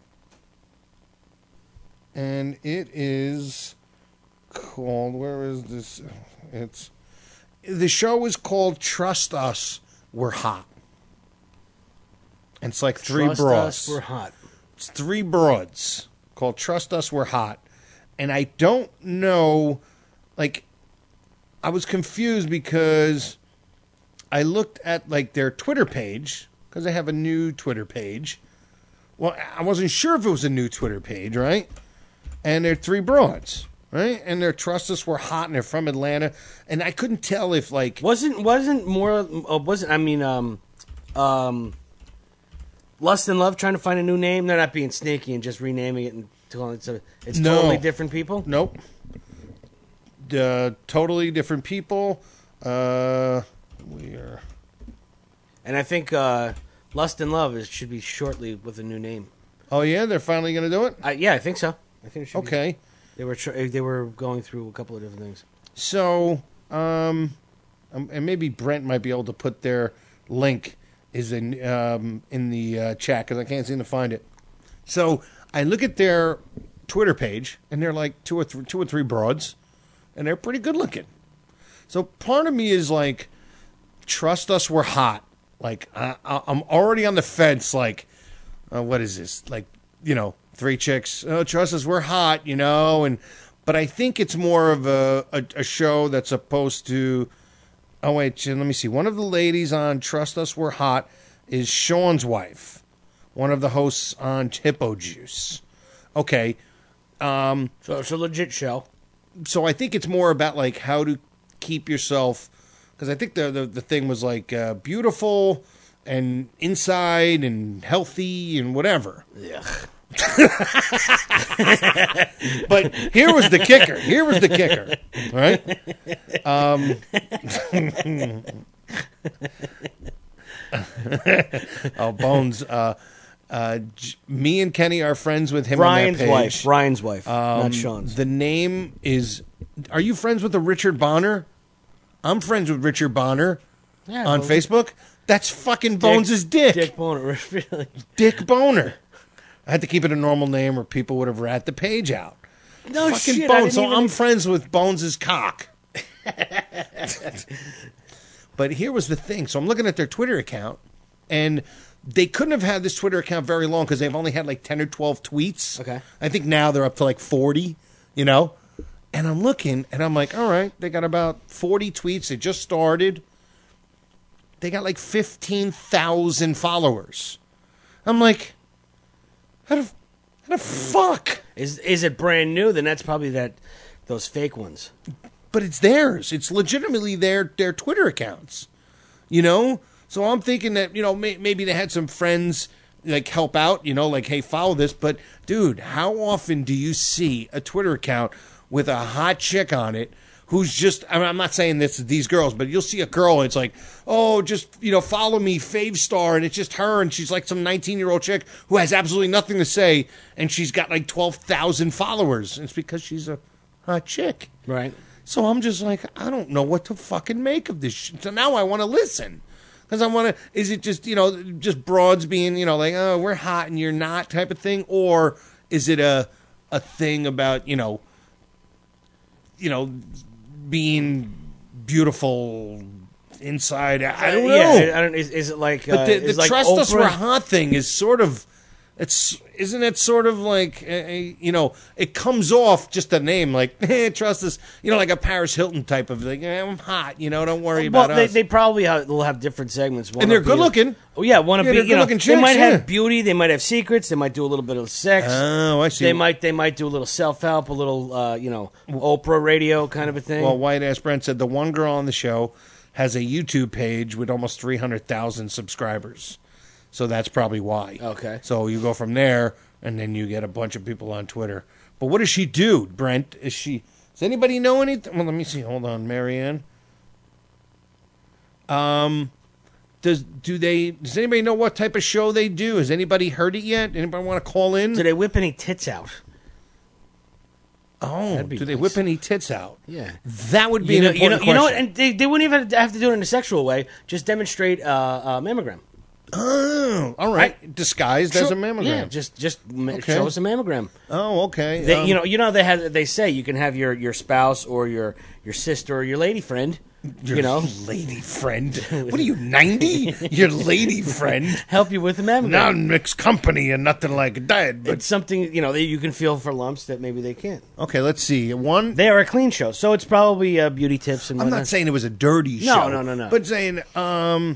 F: And it is called... Where is this? It's... The show is called Trust Us, We're Hot. And it's like three
G: Trust
F: broads.
G: Us, We're Hot.
F: It's three broads called Trust Us, We're Hot. And I don't know, like, I was confused because I looked at like their Twitter page because they have a new Twitter page. Well, I wasn't sure if it was a new Twitter page, right? And they're three broads, right? And their Trust Us We're Hot, and they're from Atlanta. And I couldn't tell if like
G: wasn't wasn't more uh, wasn't I mean um um Lust and Love trying to find a new name. They're not being sneaky and just renaming it and telling it's a, it's
F: No.
G: totally different people.
F: Nope. Uh, totally different people. Uh, we are.
G: And I think uh, Lust and Love is, should be shortly with a new name.
F: Oh yeah, they're finally going to do it.
G: Uh, yeah, I think so. I think it should
F: Okay.
G: Be. They were tr- they were going through a couple of different things.
F: So, um, um, and maybe Brent might be able to put their link is in um, in the uh, chat because I can't seem to find it. So I look at their Twitter page, and they're like two or th- two or three broads, and they're pretty good looking. So part of me is like, Trust Us, We're Hot. Like I, I, I'm already on the fence. Like, uh, what is this? Like, you know, three chicks. Oh, Trust Us, We're Hot. You know, and but I think it's more of a a, a show that's supposed to. Oh wait, let me see. One of the ladies on Trust Us, We're Hot is Sean's wife. One of the hosts on Hippo Juice. Okay. Um,
G: so it's a legit show.
F: So I think it's more about like how to keep yourself, because I think the, the the thing was like uh, beautiful and inside and healthy and whatever.
G: Yeah.
F: But here was the kicker. Here was the kicker. Right? Um, oh, Bones. Uh, uh, J- me and Kenny are friends with him
G: Ryan's
F: on that page.
G: wife. Ryan's wife,
F: Um,
G: not Sean's.
F: The name is... Are you friends with the Richard Bonner? I'm friends with Richard Bonner
G: Yeah,
F: on
G: well,
F: Facebook. That's fucking Bones' dick.
G: Dick Boner, really.
F: Dick Boner. I had to keep it a normal name or people would have rat the page out.
G: No
F: fucking
G: shit, I
F: Bones.
G: didn't
F: So
G: even-
F: I'm friends with Bones' cock. But here was the thing. So I'm looking at their Twitter account, and they couldn't have had this Twitter account very long because they've only had like ten or twelve tweets.
G: Okay.
F: I think now they're up to like forty, you know? And I'm looking, and I'm like, all right, they got about forty tweets. They just started. They got like fifteen thousand followers. I'm like, how the, how the fuck?
G: Is is it brand new? Then that's probably that those fake ones.
F: But it's theirs. It's legitimately their their Twitter accounts. You know? So I'm thinking that, you know, may, maybe they had some friends like help out, you know, like, hey, follow this. But, dude, how often do you see a Twitter account with a hot chick on it who's just, I mean, I'm not saying this to these girls, but you'll see a girl and it's like, oh, just, you know, follow me, Fave Star, and it's just her, and she's like some nineteen-year-old chick who has absolutely nothing to say, and she's got like twelve thousand followers. And it's because she's a hot chick.
G: Right.
F: So I'm just like, I don't know what to fucking make of this shit. So now I want to listen. Because I want to, is it just, you know, just broads being, you know, like, oh, we're hot and you're not type of thing? Or is it a a thing about, you know, you know, being beautiful inside? I don't know.
G: Yeah, I don't, is, is it like uh,
F: But the, the
G: is like
F: Trust Us
G: Oprah?
F: We're Hot thing is sort of, it's, isn't it sort of like, uh, you know, it comes off just a name, like, hey, trust us, you know, like a Paris Hilton type of, like, eh, I'm hot, you know, don't worry
G: Well,
F: about
G: they,
F: us.
G: they probably have, they'll have different segments. One
F: And they're
G: will be-
F: good looking.
G: Oh yeah, one to
F: Yeah,
G: be
F: they're
G: you know
F: good-looking
G: they
F: chicks,
G: might
F: yeah.
G: have beauty, they might have secrets, they might do a little bit of sex.
F: Oh, I see.
G: They might they might do a little self help, a little uh, you know Oprah radio kind of a thing.
F: Well, White Ass Brent said the one girl on the show has a YouTube page with almost three hundred thousand subscribers. So that's probably why.
G: Okay.
F: So you go from there, and then you get a bunch of people on Twitter. But what does she do, Brent? Is she? Does anybody know anything? Well, let me see. Hold on, Marianne. Um, does do they? Does anybody know what type of show they do? Has anybody heard it yet? Anybody want to call in?
G: Do they whip any tits out?
F: Oh,
G: That'd be
F: do they
G: nice.
F: whip any tits out?
G: Yeah,
F: that would be
G: you know,
F: an
G: you know,
F: important
G: you know what?
F: question.
G: And they, they wouldn't even have to do it in a sexual way. Just demonstrate uh, uh, mammogram.
F: Oh, all right.
G: I-
F: Disguised
G: Sure,
F: as a mammogram.
G: Yeah, just just ma-
F: Okay.
G: show us a mammogram.
F: Oh, okay.
G: They,
F: Um,
G: you know, you know they had they say you can have your, your spouse or your your sister or your lady friend.
F: Your
G: you know,
F: lady friend. What are you, ninety? Your lady friend
G: help you with the mammogram.
F: Not mixed company and nothing like that. But
G: It's something you know that you can feel for lumps that maybe they can't.
F: okay, let's see. One.
G: They are a clean show, so it's probably uh, beauty tips and
F: I'm
G: whatnot.
F: not saying it was a dirty
G: No,
F: show.
G: no, no, no.
F: But saying, um,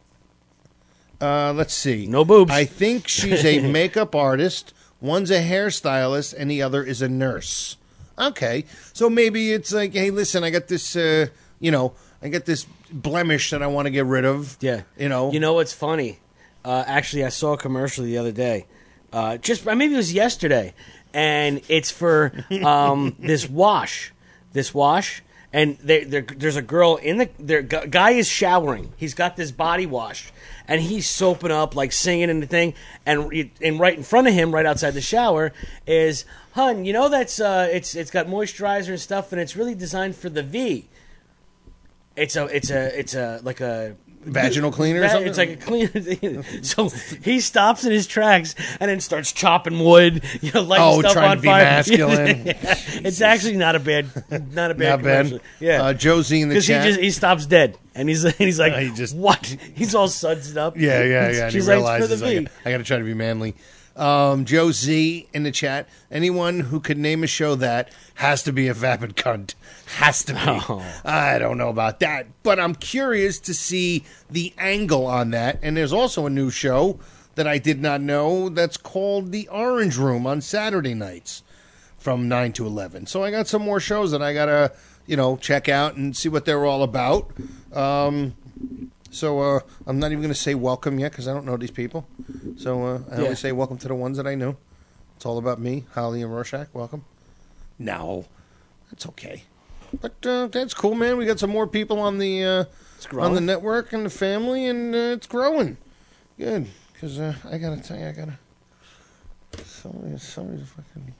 F: uh, let's see.
G: No boobs.
F: I think she's a makeup artist. One's a hairstylist, and the other is a nurse. Okay, so maybe it's like, hey, listen, I got this, uh, you know, I got this blemish that I want to get rid of.
G: Yeah.
F: You know.
G: You know what's funny? Uh, actually, I saw a commercial the other day. Uh, just maybe it was yesterday, and it's for um, this wash. This wash, and they, there's a girl in the. Their guy is showering. He's got this body wash, and he's soaping up, like singing and the thing. And and right in front of him, right outside the shower, is hun. You know that's uh, it's it's got moisturizer and stuff, and it's really designed for the V. It's a it's a it's a like a
F: vaginal cleaner or something?
G: It's like a cleaner. So he stops in his tracks and then starts chopping wood, you know, lighting
F: Oh,
G: stuff
F: trying
G: on
F: to be
G: fire.
F: masculine.
G: Yeah. It's actually not a bad, not a bad
F: Not bad.
G: commercial. Yeah,
F: Uh, Josie in the
G: because he
F: chat.
G: just he stops dead and he's he's like,
F: Uh, he just-
G: what? He's all sudsed up.
F: Yeah, yeah, yeah. And he
G: She's like, "It's for
F: realizes
G: the
F: I,
G: V."
F: got- I got to try to be manly. Um, Joe Z in the chat. Anyone who could name a show that has to be a vapid cunt. Has to be.
G: Oh.
F: I don't know about that, but I'm curious to see the angle on that. And there's also a new show that I did not know that's called The Orange Room on Saturday nights from nine to eleven. So I got some more shows that I got to, you know, check out and see what they're all about. Um, So uh, I'm not even going to say welcome yet because I don't know these people. So uh, I
G: Yeah.
F: always say welcome to the ones that I know. It's all about me, Holly and Rorschach. Welcome. No, that's okay. But uh, that's cool, man. We got some more people on the uh,
G: growing.
F: on the network and the family, and uh, it's growing. Good, because uh, I gotta tell you, I gotta. Somebody, somebody's fucking.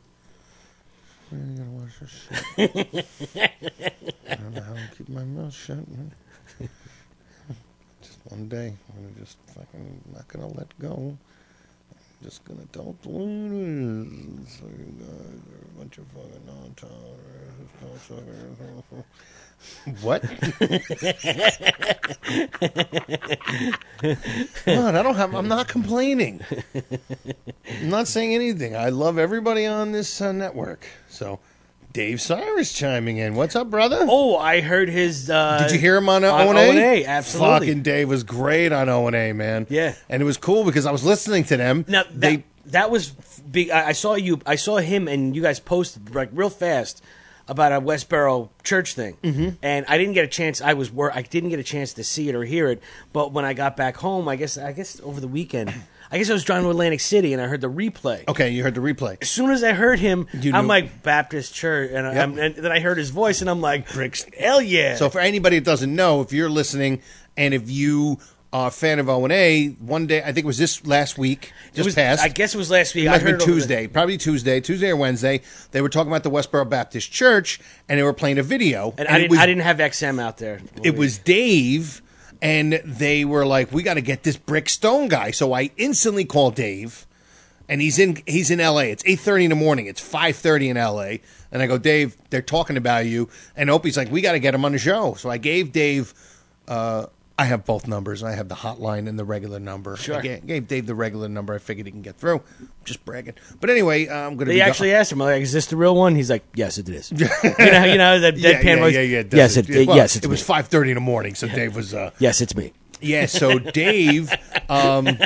F: I gotta watch this shit. I don't know how to keep my mouth shut, man. Just one day, I'm gonna just fucking not gonna let go. I'm just gonna tell it what it is. So you guys are a bunch of fucking non-tolerant. What? God, I don't have. I'm not complaining. I'm not saying anything. I love everybody on this uh, network. So. Dave Cyrus chiming in. What's up, brother?
G: Oh, I heard his. Uh,
F: Did you hear him on, uh,
G: on
F: O and A?
G: O and A, absolutely.
F: Fucking Dave was great on O and A, man.
G: Yeah.
F: And it was cool because I was listening to them.
G: Now that,
F: they
G: that was big. I I saw you. I saw him, and you guys posted like real fast about a Westboro church thing,
F: Mhm.
G: and I didn't get a chance. I was wor- I didn't get a chance to see it or hear it. But when I got back home, I guess I guess over the weekend, I guess I was driving to Atlantic City, and I heard the replay.
F: Okay, you heard the replay.
G: As soon as I heard him,
F: You
G: I'm
F: knew-
G: like Baptist church, and, I-
F: Yep.
G: I'm- and then I heard his voice, and I'm like, hell yeah!
F: So for anybody that doesn't know, if you're listening and if you are a fan of O and A, one day, I think it was this last week, just
G: it was,
F: passed.
G: I guess it was last week.
F: It
G: I
F: might have
G: heard
F: been
G: it over the-
F: Tuesday, probably Tuesday, Tuesday or Wednesday. They were talking about the Westboro Baptist Church, and they were playing a video.
G: and, I
F: it
G: didn't.
F: was
G: I didn't have X M out there.
F: it was Dave, and they were like, "We got to get this Brick Stone guy." So I instantly called Dave, and he's in he's in L A. It's eight thirty in the morning. It's five thirty in L A, and I go, "Dave, they're talking about you." And Opie's like, "We got to get him on the show." So I gave Dave. Uh, I have both numbers. I have the hotline and the regular number.
G: Sure.
F: I gave, gave Dave the regular number. I figured he can get through. Just bragging. But anyway, I'm going to.
G: They
F: be
G: actually
F: go-
G: asked him, like, "Is this the real one?" He's like, "Yes, it is." you know, you know that
F: yeah,
G: deadpan
F: yeah,
G: voice.
F: yeah, yeah, it does
G: Yes,
F: it.
G: it,
F: Well,
G: yes, it's
F: it was
G: me.
F: five thirty in the morning, so Dave was. Uh,
G: Yes, it's me.
F: Yeah, so Dave. Um,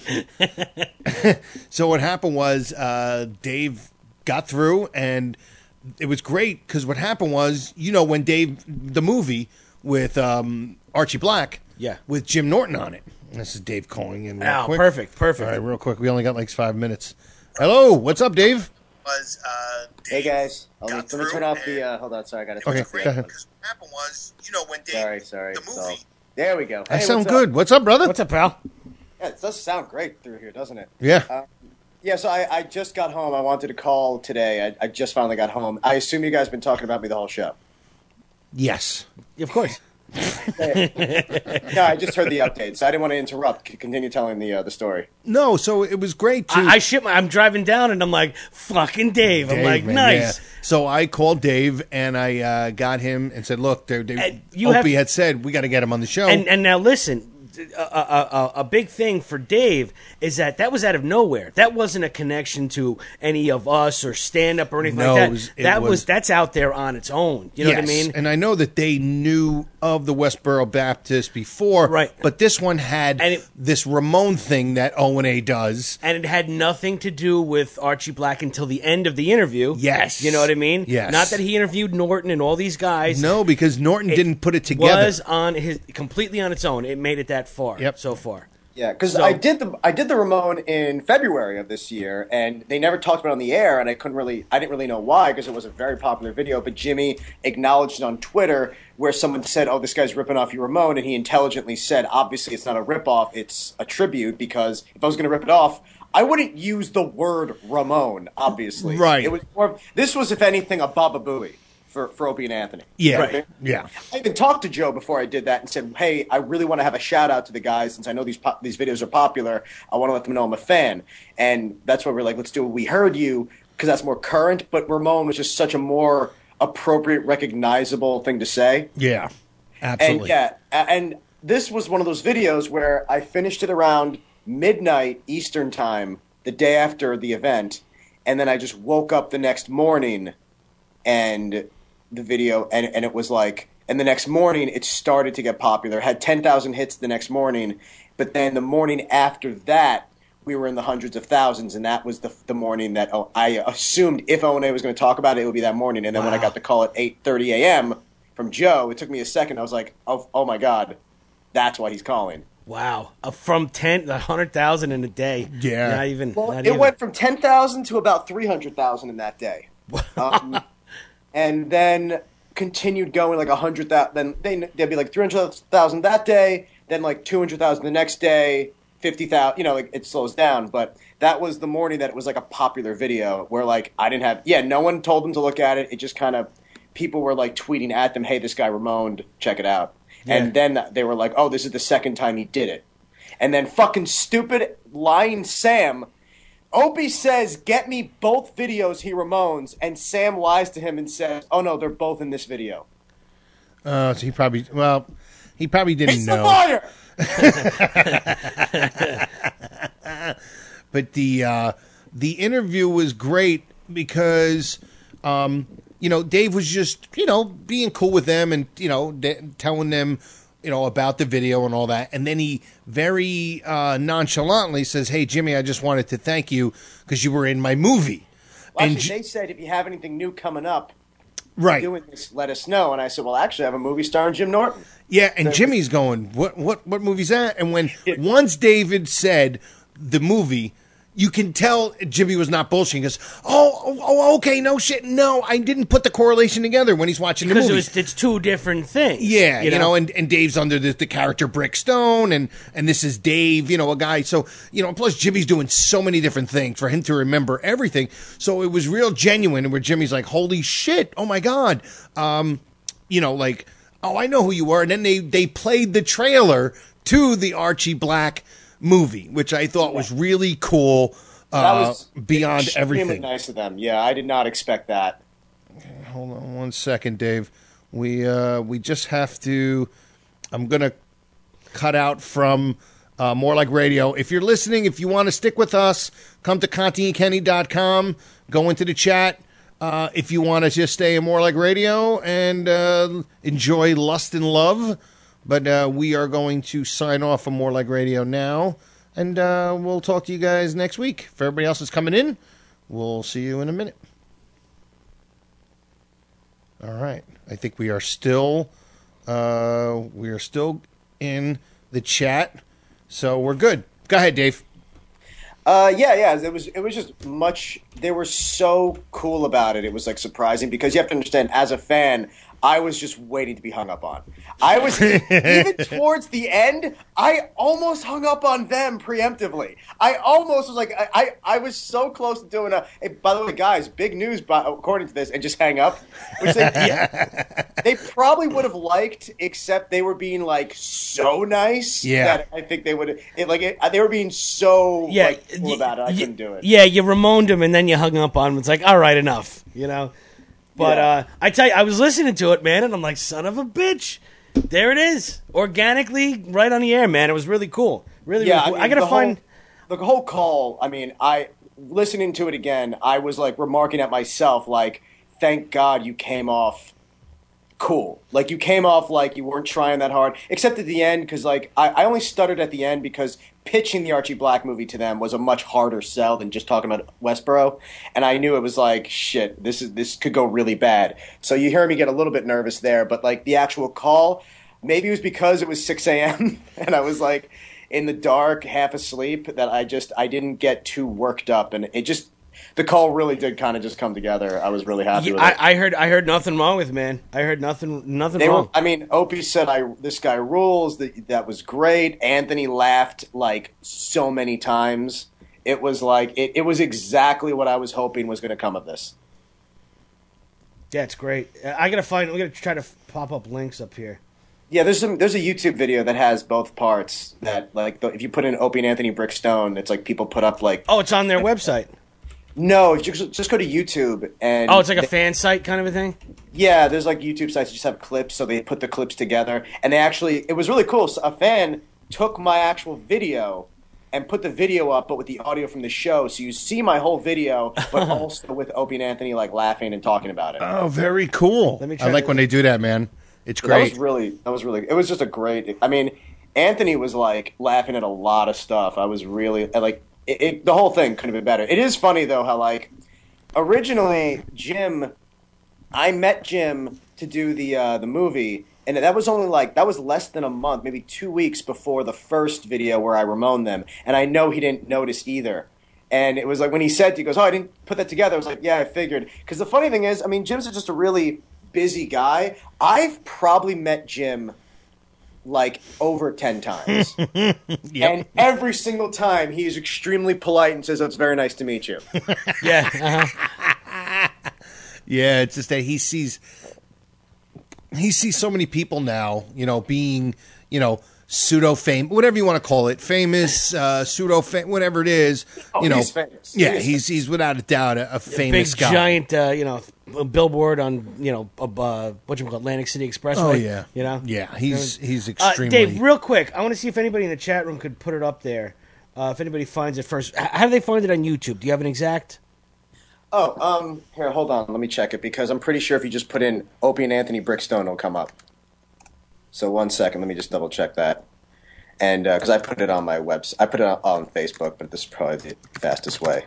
F: so what happened was uh, Dave got through, and it was great because what happened was, you know, when Dave, the movie with um, Archie Black,
G: Yeah.
F: with Jim Norton on it. This is Dave calling in. Real
G: Oh,
F: quick.
G: perfect, perfect.
F: All right, real quick. We only got like five minutes. Hello, what's up, Dave?
M: Was uh, hey guys, I'll let me turn off the. Uh, hold on, sorry, I got to.
F: Okay, go ahead.
M: What happened was, you know, when Dave, sorry, sorry, the movie. So, there we go.
F: I
M: Hey,
F: sound
M: what's
F: good.
M: Up?
F: What's up, brother?
G: What's up, pal?
M: Yeah, it does sound great through here, doesn't it?
F: Yeah.
M: Uh, yeah. So I, I just got home. I wanted to call today. I, I just finally got home. I assume you guys have been talking about me the whole show.
F: Yes.
G: Of course.
M: No, I just heard the update, so I didn't want to interrupt. C- Continue telling the uh, the story.
F: No, so it was great to.
G: I, I shit my. I'm driving down and I'm like, fucking Dave. I'm
F: Dave,
G: like,
F: man,
G: nice.
F: yeah. So I called Dave and I uh, got him and said, "Look, they, they,
G: you
F: Opie
G: have-
F: had said we got to get him on the show."
G: And and now listen, a, a, a, a big thing for Dave is that that was out of nowhere. That wasn't a connection to any of us or stand up or anything
F: No,
G: like that.
F: it was- it
G: that was,
F: was-
G: that's out there on its own. You know what I
F: Yes,
G: mean?
F: And I know that they knew of the Westboro Baptist before, right? But this one had this Ramon thing that O and A does.
G: And it had nothing to do with Archie Black until the end of the interview.
F: Yes.
G: You know what I mean?
F: Yes.
G: Not that he interviewed Norton and all these guys.
F: No, because Norton
G: It
F: didn't put it together.
G: was on his completely on its own. It made it that far. Yep. So far.
M: Yeah, because
G: So-
M: I did the I did the Ramon in February of this year, and they never talked about it on the air, and I couldn't really I didn't really know why because it was a very popular video. But Jimmy acknowledged it on Twitter where someone said, "Oh, this guy's ripping off your Ramon," and he intelligently said, "Obviously, it's not a ripoff; it's a tribute because if I was going to rip it off." I wouldn't use the word Ramon, obviously.
F: Right.
M: It was more. This was, if anything, a Baba Booey for, for Opie and Anthony.
F: Yeah,
M: Right?
F: yeah.
M: I even talked to Joe before I did that and said, "Hey, I really want to have a shout out to the guys since I know these po- these videos are popular. I want to let them know I'm a fan." And that's why we're like, "Let's do it. We heard you," because that's more current. But Ramon was just such a more appropriate, recognizable thing to say.
F: Yeah, absolutely.
M: And yeah, a- and this was one of those videos where I finished it around midnight Eastern time, the day after the event, and then I just woke up the next morning, and the video, and, and it was like, and the next morning it started to get popular. It had ten thousand hits the next morning, but then the morning after that, we were in the hundreds of thousands, and that was the the morning that oh, I assumed if O and A was going to talk about it, it would be that morning. And then when I
G: Wow.
M: got the call at eight thirty a.m. from Joe, it took me a second. I was like, oh, oh my God, that's why he's calling.
G: Wow. Uh, from ten, the hundred thousand in a day.
F: Yeah.
G: Not even.
M: Well,
G: not
M: it
G: even.
M: went from ten thousand to about three hundred thousand in that day. Um, and then continued going like one hundred thousand. Then they, they'd be like three hundred thousand that day, then like two hundred thousand the next day, fifty thousand. You know, like, it slows down. But that was the morning that it was like a popular video where like I didn't have, yeah, no one told them to look at it. It just kind of, people were like tweeting at them, "Hey, this guy Ramon, check it out."
G: Yeah.
M: And then they were like, "Oh, this is the second time he did it." And then fucking stupid lying Sam, Opie says, "Get me both videos he Ramones," and Sam lies to him and says, "Oh no, they're both in this video."
F: Uh, so he probably, well, he probably didn't
M: He's
F: know.
M: the liar!
F: But the uh, the interview was great because, um, you know, Dave was just, you know, being cool with them and, you know, de- telling them, you know, about the video and all that. And then he very uh, nonchalantly says, "Hey, Jimmy, I just wanted to thank you because you were in my movie."
M: Well,
F: And
M: actually, they said if you have anything new coming up,
F: Right.
M: doing this, let us know. And I said, "Well, actually, I have a movie starring Jim Norton."
F: Yeah, and
M: So-
F: Jimmy's going, what what what movie's that? And when once David said the movie, you can tell Jimmy was not bullshitting. He goes, oh, oh, oh, okay, no shit. No, I didn't put the correlation together when he's watching the
G: Because
F: movie.
G: it was, it's two different things.
F: Yeah, you, know, and, and Dave's under the, the character Brick Stone, and, and this is Dave, you know, a guy. So, you know, plus Jimmy's doing so many different things for him to remember everything. So it was real genuine, where Jimmy's like, holy shit, oh my God. Um, you know, like, oh, I know who you are. And then they, they played the trailer to the Archie Black movie, which I thought was really cool. Uh,
M: That was
F: beyond
M: extremely
F: everything.
M: nice of them. Yeah, I did not expect that.
F: Hold on one second, Dave. We uh, we just have to. I'm gonna cut out from uh, More Like Radio. If you're listening, if you want to stick with us, come to Conti and Kenny dot com. Go into the chat. Uh, if you want to just stay in More Like Radio and uh, enjoy Lust and Love, but uh, we are going to sign off from More Like Radio now, and uh, we'll talk to you guys next week. If everybody else is coming in, we'll see you in a minute. All right. I think we are still uh, we are still in the chat, so we're good. Go ahead, Dave.
M: Uh, yeah, yeah. It was it was just much. They were so cool about it. It was like surprising because you have to understand, as a fan, I was just waiting to be hung up on. I was even towards the end. I almost hung up on them preemptively. I almost was like, I, I, I was so close to doing a. Hey, by the way, guys, big news. By, according to this, and just hang up, which they yeah, they probably would have liked, except they were being like so nice.
F: Yeah.
M: that I think they would. It, like it, they were being so
G: Yeah,
M: like, cool
G: y-
M: about it. I
G: y-
M: couldn't do it.
G: Yeah, you Ramoned him and then you hung up on him. It's like, all right, enough, you know. But
M: Yeah.
G: uh, I tell you, I was listening to it, man, and I'm like, son of a bitch. There it is, organically, right on the air, man. It was really cool. Really,
M: Yeah,
G: really cool. I,
M: I, mean,
G: gotta
M: the
G: find.
M: whole, the whole call. I mean, I listening to it again. I was like remarking at myself, like, thank God you came off cool. Like you came off like you weren't trying that hard, except at the end, because like I, I only stuttered at the end because pitching the Archie Black movie to them was a much harder sell than just talking about Westboro, and I knew it was like shit. This is this could go really bad. So you hear me get a little bit nervous there, but like the actual call, maybe it was because it was six a.m. and I was like in the dark, half asleep, that I just I didn't get too worked up, and it just. The call really did kind of just come together. I was really happy
G: Yeah,
M: with it.
G: I, I heard. I heard nothing wrong with it, man. I heard nothing. Nothing
M: They
G: wrong.
M: were, I mean, Opie said, "I this guy rules." That that was great. Anthony laughed like so many times. It was like it, it was exactly what I was hoping was going to come of this.
G: Yeah, it's great. I gotta find. We gotta try to pop up links up here.
M: Yeah, there's some there's a YouTube video that has both parts. That like the, if you put in Opie and Anthony Brickstone, it's like people put up like
G: Oh, it's on their website.
M: no, just just go to YouTube and
G: Oh, it's like a
M: they-
G: fan site kind of a thing.
M: Yeah, there's like YouTube sites that just have clips, so they put the clips together, and they actually it was really cool. So a fan took my actual video and put the video up, but with the audio from the show, so you see my whole video, but also with Opie and Anthony like laughing and talking about it.
F: Oh, very cool.
M: Let me
F: I
M: try
F: like
M: to-
F: when they do that, man. It's
M: So that
F: great.
M: was really that was really it was just a great. I mean, Anthony was like laughing at a lot of stuff. I was really like it, it, the whole thing could have been better. It is funny though how like originally Jim, I met Jim to do the uh, the movie, and that was only like that was less than a month, maybe two weeks before the first video where I Ramoned them, and I know he didn't notice either. And it was like when he said, he goes, "Oh, I didn't put that together." I was like, "Yeah, I figured." Because the funny thing is, I mean, Jim's just a really busy guy. I've probably met Jim like over ten times. And every single time he is extremely polite and says, "Oh, it's very nice to meet you."
G: Yeah. Uh-huh.
F: Yeah, it's just that he sees he sees so many people now, you know, being, you know, pseudo fame, whatever you want to call it, famous, uh, pseudo fame, whatever it is.
M: Oh,
F: you know,
M: he's famous.
F: Yeah,
M: He is
F: he's he's without a doubt a, a famous
G: Big
F: guy.
G: giant, uh, you know, a billboard on, you know, uh, what you call Atlantic City Expressway.
F: Oh, yeah.
G: you know.
F: Yeah, he's- he's
G: Uh,
F: extremely-
G: Dave, real quick, I want to see if anybody in the chat room could put it up there. Uh, if anybody finds it first, H- how do they find it on YouTube? Do you have an exact?
M: Oh, um, here, hold on. Let me check it because I'm pretty sure if you just put in Opie and Anthony Brickstone, it'll come up. So one second, let me just double check that. And because I put it on my website, I put it on, on Facebook, but this is probably the fastest way.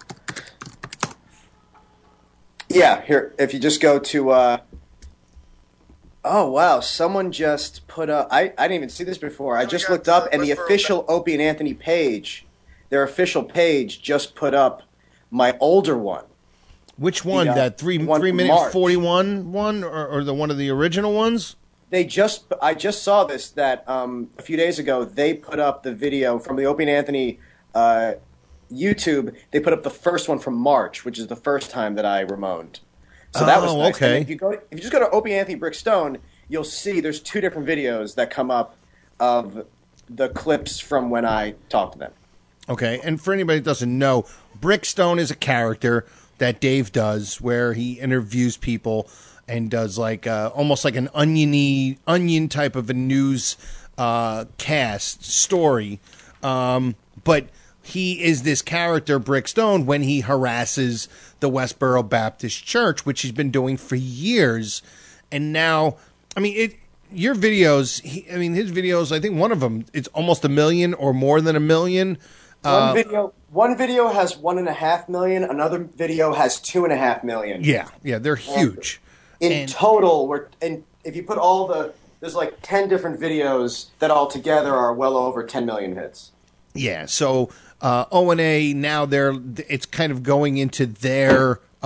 M: Yeah, here. If you just go to, uh, oh wow, someone just put up. I I didn't even see this before. I just looked up, and the official Opie and Anthony page, their official page, just put up my older one.
F: Which one?
M: The, uh,
F: that three
M: one
F: three
M: from
F: minute
M: March.
F: forty one one, or, or the one of the original ones?
M: They just, I just saw this that um, a few days ago. They put up the video from the Opie and Anthony uh, YouTube. They put up the first one from March, which is the first time that I Ramoned. So that was
F: Oh,
M: nice.
F: okay.
M: And if you go, if you just go to Opie and Anthony Brickstone, you'll see there's two different videos that come up of the clips from when I talked to them.
F: Okay, and for anybody that doesn't know, Brickstone is a character that Dave does where he interviews people and does like uh, almost like an oniony onion type of a news uh, cast story. Um, but he is this character, Brickstone, when he harasses the Westboro Baptist Church, which he's been doing for years. And now, I mean, it. Your videos, he, I mean, his videos, I think one of them, it's almost a million or more than a million.
M: One
F: Uh,
M: video, one video has one and a half million. Another video has two and a half million.
F: Yeah, yeah, they're huge.
M: In
F: And-
M: total, we're and if you put all the there's like ten different videos that all together are well over ten million hits.
F: Yeah, so uh, O and A now they're it's kind of going into their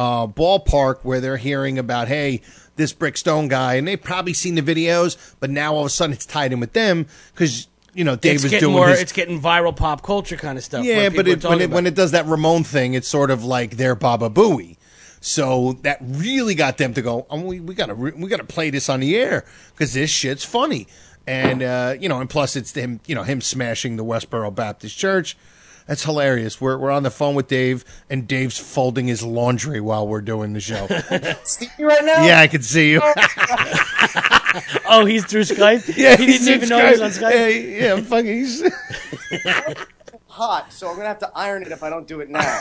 F: uh, ballpark where they're hearing about, hey, this Brick Stone guy, and they've probably seen the videos, but now all of a sudden it's tied in with them because, you know, Dave
G: it's
F: was
G: getting
F: doing
G: more,
F: his...
G: It's getting viral pop culture kind of stuff.
F: Yeah,
G: where
F: but
G: people are
F: it,
G: talking
F: when, it,
G: about
F: when it does that Ramon thing, it's sort of like their Baba Booey. So that really got them to go, oh, we, we gotta re- we gotta play this on the air because this shit's funny. And, uh, you know, and plus it's him, you know, him smashing the Westboro Baptist Church. That's hilarious. We're we're on the phone with Dave, and Dave's folding his laundry while we're doing the show.
M: See you right now?
F: Yeah, I can see you.
G: Oh, he's through Skype?
F: Yeah,
G: he
F: he's
G: didn't even
F: through
G: know he was
F: Skype.
G: on Skype?
F: Yeah, yeah, I'm fucking... He's...
M: Hot, so I'm gonna have to iron it if I don't do it now.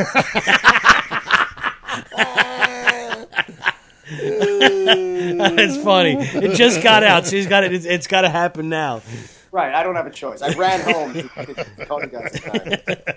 G: That's funny. It just got out, so he's got it. It's, it's got to happen now.
M: Right, I don't have a choice. I ran home to, to call you guys in time.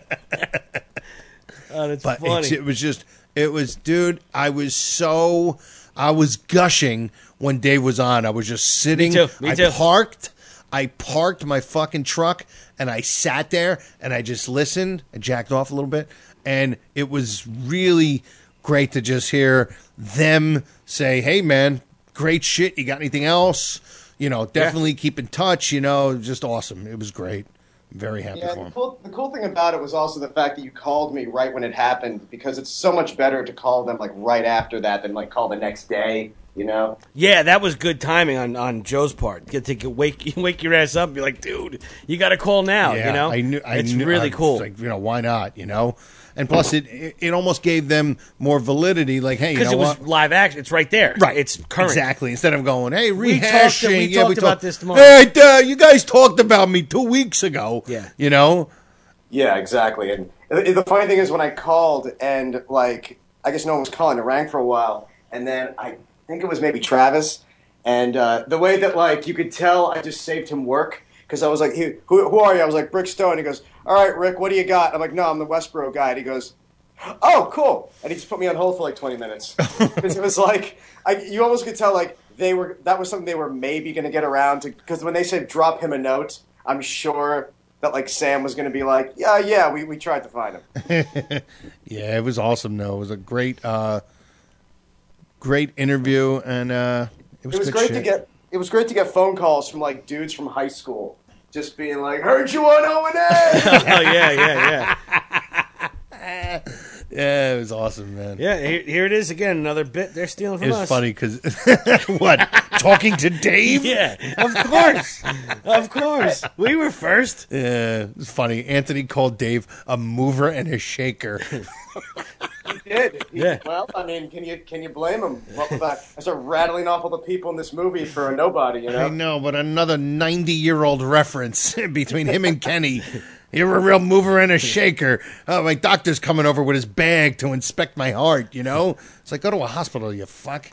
G: Oh, that's
F: but
G: funny.
F: it's, it was just, it was, dude, I was so, I was gushing when Dave was on. I was just sitting.
G: Me too, me
F: I
G: too.
F: parked, I parked my fucking truck, and I sat there, and I just listened. I jacked off a little bit, and it was really great to just hear them say, hey, man, great shit. You got anything else? You know, definitely yeah. keep in touch. You know, just awesome. It was great. I'm very happy
M: yeah,
F: for him.
M: The cool, the cool thing about it was also the fact that you called me right when it happened, because it's so much better to call them like right after that than like call the next day. You know?
G: Yeah, that was good timing on, on Joe's part. Get to get, wake wake your ass up and be like, dude, you got to call now.
F: Yeah,
G: you know,
F: I knew. I
G: it's
F: knew,
G: really
F: I
G: cool.
F: was like, you know, why not? You know, and plus it, it it almost gave them more validity. Like, hey, you
G: because
F: know
G: it was
F: what?
G: live action. It's right there.
F: Right,
G: It's current.
F: Exactly. Instead of going, hey,
G: We
F: rehashing.
G: talked, we
F: yeah,
G: talked
F: we
G: about
F: talked,
G: this tomorrow.
F: Hey, uh, you guys talked about me two weeks ago.
G: Yeah.
F: You know.
M: Yeah, exactly. And the funny thing is, when I called and like, I guess no one was calling. It rang for a while, and then I think it was maybe Travis. And uh, the way that, like, you could tell I just saved him work, because I was like, hey, who, who are you? I was like, Brick Stone. He goes, all right, Rick, what do you got? I'm like, no, I'm the Westboro guy. And he goes, oh, cool. And he just put me on hold for like twenty minutes. Because it was like, I, you almost could tell, like, they were, that was something they were maybe going to get around to, because when they said drop him a note, I'm sure that, like, Sam was going to be like, yeah, yeah, we, we tried to find him.
F: Yeah, it was awesome, though. It was a great, uh, great interview, and, uh, It was,
M: it was
F: good
M: great
F: shit.
M: to get. It was great to get phone calls from like dudes from high school, just being like, "Heard you on O and A."
G: Oh yeah, yeah, yeah.
F: Yeah, it was awesome, man.
G: Yeah, here, here it is again. Another bit they're stealing from
F: It was
G: us.
F: funny because what? Talking to Dave?
G: Yeah, of course, of course. We were first.
F: Yeah, it was funny. Anthony called Dave a mover and a shaker.
M: He did. He,
G: Yeah.
M: Well, I mean, can you can you blame him? What was that? I start rattling off all the people in this movie for a nobody. You know.
F: I know, but another ninety-year-old reference between him and Kenny. You're a real mover and a shaker. Oh, my doctor's coming over with his bag to inspect my heart, you know? It's like, go to a hospital, you fuck.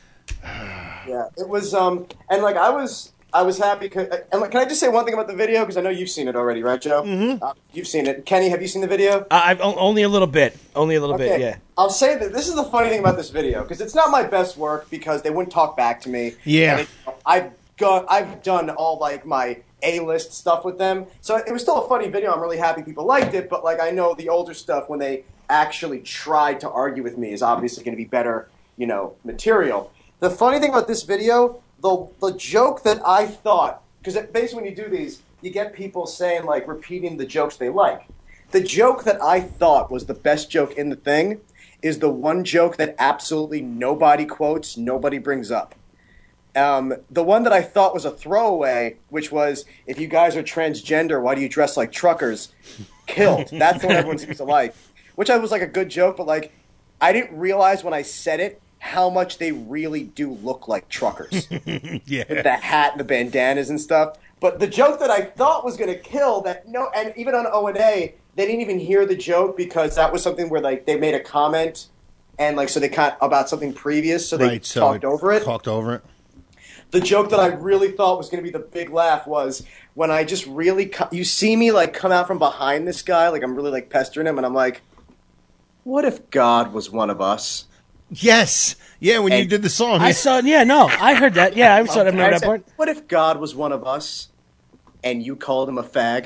M: Yeah, it was. Um, and like I was, I was happy. 'Cause, and like, can I just say one thing about the video? Because I know you've seen it already, right, Joe? Mm-hmm. Uh, you've seen it. Kenny, have you seen the video?
G: I, I've o- only a little bit. Only a little
M: Okay.
G: bit. Yeah.
M: I'll say that this is the funny thing about this video, because it's not my best work because they wouldn't talk back to me.
F: Yeah.
M: And it, I've got, I've done all like my A-list stuff with them, so it was still a funny video. I'm really happy people liked it, but like I know the older stuff, when they actually tried to argue with me, is obviously going to be better, you know, material. The funny thing about this video, the the joke that I thought, because basically when you do these, you get people saying like repeating the jokes they like. The joke that I thought was the best joke in the thing is the one joke that absolutely nobody quotes, nobody brings up. Um, the one that I thought was a throwaway, which was, if you guys are transgender, why do you dress like truckers? Killed. That's the one everyone seems to like. Which I was like a good joke, but like I didn't realize when I said it how much they really do look like truckers.
F: Yeah.
M: With the hat and the bandanas and stuff. But the joke that I thought was going to kill, that no, and even on O and A, they didn't even hear the joke because that was something where like they made a comment and like so they kind about something previous, so they
F: Right, so
M: talked
F: it
M: over it.
F: Talked over it.
M: The joke that I really thought was going to be the big laugh was when I just really co- you see me like come out from behind this guy, like I'm really like pestering him, and I'm like, what if God was one of us?
F: Yes. Yeah, when you
M: And-
F: did the song.
G: I saw. Yeah, no, I heard that. Yeah, I saw. I remember
M: I
G: that
M: said,
G: part.
M: what if God was one of us? and you called him a fag.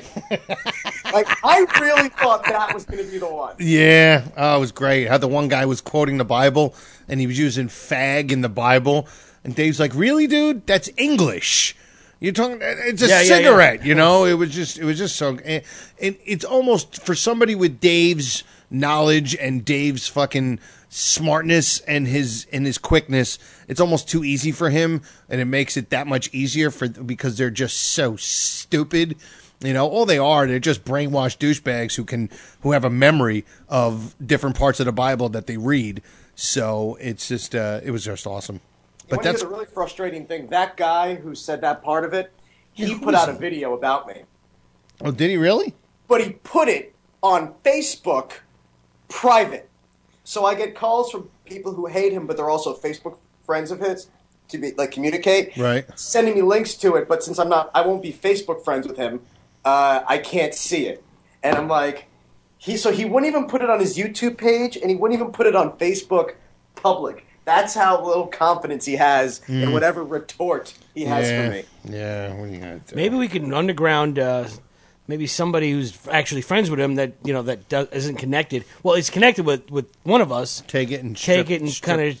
M: Like, I really thought that was going to be the one.
F: Yeah, oh, it was great. How the one guy was quoting the Bible, and he was using fag in the Bible, and Dave's like, "Really, dude? That's English. You're talking. It's a
G: Yeah, yeah,
F: cigarette,
G: yeah.
F: you know." It was just, it was just so. And it's almost for somebody with Dave's knowledge and Dave's fucking smartness and his and his quickness. It's almost too easy for him, and it makes it that much easier for because they're just so stupid. You know, all they are, they're just brainwashed douchebags who can who have a memory of different parts of the Bible that they read. So it's just, uh, it was just awesome.
M: But that's the really frustrating thing. That guy who said that part of it, he
F: Yeah,
M: put out a
F: who's-
M: video about me.
F: Oh, did he really?
M: But he put it on Facebook private. So I get calls from people who hate him, but they're also Facebook friends of his to be like communicate.
F: Right.
M: Sending me links to it, but since I'm not, I won't be Facebook friends with him. Uh, I can't see it, and I'm like, he. So he wouldn't even put it on his YouTube page, and he wouldn't even put it on Facebook public. That's how little confidence he has in
G: Mm.
M: whatever retort he has
F: yeah.
M: for me.
F: Yeah, what are you gonna do?
G: Maybe we can underground. Uh, maybe somebody who's actually friends with him that you know that does, isn't connected. Well, he's connected with, with one of us.
F: Take it and
G: take
F: strip-
G: it and
F: strip-
G: kind of.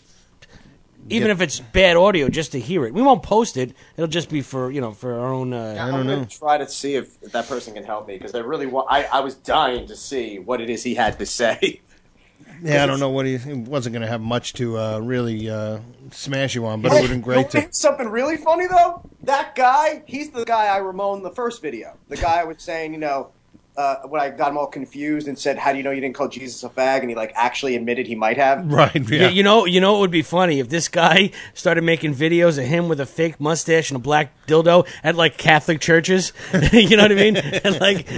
G: Even
F: Get-
G: if it's bad audio, just to hear it, we won't post it. It'll just be for you know for our own. Uh,
M: I'm gonna try to see if, if that person can help me because I really want. I, I was dying to see what it is he had to say.
F: Yeah, I don't know what he, he wasn't going to have much to uh, really uh, smash you on, but it would have been great to.
M: Something really funny though. That guy, he's the guy I Ramon in the first video. The guy I was saying, you know, uh, when I got him all confused and said, "How do you know you didn't call Jesus a fag?" And he like actually admitted he might have.
F: Right.
G: Yeah. You know, you know, it would be funny if this guy started making videos of him with a fake mustache and a black dildo at like Catholic churches. You know what I mean? And like,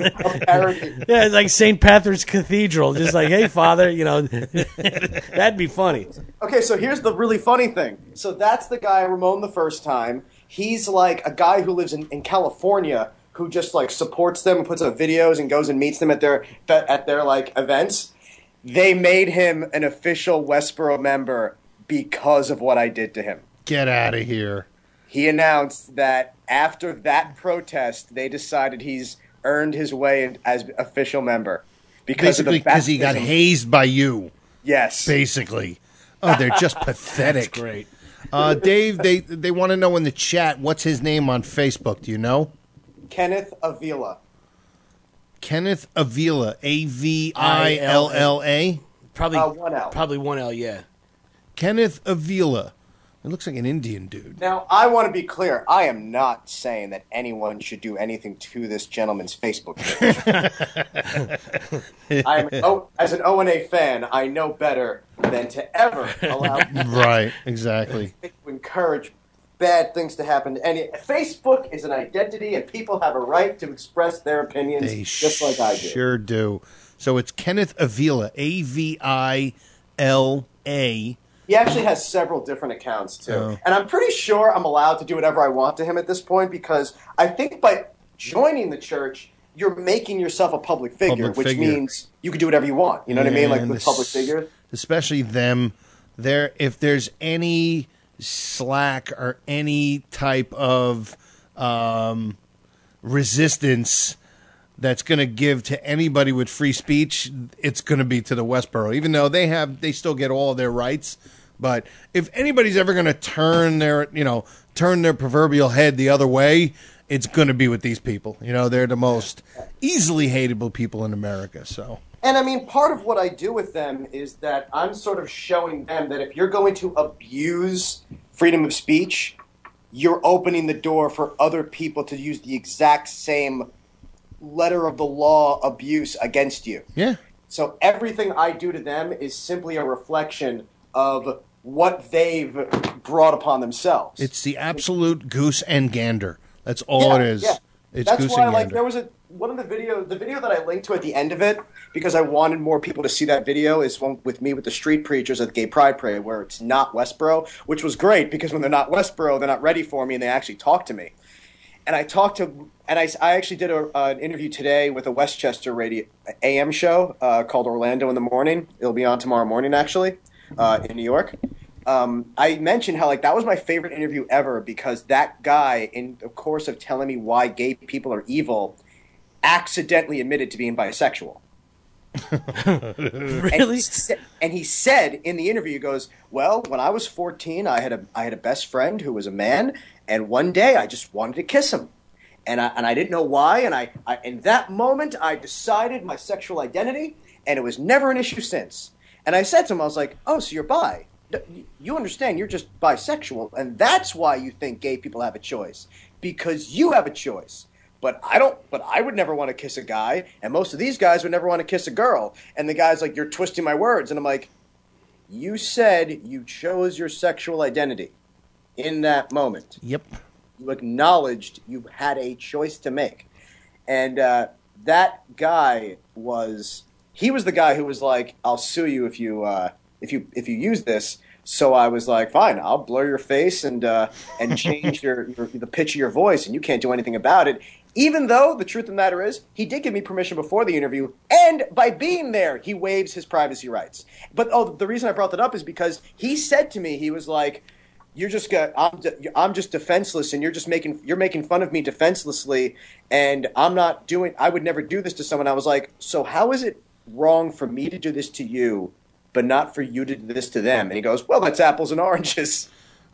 G: yeah, it's like Saint Patrick's Cathedral. Just like, hey, Father, you know, that'd be funny.
M: Okay, so here's the really funny thing. So that's the guy I Ramon the first time. He's like a guy who lives in, in California who just like supports them and puts up videos and goes and meets them at their at their like events. They made him an official Westboro member because of what I did to him.
F: Get out of here.
M: He announced that after that protest, they decided he's earned his way in, as official member because
F: Basically,
M: of the
F: because he got
M: baptism.
F: hazed by you.
M: Yes.
F: Basically. Oh, they're just pathetic.
G: That's great.
F: Uh, Dave, they they want to know in the chat, what's his name on Facebook? Do you know?
M: Kenneth Avila.
F: Kenneth Avila. A V I L L A?
G: Probably
M: Uh, one L.
G: Probably one L. Yeah.
F: Kenneth Avila. It looks like an Indian dude.
M: Now, I want to be clear. I am not saying that anyone should do anything to this gentleman's Facebook page. I'm, oh, as an O N A fan, I know better than to ever allow
F: Right, exactly.
M: to encourage bad things to happen to any. Facebook is an identity, and people have a right to express their opinions
F: They
M: just like I do.
F: Sure do. So it's Kenneth Avila, A V I L A.
M: He actually has several different accounts, too.
F: Oh.
M: And I'm pretty sure I'm allowed to do whatever I want to him at this point because I think by joining the church, you're making yourself a public figure,
F: Public
M: which
F: figure.
M: means you can do whatever you want. You know what I mean? Like
F: And
M: with
F: this-
M: public figures.
F: Especially them. There, if there's any slack or any type of um, resistance that's going to give to anybody with free speech, it's going to be to the Westboro. Even though they have, they still get all of their rights. But if anybody's ever going to turn their, you know, turn their proverbial head the other way, it's going to be with these people. You know, they're the most easily hateable people in America. So.
M: And I mean, part of what I do with them is that I'm sort of showing them that if you're going to abuse freedom of speech, you're opening the door for other people to use the exact same letter of the law abuse against you.
F: Yeah.
M: So everything I do to them is simply a reflection of what they've brought upon themselves.
F: It's the absolute goose and gander. That's all
M: Yeah,
F: it is.
M: yeah.
F: It's
M: That's
F: goose
M: why,
F: and
M: like,
F: gander.
M: there was a one of the video, the video that I linked to at the end of it, because I wanted more people to see that video, is one with me with the street preachers at the Gay Pride Parade, where it's not Westboro, which was great because when they're not Westboro, they're not ready for me, and they actually talk to me. And I talked to, and I, I actually did a, uh, an interview today with a Westchester radio A M show uh, called Orlando in the Morning. It'll be on tomorrow morning, actually, uh, in New York. um, I mentioned how like that was my favorite interview ever because that guy, in the course of telling me why gay people are evil, accidentally admitted to being bisexual.
G: Really?
M: And he, sa- and he said in the interview, he goes, "Well, when I was fourteen, I had a I had a best friend who was a man, and one day I just wanted to kiss him, and I and I didn't know why, and I, I in that moment I decided my sexual identity, and it was never an issue since." And I said to him, I was like, "Oh, so you're bi? You understand? You're just bisexual, and that's why you think gay people have a choice because you have a choice." But I don't. But I would never want to kiss a guy, and most of these guys would never want to kiss a girl. And the guy's like, "You're twisting my words," and I'm like, "You said you chose your sexual identity in that moment.
F: Yep.
M: You acknowledged you had a choice to make." And uh, that guy was. He was the guy who was like, "I'll sue you if you uh, if you if you use this." So I was like, "Fine, I'll blur your face and uh, and change your, your the pitch of your voice, and you can't do anything about it." Even though the truth of the matter is, he did give me permission before the interview, and by being there, he waives his privacy rights. But oh, the reason I brought that up is because he said to me, he was like, "You're just got, I'm, I'm just defenseless, and you're just making you're making fun of me defenselessly, and I'm not doing. I would never do this to someone." I was like, "So how is it wrong for me to do this to you, but not for you to do this to them?" And he goes, "Well, that's apples and oranges."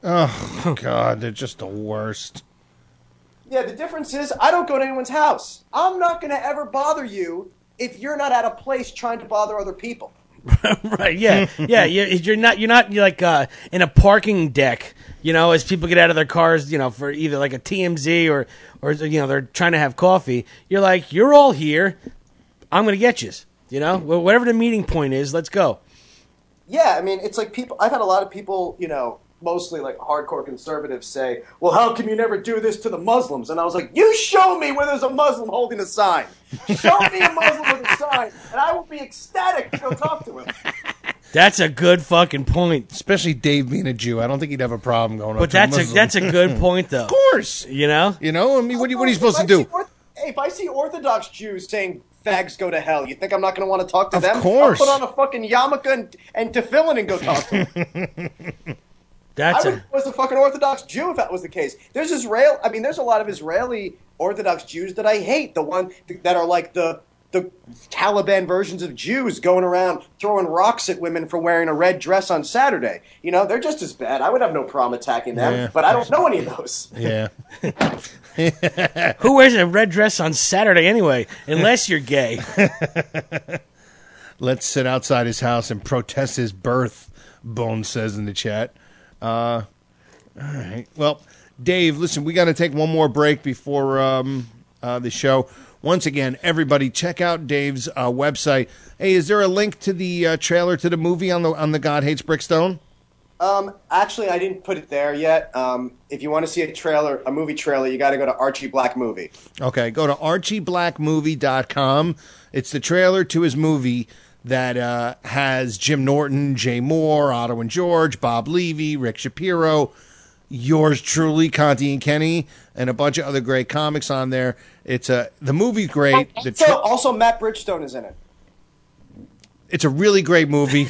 F: Oh God, they're just the worst.
M: Yeah, the difference is I don't go to anyone's house. I'm not going to ever bother you if you're not at a place trying to bother other people.
G: Right? Yeah, yeah. You're, you're not. You're not like uh, in a parking deck. You know, as people get out of their cars, you know, for either like a T M Z or, or you know, they're trying to have coffee. You're like, you're all here. I'm going to get you. You know, whatever the meeting point is, let's go.
M: Yeah, I mean, it's like people. I've had a lot of people, you know, mostly like hardcore conservatives say, "Well, how come you never do this to the Muslims?" And I was like, "You show me where there's a Muslim holding a sign. Show me a Muslim with a sign, and I will be ecstatic to go talk to him."
G: That's a good fucking point.
F: Especially Dave being a Jew. I don't think he'd have a problem going
G: but
F: up to
G: that's
F: a
G: a
F: Muslim.
G: that's a good point, though.
F: Of course.
G: You know?
F: You know, I mean, what, what are you supposed to do?
M: Hey, if I see Orthodox Jews saying fags go to hell, you think I'm not going to want to talk to
F: Of
M: them?
F: course.
M: I'll put on a fucking yarmulke and, and tefillin and go talk to them.
G: That's
M: I would, was a fucking Orthodox Jew if that was the case. There's Israel. I mean, there's a lot of Israeli Orthodox Jews that I hate. The one that are like the the Taliban versions of Jews going around throwing rocks at women for wearing a red dress on Saturday. You know, they're just as bad. I would have no problem attacking them,
F: Yeah.
M: but I don't know any of those.
F: Yeah.
G: Who wears a red dress on Saturday anyway? Unless you're gay.
F: Let's sit outside his house and protest his birth, Bone says in the chat. Uh, all right. Well, Dave, listen, we got to take one more break before um, uh, the show. Once again, everybody, check out Dave's uh, website. Hey, is there a link to the uh, trailer to the movie on the on the God Hates Brickstone?
M: Um, actually, I didn't put it there yet. Um, if you want to see a trailer, a movie trailer, you got to go to Archie Black Movie.
F: Okay, go to archie black movie dot com. It's the trailer to his movie that uh, has Jim Norton, Jay Moore, Otto and George, Bob Levy, Rick Shapiro, yours truly, Conti and Kenny, and a bunch of other great comics on there. It's a the movie's great. The
M: Also,
F: tra-
M: also, Matt Bridgestone is in it.
F: it's a really great movie.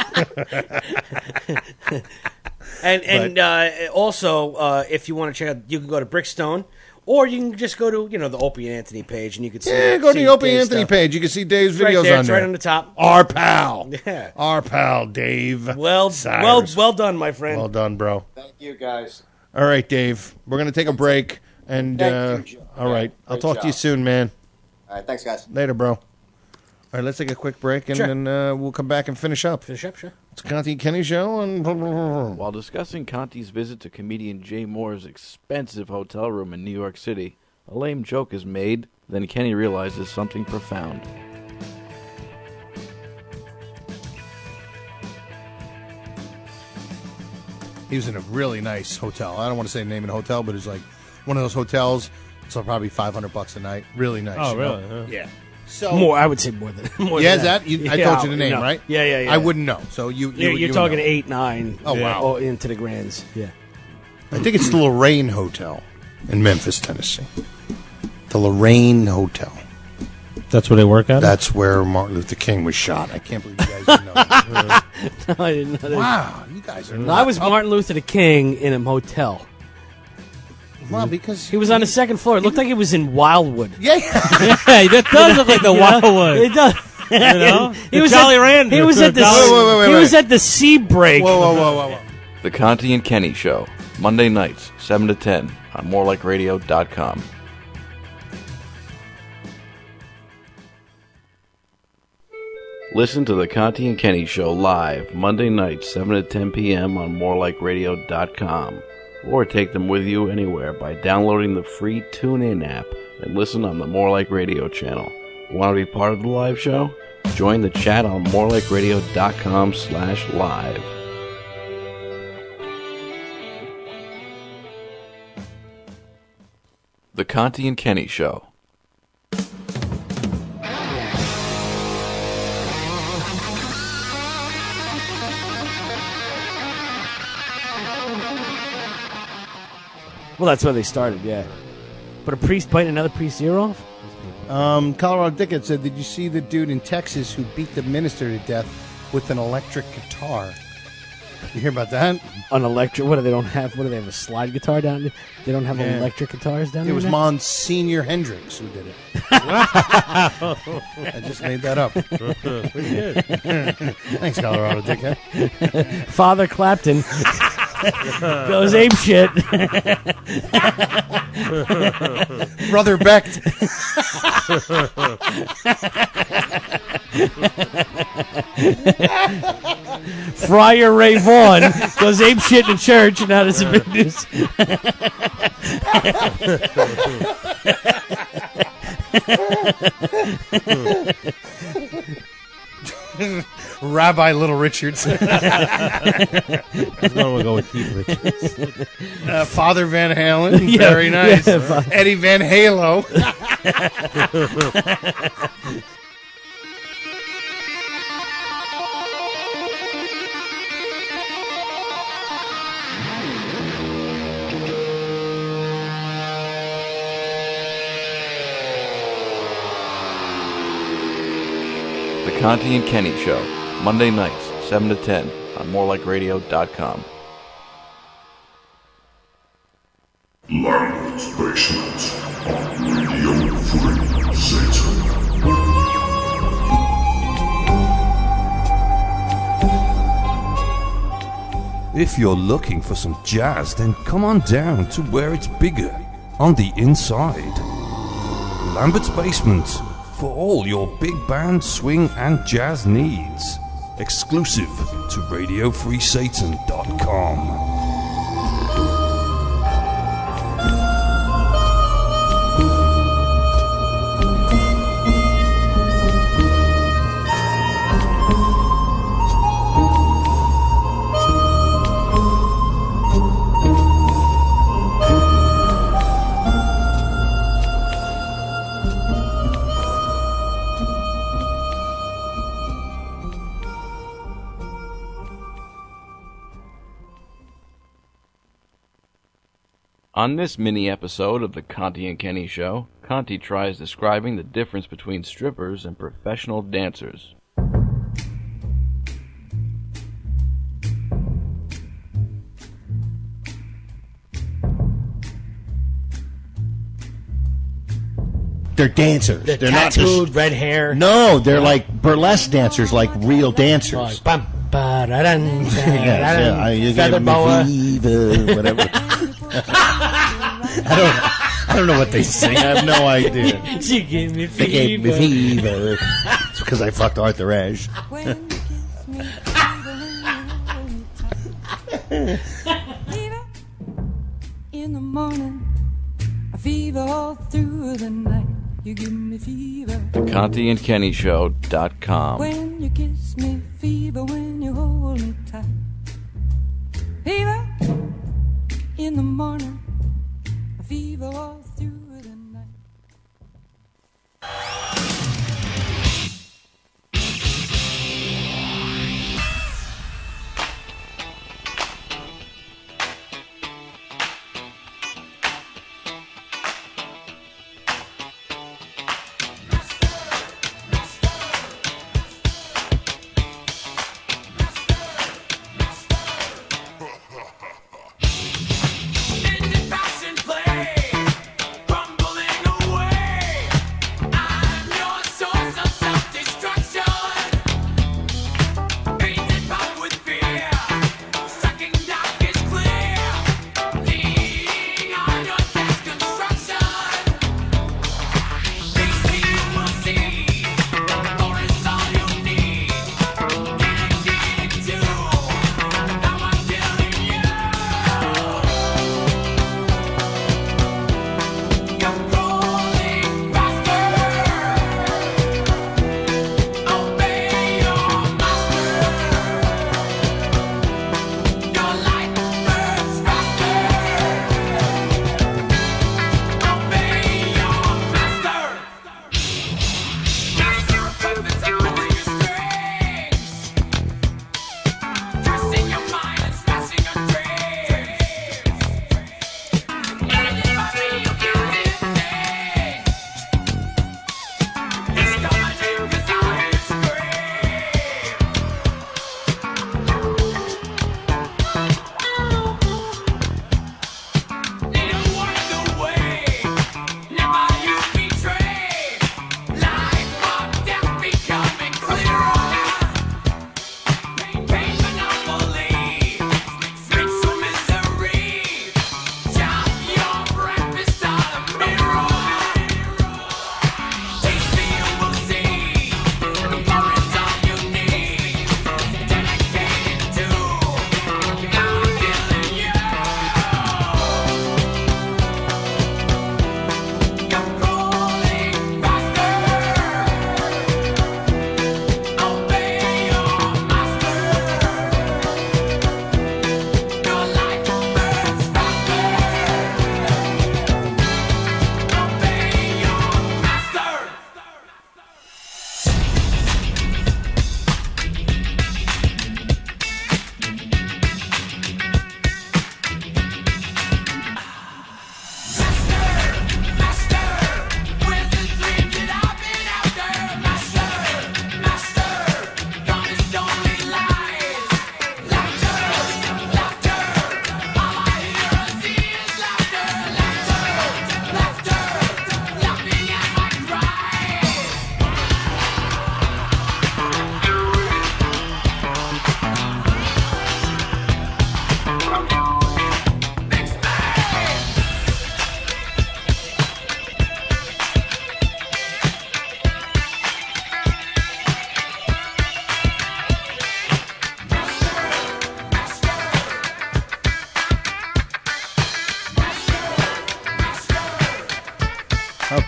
G: And and uh, also, uh, if you want to check out, you can go to Brickstone, or you can just go to you know the Opie and Anthony page, and you can see.
F: Yeah, go to
G: see
F: the Opie
G: Dave's
F: Anthony
G: stuff.
F: page. You can see Dave's
G: It's right
F: videos
G: there.
F: on
G: It's
F: there.
G: right on the top.
F: Our pal.
G: Yeah.
F: Our pal, Dave.
G: Well,
F: Cyrus.
G: well, well done, my friend.
F: Well done, bro.
M: Thank you, guys.
F: All right, Dave. We're going to take a break. And,
M: Thank
F: uh,
M: you, Joe.
F: all right. I'll
M: Great
F: talk to you
M: job.
F: soon, man.
M: All right, thanks, guys.
F: Later, bro. All right, let's take a quick break, and
G: Sure.
F: then uh, we'll come back and finish up.
G: Finish up, sure.
F: It's a Conti and Kenny show. And
E: While discussing Conti's visit to comedian Jay Moore's expensive hotel room in New York City, a lame joke is made. Then Kenny realizes something profound.
F: he was in a really nice hotel. I don't want to say the name of the hotel, but it's like one of those hotels. It's probably five hundred bucks a night. Really nice.
G: Oh,
F: you know?
G: really? Huh.
F: Yeah. So
G: More, I would say more than more.
F: yeah,
G: than
F: is that? You, I
G: Yeah,
F: told you the name,
G: no.
F: right?
G: Yeah, yeah, yeah.
F: I wouldn't know. So you, you
G: You're,
F: you
G: you're
F: would
G: talking
F: know.
G: eight, nine.
F: Oh,
G: yeah,
F: wow.
G: oh, into the grands. Yeah.
F: I think it's the Lorraine Hotel in Memphis, Tennessee. The Lorraine Hotel.
R: That's where they work at?
F: That's where Martin Luther King was shot. I can't believe you guys didn't know that.
G: No, I didn't know that.
F: Wow, you guys are.
G: No, I was Martin Luther King in a motel.
F: Well, because
G: he was on the second floor. It looked like it was in Wildwood.
F: Yeah,
B: yeah, that does look like the
G: Yeah,
B: Wildwood.
G: It does.
B: You know?
G: he
B: The
G: was
B: Jolly
G: at,
B: Rancher.
G: He was at the.
B: Wait, wait, wait, wait,
G: he
B: wait.
G: was at the Sea Break.
F: Whoa, whoa, whoa, whoa, whoa!
E: The Conti and Kenny Show, Monday nights, seven to ten on more like radio dot com. Listen to the Conti and Kenny Show live Monday nights, seven to ten p.m. on more like radio dot com. Or take them with you anywhere by downloading the free TuneIn app and listen on the More Like Radio channel. Want to be part of the live show? Join the chat on more like radio dot com slash live. The Conti and Kenny Show.
G: Well, that's where they started, yeah. But a priest biting another priest's ear off?
F: Um, Colorado Dickens said, "Did you see the dude in Texas who beat the minister to death with an electric guitar?" You hear about that?
G: An electric? What do they don't have? What do they have? A slide guitar down there? They don't have
F: Yeah.
G: electric guitars down
F: It
G: there?
F: was
G: now?
F: Monsignor Hendricks who did it. I just made that up. Thanks, Colorado Dickhead.
G: Father Clapton goes ape shit.
F: Brother Becht.
G: Friar Ray Vaughan goes ape shit in church, and now there's a big news.
F: Rabbi Little Richards.
B: I want to go with Keith Richards.
F: Uh, Father Van Halen.
G: Yeah,
F: Very nice.
G: yeah, Father-
F: Eddie Van Halo.
E: The Conti and Kenny Show, Monday nights, seven to ten on more like radio dot com.
L: Lambert's Basement on Radio Free Satan.
J: If you're looking for some jazz, then come on down to where it's bigger, on the inside. Lambert's Basement, for all your big band, swing and jazz needs. Exclusive to radio free satan dot com.
E: On this mini episode of the Conti and Kenny Show, Conti tries describing the difference between strippers and professional dancers.
U: They're dancers.
G: They're
U: not
G: tattooed,
U: just-
G: red hair.
U: No, they're like burlesque dancers, like real dancers.
G: Bum, ba, da, dun, da,
U: Yeah,
G: da,
U: yeah,
G: dun.
U: I- you
G: Feather
U: gave me
G: boa.
U: fever, whatever. I don't, I don't know what they sing. I have no idea.
G: She gave me
U: They gave me fever. It's because I fucked Arthur Ashe.
V: In the morning, a fever all through the night. You give me fever
E: The Conti and Kenny Show dot com.
V: when you kiss me, fever when you hold me tight. Fever in the morning, a fever all through the night.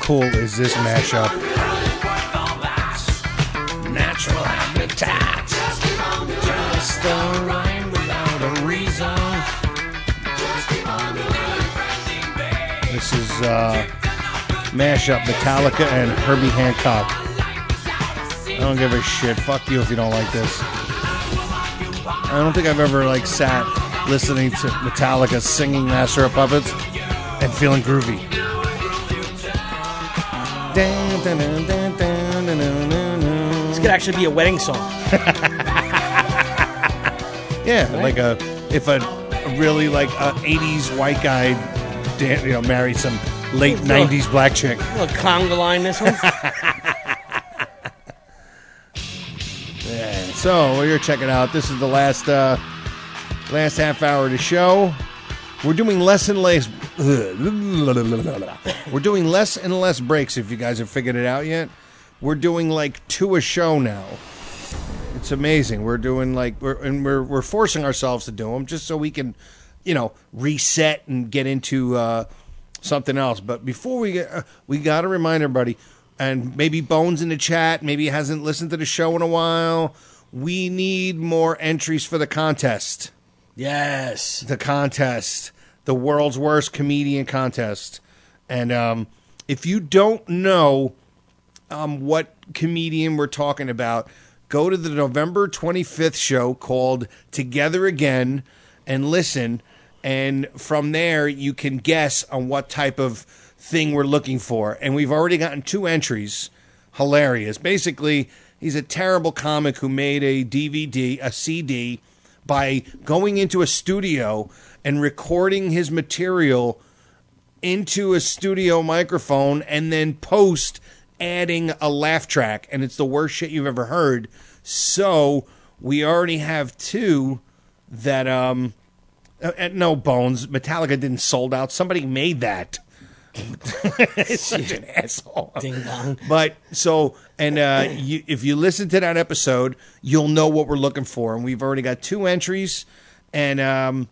F: cool is this mashup? Natural habitat. Just a rhyme without a reason. This is uh, mashup Metallica and Herbie Hancock. I don't give a shit. Fuck you if you don't like this. I don't think I've ever like sat listening to Metallica singing Master of Puppets and feeling groovy.
G: This could actually be a wedding song.
F: Yeah, right. Like a if a, a really like a eighties white guy, dan- you know, married some late nineties black chick.
G: A little conga line, this one.
F: Yeah. So you're checking out. This is the last uh, last half hour of the show. We're doing less and less. We're doing less and less breaks. If you guys have figured it out yet, we're doing like two a show now. It's amazing. We're doing like we're and we're we're forcing ourselves to do them just so we can, you know, reset and get into uh, something else. But before we get, uh, we got to remind everybody, and maybe Bones in the chat, maybe hasn't listened to the show in a while. We need more entries for the contest.
G: Yes,
F: the contest, the world's worst comedian contest, and um, if you don't know um, what comedian we're talking about, go to the November twenty-fifth show called Together Again and listen. And from there, you can guess on what type of thing we're looking for. And we've already gotten two entries. Hilarious. Basically, he's a terrible comic who made a D V D, a C D, by going into a studio and recording his material into a studio microphone and then post adding a laugh track, and it's the worst shit you've ever heard. So we already have two that um uh, no Bones Metallica didn't sold out. Somebody made that. It's such an asshole.
G: Ding dong.
F: But so and uh you, if you listen to that episode, you'll know what we're looking for, and we've already got two entries, and um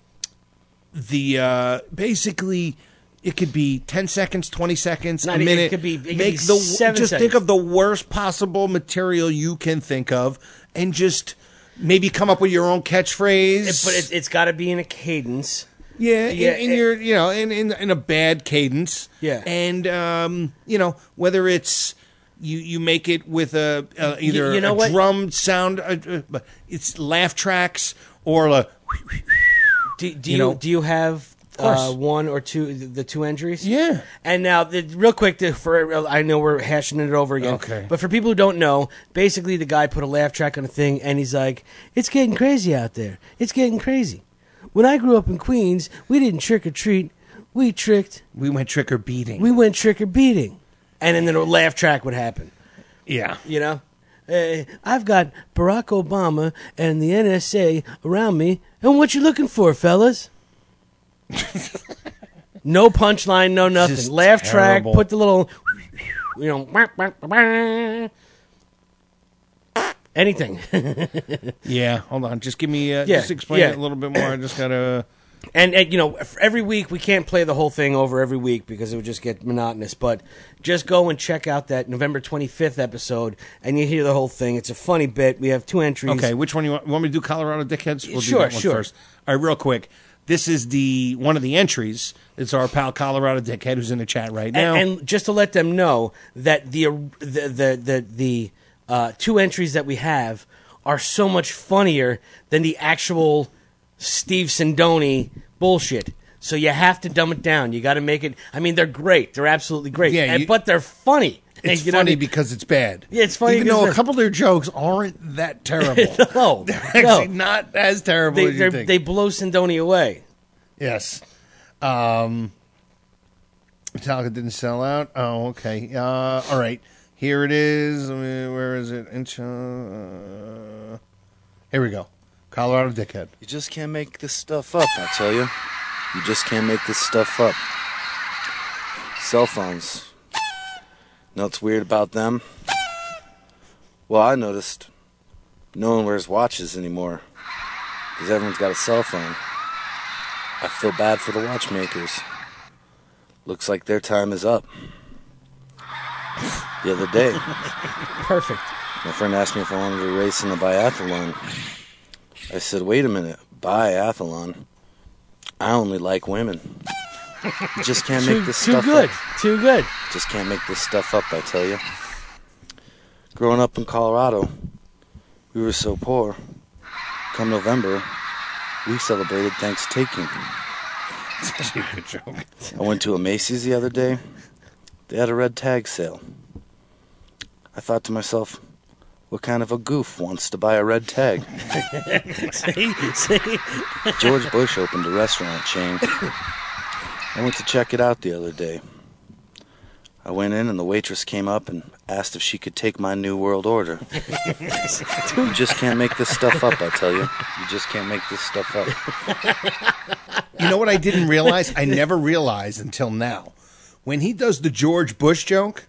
F: the uh basically it could be ten seconds, twenty seconds,
G: Not,
F: a minute.
G: It could be, it could
F: Make
G: be
F: the
G: seven
F: just
G: seconds.
F: think of the worst possible material you can think of, and just maybe come up with your own catchphrase.
G: It- but it, it's got to be in a cadence.
F: Yeah,
G: Yeah,
F: in, in
G: it-
F: your you know in, in in a bad cadence.
G: Yeah.
F: And um, you know, whether it's you you make it with a, a either
G: You- you know
F: a
G: what?
F: drum sound, uh, uh, but it's laugh tracks or a.
G: Do, do
F: You
G: you,
F: know?
G: do you have
F: course.
G: uh, one or two the two entries?
F: Yeah.
G: And now, the, real quick, the, for I know we're hashing it over again.
F: Okay.
G: But for people who don't know, basically the guy put a laugh track on a thing, and he's like, "It's getting crazy out there. It's getting crazy. When I grew up in Queens, we didn't trick or treat. We tricked.
F: We went trick or beating.
G: We went trick or beating." And then a laugh track would happen.
F: Yeah.
G: You know? Uh, I've got Barack Obama and the N S A around me, and what you looking for, fellas? No punchline, no nothing.
F: Just
G: Laugh
F: terrible.
G: track, put the little, you know, anything.
F: Yeah, hold on. Just give me. Uh,
G: Yeah,
F: just explain
G: yeah.
F: it a little bit more. I just gotta.
G: And, and, you know, f- every week, we can't play the whole thing over every week because it would just get monotonous. But just go and check out that November twenty-fifth episode, and you hear the whole thing. It's a funny bit. We have two entries.
F: Okay, which one you want? You want me to do Colorado Dickheads? We'll
G: Sure,
F: do that one
G: sure.
F: first. All right, real quick. This is the one of the entries. It's our pal Colorado Dickhead who's in the chat right now.
G: And, and just to let them know that the the the the, the uh, two entries that we have are so much funnier than the actual Steve Sindoni bullshit. So you have to dumb it down. You got to make it. I mean, they're great. They're absolutely great.
F: Yeah,
G: And-
F: you-
G: but they're funny.
F: It's
G: You know what I
F: funny
G: mean?
F: because it's bad.
G: Yeah, it's funny
F: Even
G: because
F: though a
G: they're-
F: couple of their jokes aren't that terrible.
G: no,
F: They're actually
G: no.
F: not as terrible
G: They
F: as you
G: they're-
F: think.
G: they blow Sindoni away.
F: Yes. Um, Metallica didn't sell out. Oh, okay. Uh, all right. Here it is. I mean, where is it? Inch- uh, here we go. Colorado Dickhead.
A: You just can't make this stuff up, I tell you. You just can't make this stuff up. Cell phones. Know what's weird about them? Well, I noticed no one wears watches anymore because everyone's got a cell phone. I feel bad for the watchmakers. Looks like their time is up. the other day.
G: Perfect.
A: My friend asked me if I wanted to race in a biathlon. I said, wait a minute, biathlon? I only like women. You just can't make
G: Too-
A: this
G: too
A: stuff
G: good.
A: up.
G: Too good.
A: Just can't make this stuff up, I tell you. Growing up in Colorado, we were so poor. Come November, we celebrated Thanksgiving.
F: It's actually a good joke.
A: I went to a Macy's the other day. They had a red tag sale. I thought to myself, what kind of a goof wants to buy a red tag?
G: see, see.
A: George Bush opened a restaurant chain. I went to check it out the other day. I went in and the waitress came up and asked if she could take my New World Order. You just can't make this stuff up, I tell you. You just can't make this stuff up.
F: You know what I didn't realize? I never realized until now. When he does the George Bush joke,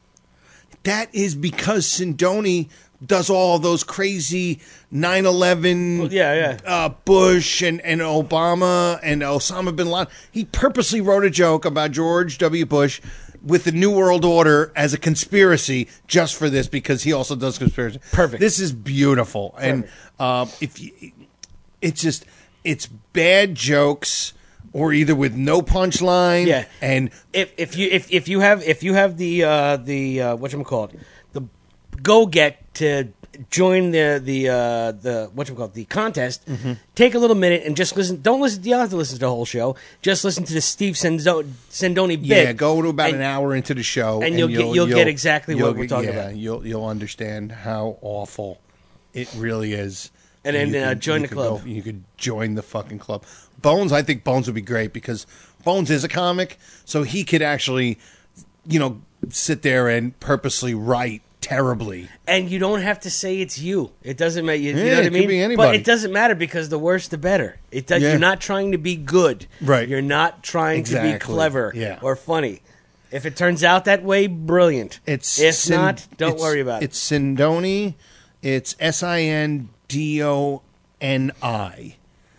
F: that is because Sindoni does all those crazy nine eleven
G: yeah, yeah.
F: Uh, Bush and, and Obama and Osama bin Laden. He purposely wrote a joke about George W. Bush with the New World Order as a conspiracy just for this, because he also does conspiracy.
G: Perfect.
F: This is beautiful. And uh, if you, it's just, it's bad jokes or either with no punchline.
G: Yeah.
F: And
G: if if you if, if you have if you have the uh, the uh, whatchamacallit, the go get to join the the uh, the whatchamacallit, the contest,
F: Mhm.
G: take a little minute and just listen. Don't listen. You don't have to listen to the whole show. Just listen to the Steve Sendo- Sendoni bit.
F: Yeah, go to about
G: and-
F: an hour into the show,
G: and you'll get- you'll get exactly what
F: you'll
G: we're
F: get-
G: talking
F: yeah,
G: about.
F: You'll you'll understand how awful it really is.
G: And then,
F: you
G: uh, join
F: you
G: the
F: could
G: club.
F: go- you could join the fucking club. Bones, I think Bones would be great because Bones is a comic, so he could actually, you know, sit there and purposely write terribly.
G: And you don't have to say it's you. It doesn't matter. You, you
F: Yeah,
G: know what
F: it
G: I
F: could
G: mean?
F: be
G: But
F: anybody.
G: it doesn't matter because the worse the better. It does,
F: Yeah.
G: You're not trying to be good.
F: Right.
G: You're not trying to be
F: Exactly.
G: clever
F: Yeah.
G: or funny. If it turns out that way, brilliant.
F: It's
G: if
F: Sin-
G: not, don't
F: it's-
G: worry about it.
F: It's Sindoni. It's S I N D O N I.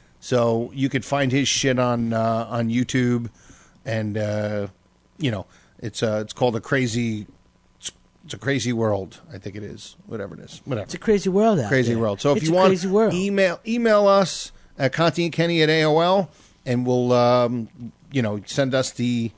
F: So you could find his shit on uh, on YouTube, and uh, you know it's uh, it's called a crazy. It's, it's a crazy world. I think it is. Whatever it is. Whatever.
G: It's a crazy world out
F: Crazy
G: there.
F: world. So if
G: It's
F: you
G: a
F: want,
G: crazy world.
F: email email us at Conti and Kenny at A O L, and we'll um, you know send us the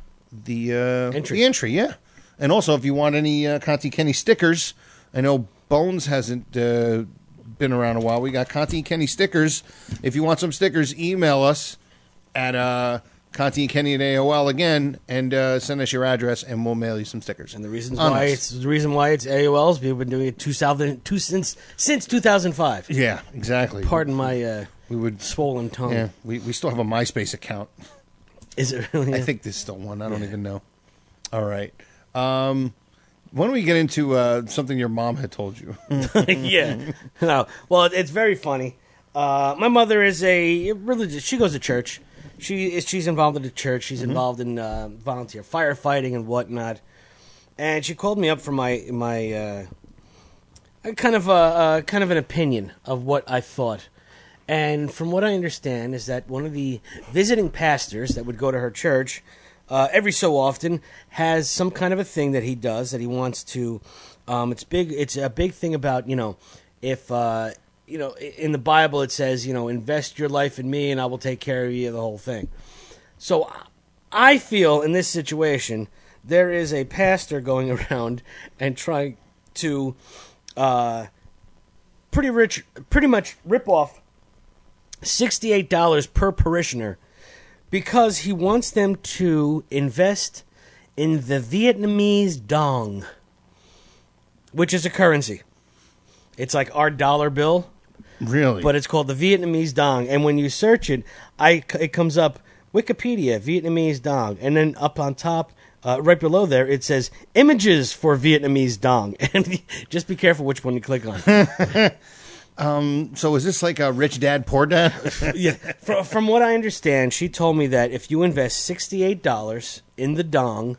F: the uh,
G: Entry.
F: The entry, yeah. And also, if you want any uh, Conti Kenny stickers, I know Bones hasn't uh, been around a while. We got Conti and Kenny stickers. If you want some stickers, email us at uh, Conti and Kenny at A O L again, and uh, send us your address, and we'll mail you some stickers.
G: And the reasons
F: On
G: why
F: us.
G: it's the reason why it's A O L is people have been doing it two thousand, two, since since two thousand five.
F: Yeah, exactly.
G: Pardon my uh,
F: we would
G: swollen tongue.
F: Yeah, we we still have a MySpace account.
G: Is it really?
F: I think there's still one. I don't even know. All right. Um, why don't we get into uh, something your mom had told you?
G: yeah. No. Well, it's very funny. Uh, my mother is a religious. She goes to church. She is. She's involved in the church. She's
F: Mhm.
G: involved in uh, volunteer firefighting and whatnot. And she called me up for my my uh, a kind of a uh, kind of an opinion of what I thought. And from what I understand is that one of the visiting pastors that would go to her church uh, every so often has some kind of a thing that he does that he wants to. Um, it's big. It's a big thing about you know if uh, you know in the Bible it says you know invest your life in me and I will take care of you, the whole thing. So I feel in this situation there is a pastor going around and trying to uh, pretty rich, pretty much rip off sixty-eight dollars per parishioner because he wants them to invest in the Vietnamese dong, which is a currency. It's like our dollar bill.
F: Really?
G: But it's called the Vietnamese dong. And when you search it, I, it comes up Wikipedia, Vietnamese dong. And then up on top, uh, right below there, it says images for Vietnamese dong. And just be careful which one you click on.
F: Um, so is this like a rich dad, poor dad?
G: Yeah. From, from what I understand, she told me that if you invest sixty-eight dollars in the dong,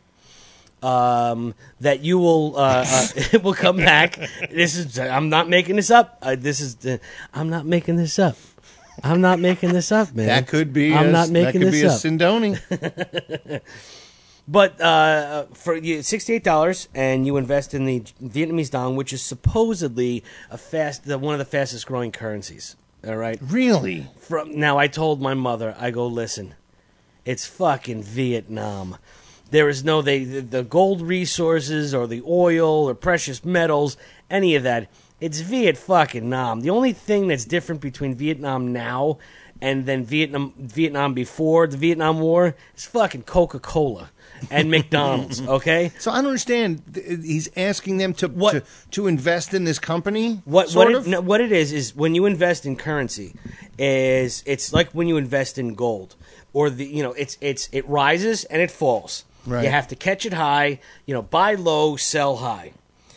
G: um, that you will uh, uh, it will come back. This is I'm not making this up. Uh, this is the, I'm not making this up. I'm not making this up, man.
F: That could be
G: I'm
F: a-
G: not
F: that
G: making
F: could
G: this
F: be a
G: up.
F: Sindoni.
G: But uh, for you, sixty-eight dollars, and you invest in the Vietnamese dong, which is supposedly a fast, the, one of the fastest growing currencies. All right,
F: really?
G: From now, I told my mother, I go, listen, it's fucking Vietnam. There is no they the, the gold resources or the oil or precious metals, any of that. It's Viet fucking Nam. The only thing that's different between Vietnam now and then Vietnam Vietnam before the Vietnam War is fucking Coca-Cola and McDonald's, okay?
F: So I don't understand. He's asking them to what, to, to invest in this company.
G: What
F: sort
G: what
F: of?
G: it, no, what it is is when you invest in currency, is it's like when you invest in gold, or the you know it's it's it rises and it falls.
F: Right.
G: You have to catch it high. You know, buy low, sell high.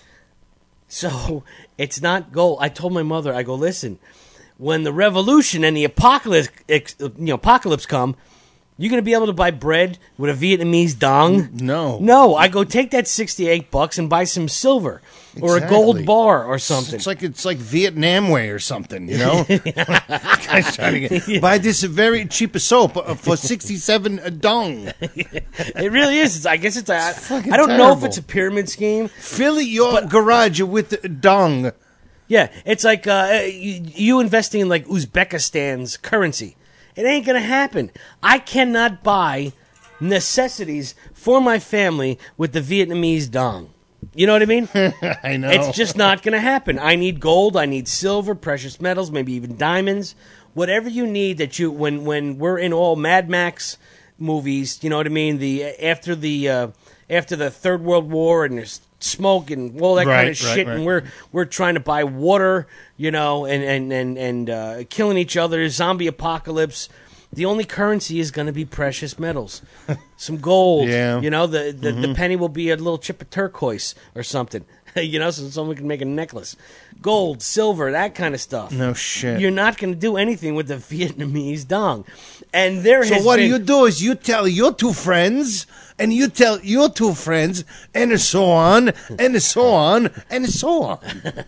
G: So it's not gold. I told my mother, I go, listen, when the revolution and the apocalypse, you know, apocalypse come, you're going to be able to buy bread with a Vietnamese dong?
F: No.
G: No. I go, take that sixty-eight bucks and buy some silver or
F: Exactly.
G: a gold bar or something.
F: It's like it's like Vietnam way or something, you know. Guys trying to get, buy this very cheap soap for sixty-seven a dong.
G: It really is. It's, I guess it's. I,
F: fucking
G: I don't know if
F: terrible.
G: it's a pyramid scheme.
F: Fill your garage with the dong.
G: Yeah, it's like uh, you, you investing in like Uzbekistan's currency. It ain't gonna happen. I cannot buy necessities for my family with the Vietnamese dong. You know what I mean?
F: I know.
G: It's just not gonna happen. I need gold. I need silver, precious metals, maybe even diamonds. Whatever you need that you when when we're in all Mad Max movies. You know what I mean? The after the uh, after the Third World War and there's smoke and all that
F: Right,
G: kind of
F: right,
G: shit,
F: right.
G: and we're we're trying to buy water, you know, and and and and uh, killing each other, zombie apocalypse. The only currency is going to be precious metals, some gold.
F: Yeah.
G: You know, the the, the
F: Mhm.
G: penny will be a little chip of turquoise or something. You know, so someone can make a necklace, gold, silver, that kind of stuff.
F: No shit.
G: You're not going to do anything with the Vietnamese dong, and there
F: So
G: has
F: what
G: been,
F: do you do is you tell your two friends, and you tell your two friends, and so on, and so on, and so on.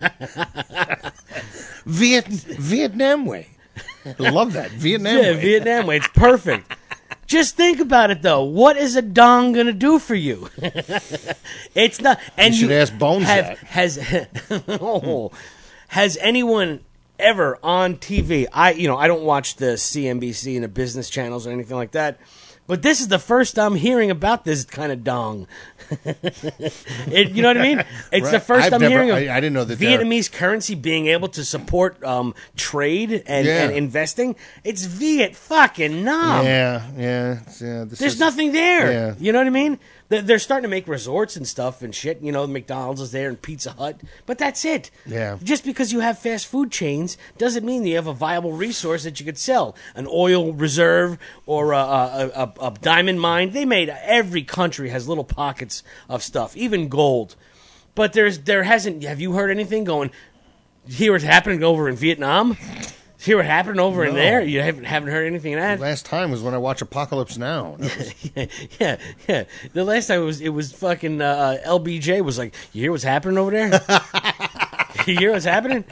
F: Viet Vietnam way. I love that. Vietnam
G: yeah,
F: way.
G: Vietnam way. It's perfect. Just think about it, though. What is a dong going to do for you? It's not. And
F: You should ask Bones
G: have,
F: that.
G: Has oh, has anyone ever on T V? I you know I don't watch the C N B C and the business channels or anything like that. But this is the first I'm hearing about this kind of dong. It, you know what I mean? It's the
F: Right.
G: first
F: I've
G: I'm
F: never-
G: hearing of
F: I- I didn't know that there-
G: Vietnamese currency being able to support um, trade and,
F: Yeah.
G: and investing. It's Viet fucking Nam.
F: Yeah, yeah, yeah. This
G: There's
F: is-
G: nothing there.
F: Yeah.
G: You know what I mean? They're they're starting to make resorts and stuff and shit. You know, McDonald's is there and Pizza Hut. But that's it.
F: Yeah.
G: Just because you have fast food chains doesn't mean you have a viable resource that you could sell. An oil reserve or a, a, a, a diamond mine. They made, every country has little pockets of stuff, even gold. But there's there hasn't, have you heard anything going, here it's happening over in Vietnam? Here it happened over in
F: No.
G: there? You haven't, haven't heard anything of that?
F: Last time was when I watched Apocalypse Now. That was-
G: yeah, yeah, yeah. The last time it was it was fucking uh, L B J was like, you hear what's happening over there? You hear what's happening?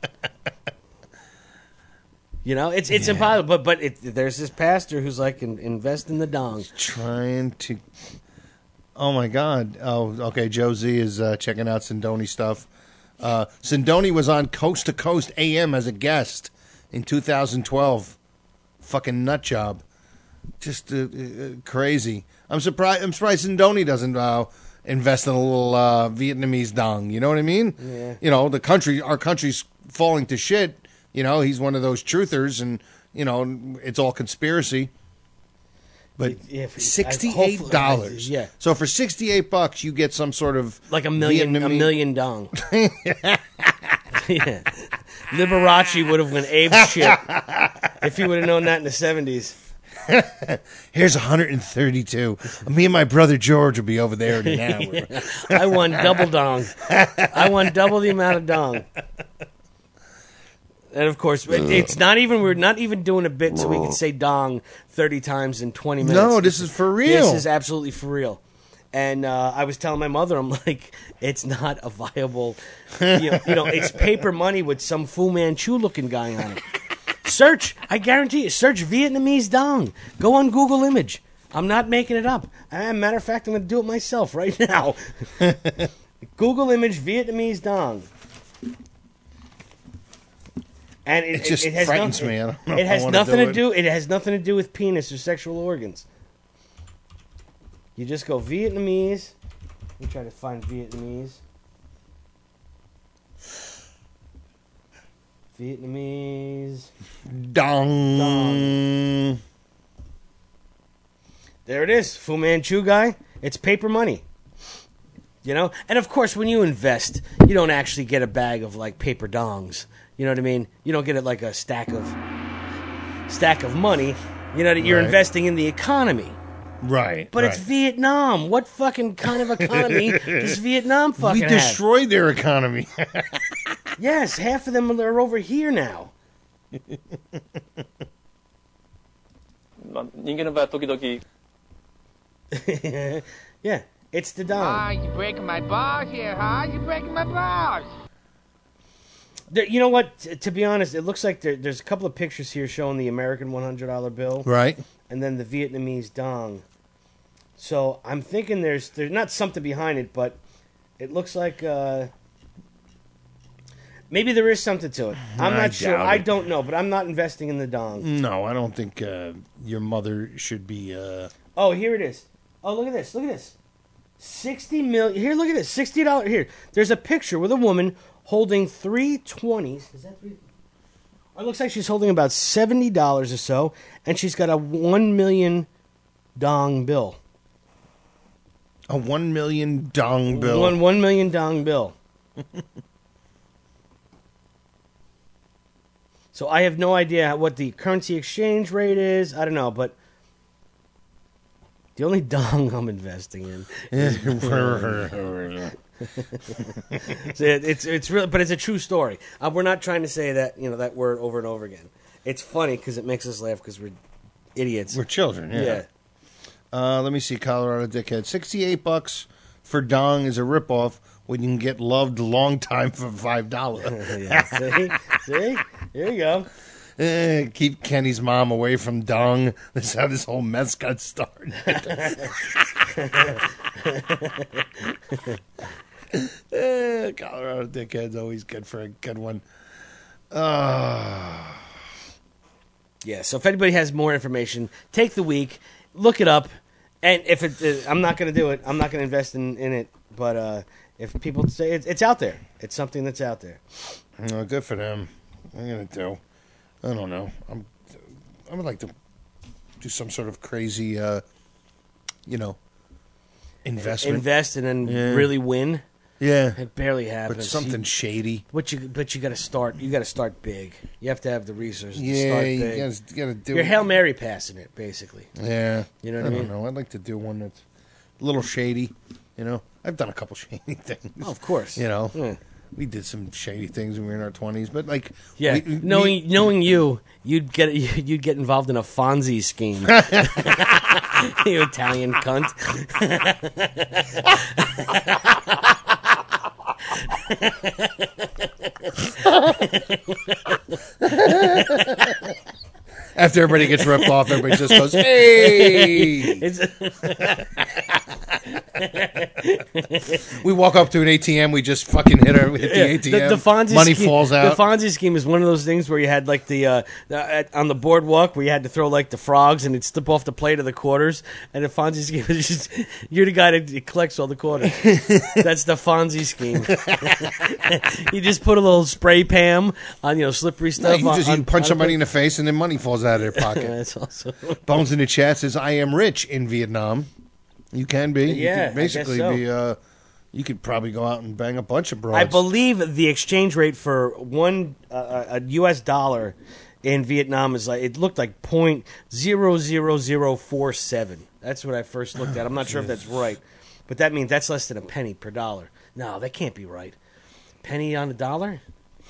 G: You know, it's it's
F: Yeah.
G: impossible. But but it, there's this pastor who's like, in, invest in the dong.
F: Trying to. Oh my God! Oh, okay. Joe Z is uh, checking out Sindoni stuff. Uh, Sindoni was on Coast to Coast A M as a guest in two thousand twelve. Fucking nut job, just uh, uh, crazy. I'm surprised. I'm surprised Sindoni doesn't uh, invest in a little uh, Vietnamese dong. You know what I mean?
G: Yeah.
F: You know, the country, our country's falling to shit. You know, he's one of those truthers, and you know, it's all conspiracy. But
G: Yeah, if- I-
F: sixty-eight dollars.
G: hopefully- yeah.
F: So for sixty-eight bucks, you get some sort of
G: Like a million, a
F: Vietnamese-
G: million dong. Yeah. Liberace would have went ape shit if he would have known that in the seventies.
F: Here's one hundred thirty-two. Me and my brother George will be over there in an hour.
G: I won double dong. I won double the amount of dong. And of course, it- it's not even we're not even doing a bit so we can say dong thirty times in twenty minutes.
F: No, this is for real.
G: This is absolutely for real. And uh, I was telling my mother, I'm like, it's not a viable, you know, you know, it's paper money with some Fu Manchu looking guy on it. Search, I guarantee you, search Vietnamese dong. Go on Google Image. I'm not making it up. As a matter of fact, I'm going to do it myself right now. Google image Vietnamese dong. And it,
F: It just
G: it has
F: frightens
G: nothing,
F: me. I don't know
G: it
F: if I
G: has
F: wanna
G: nothing
F: do
G: to
F: it.
G: do. It has nothing to do with penis or sexual organs. You just go Vietnamese. Let me try to find Vietnamese. Vietnamese
F: Dong.
G: dong. There it is, Fu Manchu guy. It's paper money. You know? And of course, when you invest, you don't actually get a bag of like paper dongs. You know what I mean? You don't get it like a stack of stack of money. You know, that you're
F: Right.
G: investing in the economy.
F: Right.
G: But
F: right.
G: it's Vietnam. What fucking kind of economy does Vietnam fucking
F: We
G: have?
F: destroyed their economy.
G: Yes, half of them are over here now.
C: まあ、人間の場合は時々
G: Yeah, it's the dong.
D: Ah, you breaking my balls here, huh? You breaking my balls.
G: There, you know what? T- to be honest, it looks like there, there's a couple of pictures here showing the American one hundred dollar bill.
F: Right.
G: And then the Vietnamese dong. So I'm thinking there's there's not something behind it, but it looks like uh, maybe there is something to it. I'm
F: I
G: not sure.
F: doubt
G: I
F: it.
G: don't know, but I'm not investing in the dong.
F: No, I don't think uh, your mother should be. Uh...
G: Oh, here it is. Oh, look at this. Look at this. sixty million. Here, look at this. sixty dollars. Here, there's a picture with a woman holding three twenties. Is that three? It looks like she's holding about seventy dollars or so, and she's got a one million dong bill.
F: A one million dong bill.
G: One one million dong bill. So I have no idea what the currency exchange rate is. I don't know, but the only dong I'm investing in. Is So it- it's it's real, but it's a true story. Uh, we're not trying to say that you know that word over and over again. It's funny because it makes us laugh because we're idiots.
F: We're children. Yeah.
G: Yeah.
F: Uh, let me see. Colorado dickhead. Sixty-eight bucks for dong is a ripoff when you can get loved a long time for five dollars.
G: Yeah, see, see, here you go.
F: Eh, keep Kenny's mom away from dong. This is how this whole mess got started. Eh, Colorado dickhead's always good for a good one. Uh,
G: Yeah. So if anybody has more information, take the week, look it up, and if it, uh, I'm not going to do it. I'm not going to invest in, in it. But uh, if people say it, it's out there, it's something that's out there.
F: no, good for them. I'm gonna do. I don't know. I'm. I would like to do some sort of crazy, uh, you know, investment.
G: Invest and then
F: Yeah.
G: really win.
F: Yeah.
G: It barely happens.
F: But something
G: You-
F: shady.
G: But you, but you got to start. You got to start big. You have to have the resources to
F: Yeah,
G: start
F: you
G: big.
F: gotta- you gotta do
G: You're
F: it.
G: Hail Mary passing it, basically.
F: Yeah.
G: You know what I, mean?
F: don't know. I'd like to do one that's a little shady. You know, I've done a couple shady things.
G: Oh, of course.
F: You know,
G: Yeah.
F: we did some shady things when we were in our twenties, but like,
G: Yeah,
F: we- we-
G: knowing knowing you, you'd get you'd get involved in a Fonzie scheme. You Italian cunt.
F: After everybody gets ripped off, everybody just goes, "Hey!"
G: It's-
F: We walk up to an A T M, we just fucking hit her hit the
G: Yeah,
F: A T M.
G: The, the Fonzie
F: money
G: scheme,
F: falls out.
G: The Fonzie scheme is one of those things where you had like the, uh, the at, on the boardwalk where you had to throw like the frogs and it'd slip off the plate of the quarters. And the Fonzie scheme is just you're the guy that collects all the quarters. That's the Fonzie scheme. You just put a little spray Pam on you know slippery
F: No,
G: stuff.
F: you
G: on,
F: just you
G: on-
F: punch
G: on-
F: somebody in the face and then money falls out of their pocket.
G: That's awesome.
F: Bones in the chat says, "I am rich in Vietnam." You can be.
G: Yeah,
F: you
G: I
F: could
G: guess
F: basically
G: so.
F: be. Uh, you could probably go out and bang a bunch of broads.
G: I believe the exchange rate for one uh, a U S dollar in Vietnam is like it looked like point zero zero zero four seven. That's what I first looked at. I'm not sure if that's right, but that means that's less than a penny per dollar. No, that can't be right. Penny on a dollar?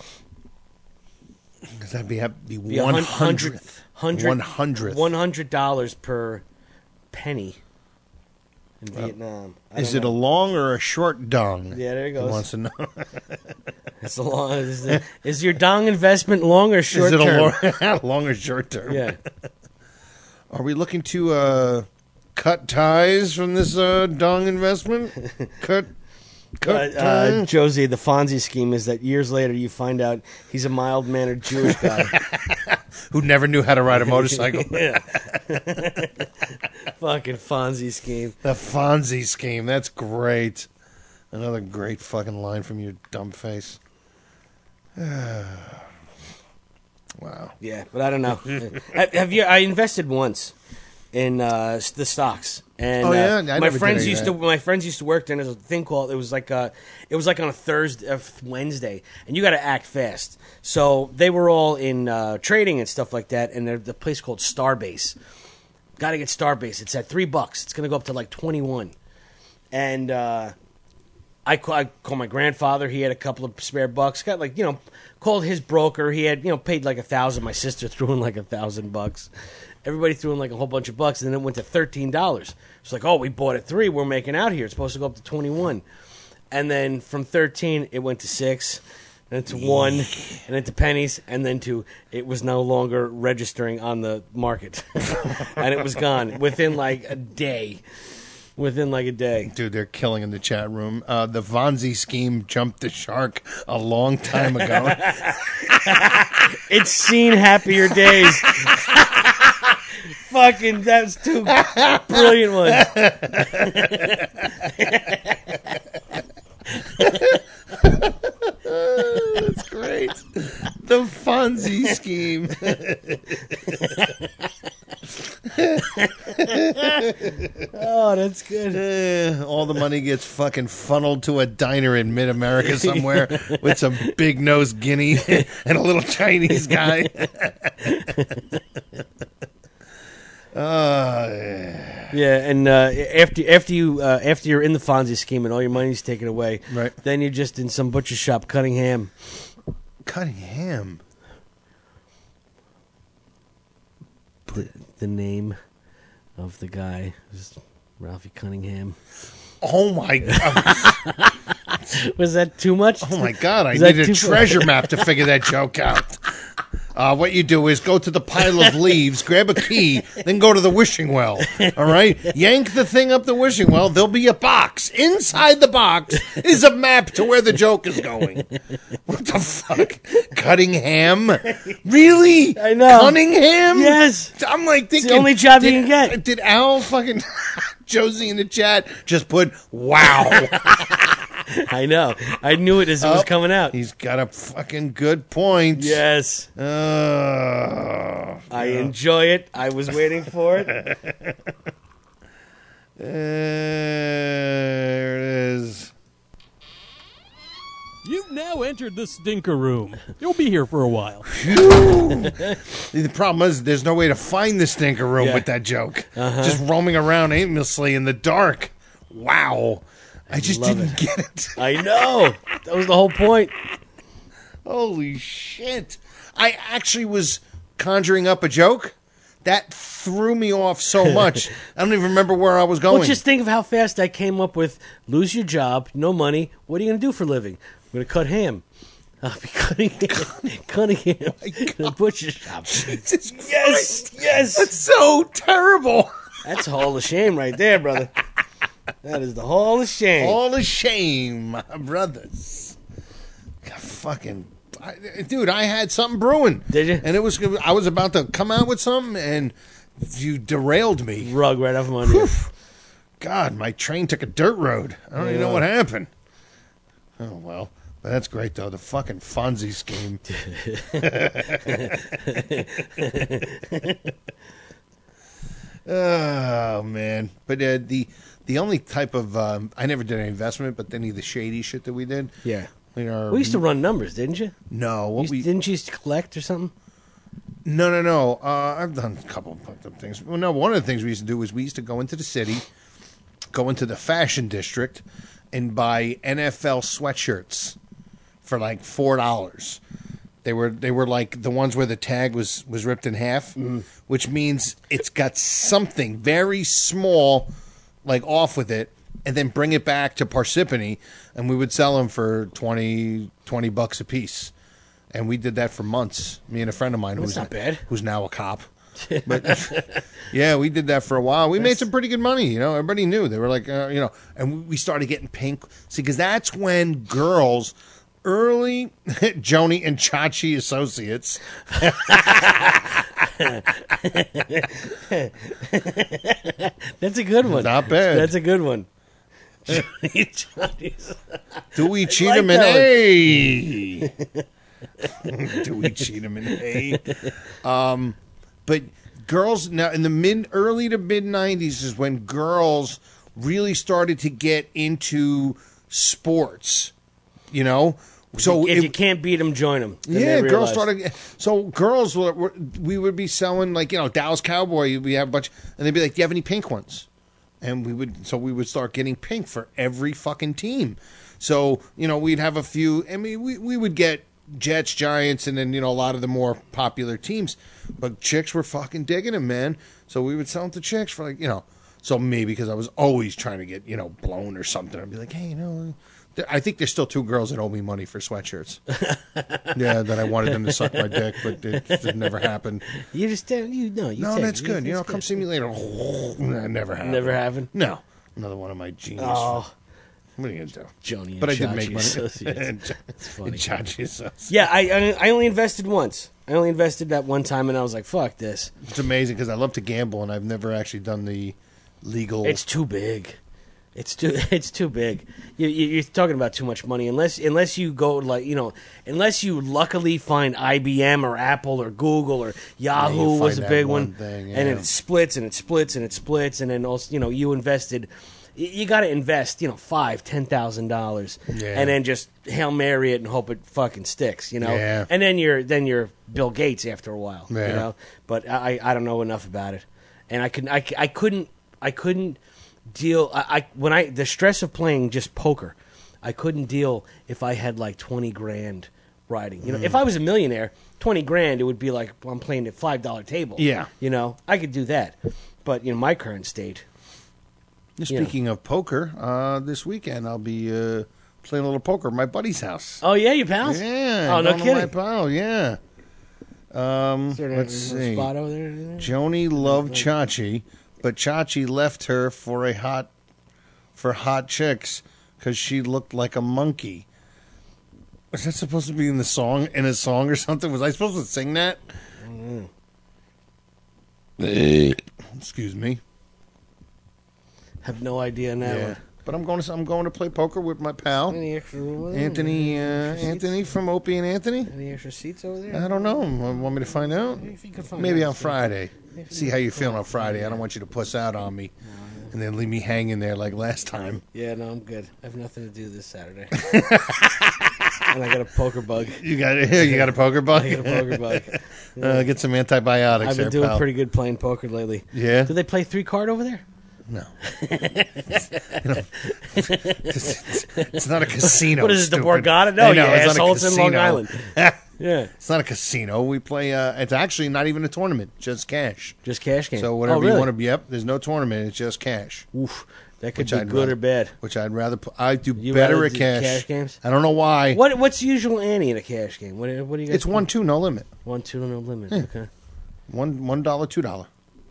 F: Because that'd be, have be
G: Be a
F: one
G: hun-
F: hundredth.
G: hundred-
F: One hundredth.
G: One hundred dollars per penny in Vietnam. I
F: Is
G: don't
F: it a
G: know.
F: long or a short dong?
G: Yeah, there it
F: He
G: goes.
F: wants to know.
G: It's a long. Is, the, is your dong investment long or short
F: Is it
G: term?
F: a long, long or short term?
G: Yeah.
F: Are we looking to uh, cut ties from this uh, dong investment? Cut, cut
G: Uh, uh,
F: ties?
G: Josie, the Fonzie scheme is that years later you find out he's a mild-mannered Jewish guy.
F: Who never knew how to ride a motorcycle.
G: Yeah. Fucking Fonzie scheme.
F: The Fonzie scheme. That's great. Another great fucking line from your dumb face. Wow.
G: Yeah, but I don't know. have, have you? I invested once in uh, the stocks, and
F: Oh, yeah? I
G: uh, my
F: never did
G: friends
F: any of
G: used to.
F: that.
G: My friends used to work there. And there's a thing called. It was like a. It was like on a Thursday, uh, Wednesday, and you got to act fast. So they were all in uh, trading and stuff like that, and there's the place called Starbase. Got to get Starbase. It's at three bucks. It's going to go up to like twenty one, and. Uh, I call, I called my grandfather. He had a couple of spare bucks. Got like, you know, called his broker. He had, you know, paid like a thousand. My sister threw in like a thousand bucks. Everybody threw in like a whole bunch of bucks, and then it went to thirteen dollars. It's like, oh, we bought at three. We're making out here. It's supposed to go up to twenty-one. And then from thirteen, it went to six, then to one, and then to pennies, and then to it was no longer registering on the market. And it was gone within like a day. Within like a day.
F: Dude, they're killing in the chat room. Uh, the Fonzie scheme jumped the shark a long time ago.
G: It's seen happier days. Fucking, that's two brilliant ones.
F: That's great. The Fonzie scheme.
G: Oh, that's good.
F: Uh, all the money gets fucking funneled to a diner in mid-America somewhere with some big-nosed guinea and a little Chinese guy. Oh, yeah.
G: Yeah, and uh, after after you uh, after you're in the Fonzie scheme and all your money's taken away,
F: right?
G: Then you're just in some butcher shop cutting ham.
F: Cutting ham.
G: The, the name of the guy is Ralphie Cunningham.
F: Oh my god!
G: Was that too much?
F: Oh my god! I
G: Was that
F: need a
G: too
F: treasure map to figure that joke out. Uh, what you do is go to the pile of leaves, grab a key, then go to the wishing well. All right? Yank the thing up the wishing well. There'll be a box. Inside the box is a map to where the joke is going. What the fuck? Cutting ham? Really?
G: I know.
F: Cunningham?
G: Yes.
F: I'm like
G: It's
F: thinking.
G: the only job
F: did,
G: you can get.
F: Did Al fucking Josie in the chat just put wow?
G: I know. I knew it as it was
F: Oh,
G: coming out.
F: He's got a fucking good point.
G: Yes.
F: Uh,
G: I enjoy it. I was waiting for it.
F: There it is.
H: You've now entered the stinker room. You'll be here for a while.
F: The problem is there's no way to find the stinker room
H: Yeah.
F: with that joke.
H: Uh-huh.
F: Just roaming around aimlessly in the dark. Wow. I just
G: love
F: didn't
G: it.
F: get it.
G: I know. That was the whole point.
F: Holy shit. I actually was conjuring up a joke. That threw me off so much. I don't even remember where I was going.
G: Well, just think of how fast I came up with lose your job, no money. What are you going to do for a living? I'm going to cut ham. I'll be cutting ham. cutting ham in a butcher shop.
F: Jesus
G: Yes, yes.
F: That's so terrible.
G: That's a hall of shame right there, brother. That is the hall of shame.
F: All the shame, my brothers. God, fucking, I, dude, I had something brewing.
G: Did you?
F: And it was, I was about to come out with something, and you derailed me.
G: Rug right off my under.
F: God, my train took a dirt road. I don't even know what happened. Oh well, but that's great though. The fucking Fonzie scheme. Oh man, but uh, the the only type of um, I never did any investment, but any of the shady shit that we did.
G: Yeah.
F: We, are,
G: We used to run numbers, didn't you?
F: No,
G: You
F: what
G: used-
F: we
G: didn't you used to collect or something?
F: No, no, no. Uh, I've done a couple of things. Well, no, one of the things we used to do was we used to go into the city, go into the fashion district, and buy N F L sweatshirts for like four dollars. They were they were like the ones where the tag was, was ripped in half, which means it's got something very small, like off with it, and then bring it back to Parsippany, and we would sell them for twenty, twenty bucks a piece. And we did that for months. Me and a friend of mine
G: That's
F: who's
G: not bad.
F: who's now a cop. But yeah, we did that for a while. We made some pretty good money. You know, everybody knew. They were like, uh, you know, and we started getting pink. See, because that's when girls, early Joni and Chachi associates.
G: That's a good one.
F: Not bad.
G: That's a good one.
F: Do we cheat like him in A? Do we cheat him in A? Um, but girls now in the mid, early to mid nineties is when girls really started to get into sports. You know, so
G: if
F: it,
G: you can't beat them, join them.
F: Yeah, girls started. So girls were, were we would be selling like you know Dallas Cowboy. We have a bunch, and they'd be like, "Do you have any pink ones?" And we would, so we would start getting pink for every fucking team. So, you know, we'd have a few, I mean, we, we would get Jets, Giants, and then, you know, a lot of the more popular teams. But chicks were fucking digging them, man. So we would sell them to chicks for like, you know, so me, because I was always trying to get, you know, blown or something. I'd be like, hey, you know, I think there's still two girls that owe me money for sweatshirts. Yeah, that I wanted them to suck my dick, but it, it never happened.
G: You just, you know, you
F: No,
G: take,
F: that's
G: you,
F: good. You know,
G: good.
F: come see me later. That never happened.
G: Never happened?
F: No. Another one of my genius.
G: Oh.
F: What are you going to do?
G: Joni and
F: But I did
G: Chachi
F: make money.
G: Associates.
F: It's funny. Chachi Associates.
G: Yeah, I, I I only invested once. I only invested that one time, and I was like, fuck this.
F: It's amazing because I love to gamble, and I've never actually done the legal...
G: It's too big. It's too it's too big. You, you, you're talking about too much money. Unless unless you go like you know, unless you luckily find I B M or Apple or Google or Yahoo
F: Yeah, you
G: was
F: find
G: a big
F: that one
G: one,
F: thing,
G: and
F: yeah.
G: then it splits and it splits and it splits, and then also you know you invested. You, you got to invest you know five ten thousand dollars,
F: Yeah.
G: and then just Hail Mary it and hope it fucking sticks. You know,
F: Yeah.
G: and then you're then you're Bill Gates after a while.
F: Yeah.
G: You know, but I I don't know enough about it, and I could I, I couldn't I couldn't. deal I, I when I the stress of playing just poker, I couldn't deal if I had like twenty grand riding. You know,
F: Mm.
G: if I was a millionaire, twenty grand it would be like well, I'm playing at five dollar table.
F: Yeah.
G: You know, I could do that. But you know, my current state.
F: Speaking of poker, uh, this weekend I'll be uh, playing a little poker at my buddy's house.
G: Oh yeah, you pals?
F: Yeah.
G: Oh no
F: going to
G: kidding.
F: My pal, yeah. Um,
G: there
F: let's
G: a
F: see.
G: spot over there?
F: Joni loved Chachi, but Chachi left her for a hot for hot chicks because she looked like a monkey. Was that supposed to be in the song in a song or something? Was I supposed to sing that? Excuse me.
G: Have no idea on that
F: Yeah.
G: one.
F: But I'm going to I'm going to play poker with my pal
G: Any extra room over there?
F: Anthony uh,
G: Any extra
F: Anthony
G: seats?
F: from Opie and Anthony.
G: Any extra seats over there?
F: I don't know. Want me to find out?
G: If you could find
F: Maybe
G: out.
F: on Friday.
G: If
F: See
G: you
F: how
G: could
F: you're feeling
G: find
F: on Friday. I don't want you to puss out on me and then leave me hanging there like last time.
G: Yeah, no, I'm good. I have nothing to do this Saturday. And I got a poker bug.
F: You got you got a poker bug.
G: I got a poker bug.
F: Uh, get some antibiotics.
G: I've been
F: there,
G: doing
F: pal.
G: pretty good playing poker lately.
F: Yeah?
G: Do they play three card over there?
F: No. You know, it's, it's not a casino.
G: What is it, the
F: stupid.
G: Borgata? No,
F: I know,
G: you
F: it's not a
G: asshole, it's in Long
F: casino.
G: Island. Yeah.
F: It's not a casino. We play. Uh, it's actually not even a tournament. Just cash.
G: Just cash game.
F: So whatever
G: Oh, really?
F: you want to be up. There's no tournament. It's just cash.
G: Oof. That could
F: Which
G: be
F: I'd
G: good
F: rather-
G: or bad.
F: Which I'd rather. Put, I do
G: You
F: better
G: rather
F: at
G: do
F: cash.
G: cash games?
F: I don't know why.
G: What What's the usual ante in a cash game? What, what do you guys
F: It's one two no limit.
G: One, two, no limit.
F: Yeah.
G: Okay.
F: One one dollar, two dollar.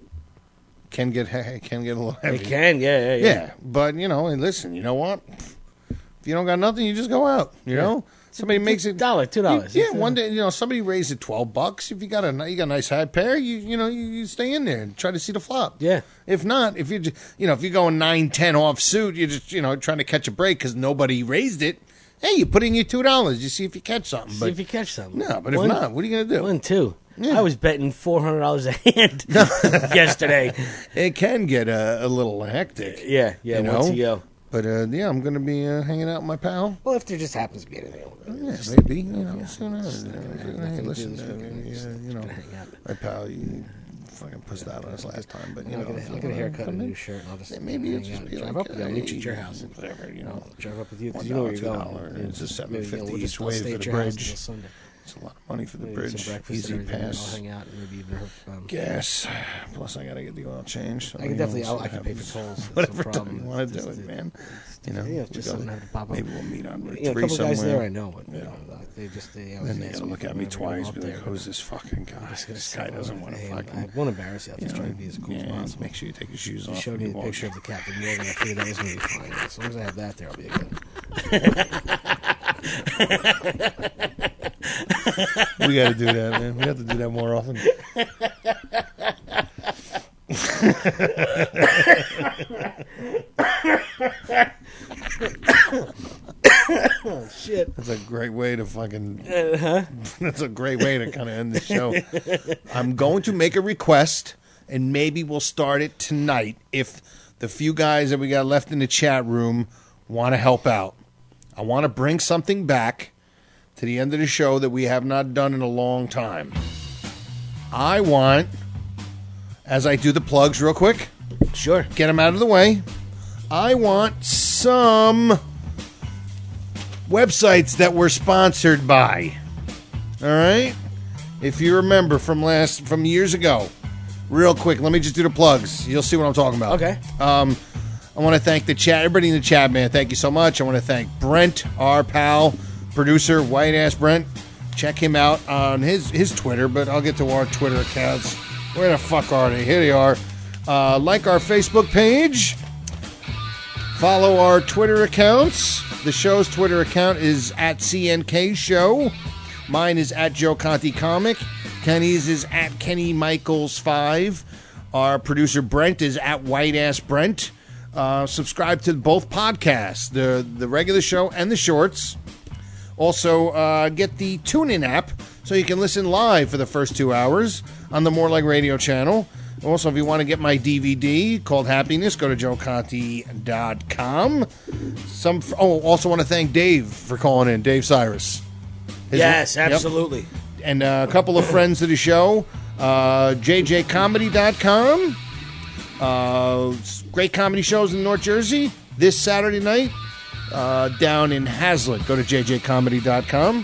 F: Can get he- can get a little heavy.
G: It can, yeah, yeah, yeah.
F: Yeah, but you know, and listen, you know what? If you don't got nothing, you just go out. You
G: Yeah.
F: know, somebody makes it
G: dollar, two dollars.
F: Yeah, one day, you know, somebody raised it twelve bucks. If you got a you got a nice high pair, you you know, you, you stay in there and try to see the flop.
G: Yeah.
F: If not, if you just, you know, if you're going nine ten off suit, you're just you know trying to catch a break because nobody raised it. Hey, you put in your two dollars. You see if you catch something.
G: See
F: But
G: if you catch something.
F: no, but if
G: One-
F: not, what are you gonna do?
G: One, two.
F: Yeah.
G: I was betting four hundred dollars a hand yesterday.
F: It can get a, a little hectic.
G: Yeah, yeah.
F: you
G: Once
F: know?
G: you go.
F: But uh, yeah, I'm going to be uh, hanging out with my pal.
G: Well, if there just happens to be anything.
F: Yeah, maybe. You know, who knows? Hey, listen, uh, yeah, you know, my pal, you fucking pussed out on us last time, but you
G: I'll
F: know,
G: get a, I'll get a haircut and a new shirt. And I'll just
F: Yeah, maybe
G: hang
F: it's just
G: out
F: be
G: and drive
F: like,
G: up with you. I'll meet you at your
F: uh,
G: house.
F: whatever, you know.
G: I'll drive up with you
F: One
G: because you know where
F: dollar,
G: you're
F: two
G: going.
F: dollar,
G: Yeah,
F: it's just
G: maybe,
F: seven
G: you know,
F: fifty
G: we'll
F: each
G: just- I'll
F: way
G: stay
F: for
G: at
F: the
G: your house
F: bridge.
G: until Sunday.
F: It's a lot of money for the
G: Maybe
F: bridge.
G: some breakfast
F: Easy
G: and everything, and
F: pass.
G: I'll hang out and maybe even have, um,
F: Gas. Plus, I got to get the oil changed.
G: I can definitely. I'll, I can pay for tolls. That's no
F: Whatever
G: problem.
F: you want to
G: Just
F: do it,
G: to-
F: man. You know,
G: yeah,
F: we
G: just
F: gotta-
G: something to have to pop up.
F: maybe we'll meet on Route
G: You know, a
F: three
G: couple guys
F: somewhere.
G: there I know, but you
F: Yeah.
G: know, They just they
F: Then
G: always
F: they
G: ask
F: will look
G: for
F: at me
G: whatever they
F: twice,
G: want
F: be like,
G: there.
F: "Who's this fucking guy?
G: I'm just gonna
F: This
G: say,
F: guy doesn't want to
G: hey,
F: fucking."
G: I won't embarrass you. I'll just
F: you
G: try
F: know,
G: to be as cool
F: yeah,
G: as possible.
F: Make sure you take your shoes
G: You
F: off.
G: showed
F: when
G: me
F: you
G: the
F: walk.
G: picture of the Captain Morgan. I figured that was going to be fine. As long as I have that there, I'll be good.
F: We got to do that, man. We have to do that more often.
G: Oh, shit.
F: That's a great way to fucking.
G: Uh-huh.
F: That's a great way to kind of end the show. I'm going to make a request, and maybe we'll start it tonight if the few guys that we got left in the chat room want to help out. I want to bring something back to the end of the show that we have not done in a long time. I want, as I do the plugs real quick,
G: sure,
F: get them out of the way. I want some websites that were sponsored by. All right? If you remember from last from years ago. Real quick, let me just do the plugs. You'll see what I'm talking about.
G: Okay.
F: Um, I want to thank the chat, everybody in the chat, man. Thank you so much. I want to thank Brent, our pal, producer, white ass Brent. Check him out on his his Twitter, but I'll get to our Twitter accounts. Where the fuck are they? Here they are. Uh, like our Facebook page. Follow our Twitter accounts. The show's Twitter account is at C N K Show. Mine is at Joe Conti Comic. Kenny's is at Kenny Michaels five. Our producer Brent is at White Ass Brent. Uh, subscribe to both podcasts, the the regular show and the shorts. Also, uh, get the TuneIn app so you can listen live for the first two hours on the More Like Radio channel. Also, if you want to get my D V D called Happiness, go to joe conti dot com. Some oh, also want to thank Dave for calling in, Dave Cyrus. His-
G: Yes,
F: yep.
G: absolutely.
F: And uh, a couple of friends of the show, uh, j j comedy dot com. Uh, great comedy shows in North Jersey this Saturday night uh, down in Hazlitt. Go to j j comedy dot com.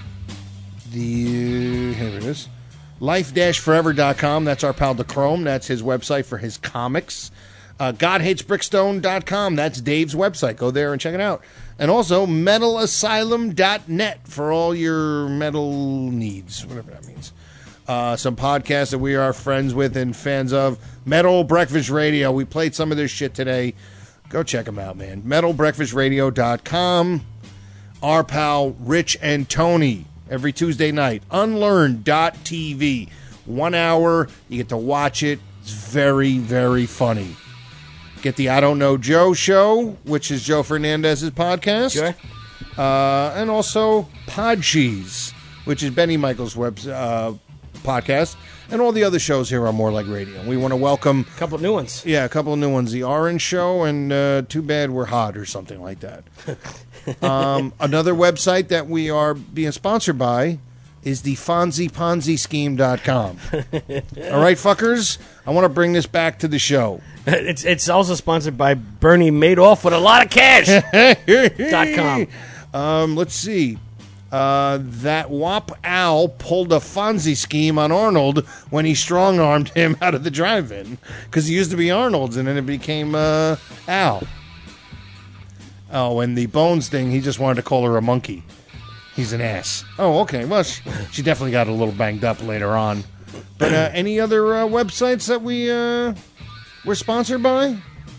F: The here it is. life dash forever dot com. That's our pal DeChrome. That's his website for his comics. Uh, god hates brickstone dot com. That's Dave's website. Go there and check it out. And also metal asylum dot net for all your metal needs, whatever that means. Uh, some podcasts that we are friends with and fans of. Metal Breakfast Radio. We played some of their shit today. Go check them out, man. metal breakfast radio dot com. Our pal Rich and Tony. Every Tuesday night. unlearn dot t v. One hour. You get to watch it. It's very, very funny. Get the I Don't Know Joe show, which is Joe Fernandez's podcast.
G: Sure.
F: Uh, and also Pod Cheese, which is Benny Michael's web uh, podcast. And all the other shows here on More Like Radio. We want to welcome...
G: A couple new ones.
F: Yeah, a couple of new ones. The Orange Show and uh, Too Bad We're Hot or something like that. um, another website that we are being sponsored by is the Fonzie Ponzi Scheme dot com. All right, fuckers? I want to bring this back to the show.
G: It's it's also sponsored by Bernie Madoff with a lot of cash. dot com.
F: Um, let's see. Uh, that Wop Al pulled a Fonzie scheme on Arnold when he strong-armed him out of the drive-in. Because he used to be Arnold's, and then it became uh, Al. Oh, and the Bones thing, he just wanted to call her a monkey. He's an ass. Oh, okay. Well, she, she definitely got a little banged up later on. But uh, any other uh, websites that we uh, were sponsored by?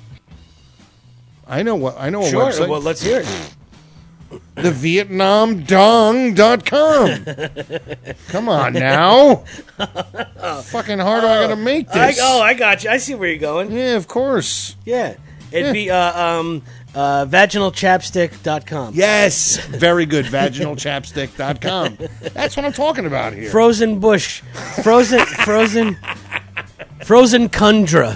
F: I know what I know. A
G: Sure.
F: website.
G: Well, let's hear it.
F: The Vietnam Dong dot com. Come on now. Fucking hard I gotta make
G: I,
F: this.
G: oh, I got you. I see where you're going.
F: Yeah, of course.
G: Yeah. It'd
F: Yeah.
G: be uh, um, uh, vaginal chapstick dot com.
F: Yes. Very good. vaginal chapstick dot com. That's what I'm talking about here.
G: Frozen Bush. Frozen. Frozen. Frozen Kundra.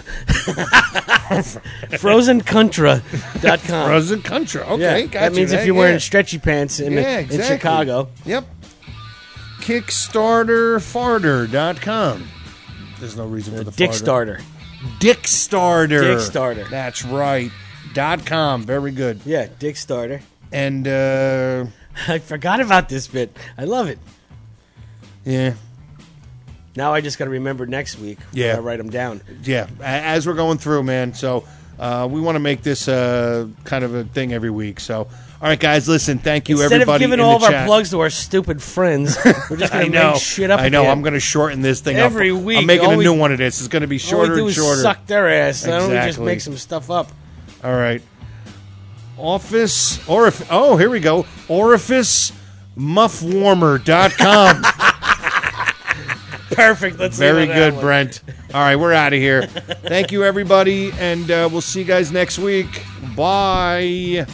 G: Frozen Kundra dot com.
F: Frozen Kundra. Okay,
G: Yeah,
F: got
G: that
F: you.
G: means if
F: That-
G: you're
F: yeah.
G: wearing stretchy pants in,
F: Yeah,
G: in
F: exactly.
G: Chicago.
F: Yep. Kickstarter farter dot com. There's no reason for the
G: Dick
F: farter.
G: Starter.
F: Dick Starter.
G: Dick Starter.
F: That's right. Dot com. Very good.
G: Yeah, Dick Starter.
F: And uh
G: I forgot about this bit. I love it.
F: yeah.
G: Now I just got to remember next week.
F: Yeah.
G: I write them down.
F: Yeah, a- as we're going through, man. So uh, we want to make this uh, kind of a thing every week. So, all All right, guys, listen, thank you,
G: Instead
F: everybody
G: of giving
F: in
G: all
F: the
G: of
F: chat.
G: our plugs to our stupid friends, we're just
F: I
G: going to
F: know.
G: make shit up
F: I know.
G: again.
F: I'm going to shorten this thing
G: Every
F: up.
G: week,
F: I'm making
G: all
F: a
G: we-
F: new one of this. It's going to be shorter
G: all we do
F: and
G: is
F: shorter.
G: suck their ass. Why don't we just
F: Exactly.
G: make some stuff up?
F: All right. Office, orif- oh, here we go. orifice muff warmer dot com.
G: Perfect. Let's leave
F: Very
G: it at
F: good,
G: that one.
F: Brent. All right, we're out of here. Thank you, everybody, and uh, we'll see you guys next week. Bye.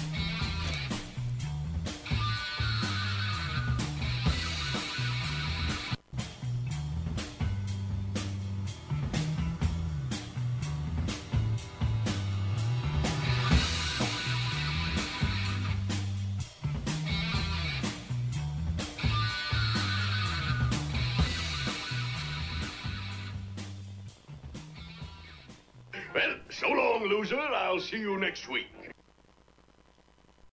L: Well, so long, loser. I'll see you next week.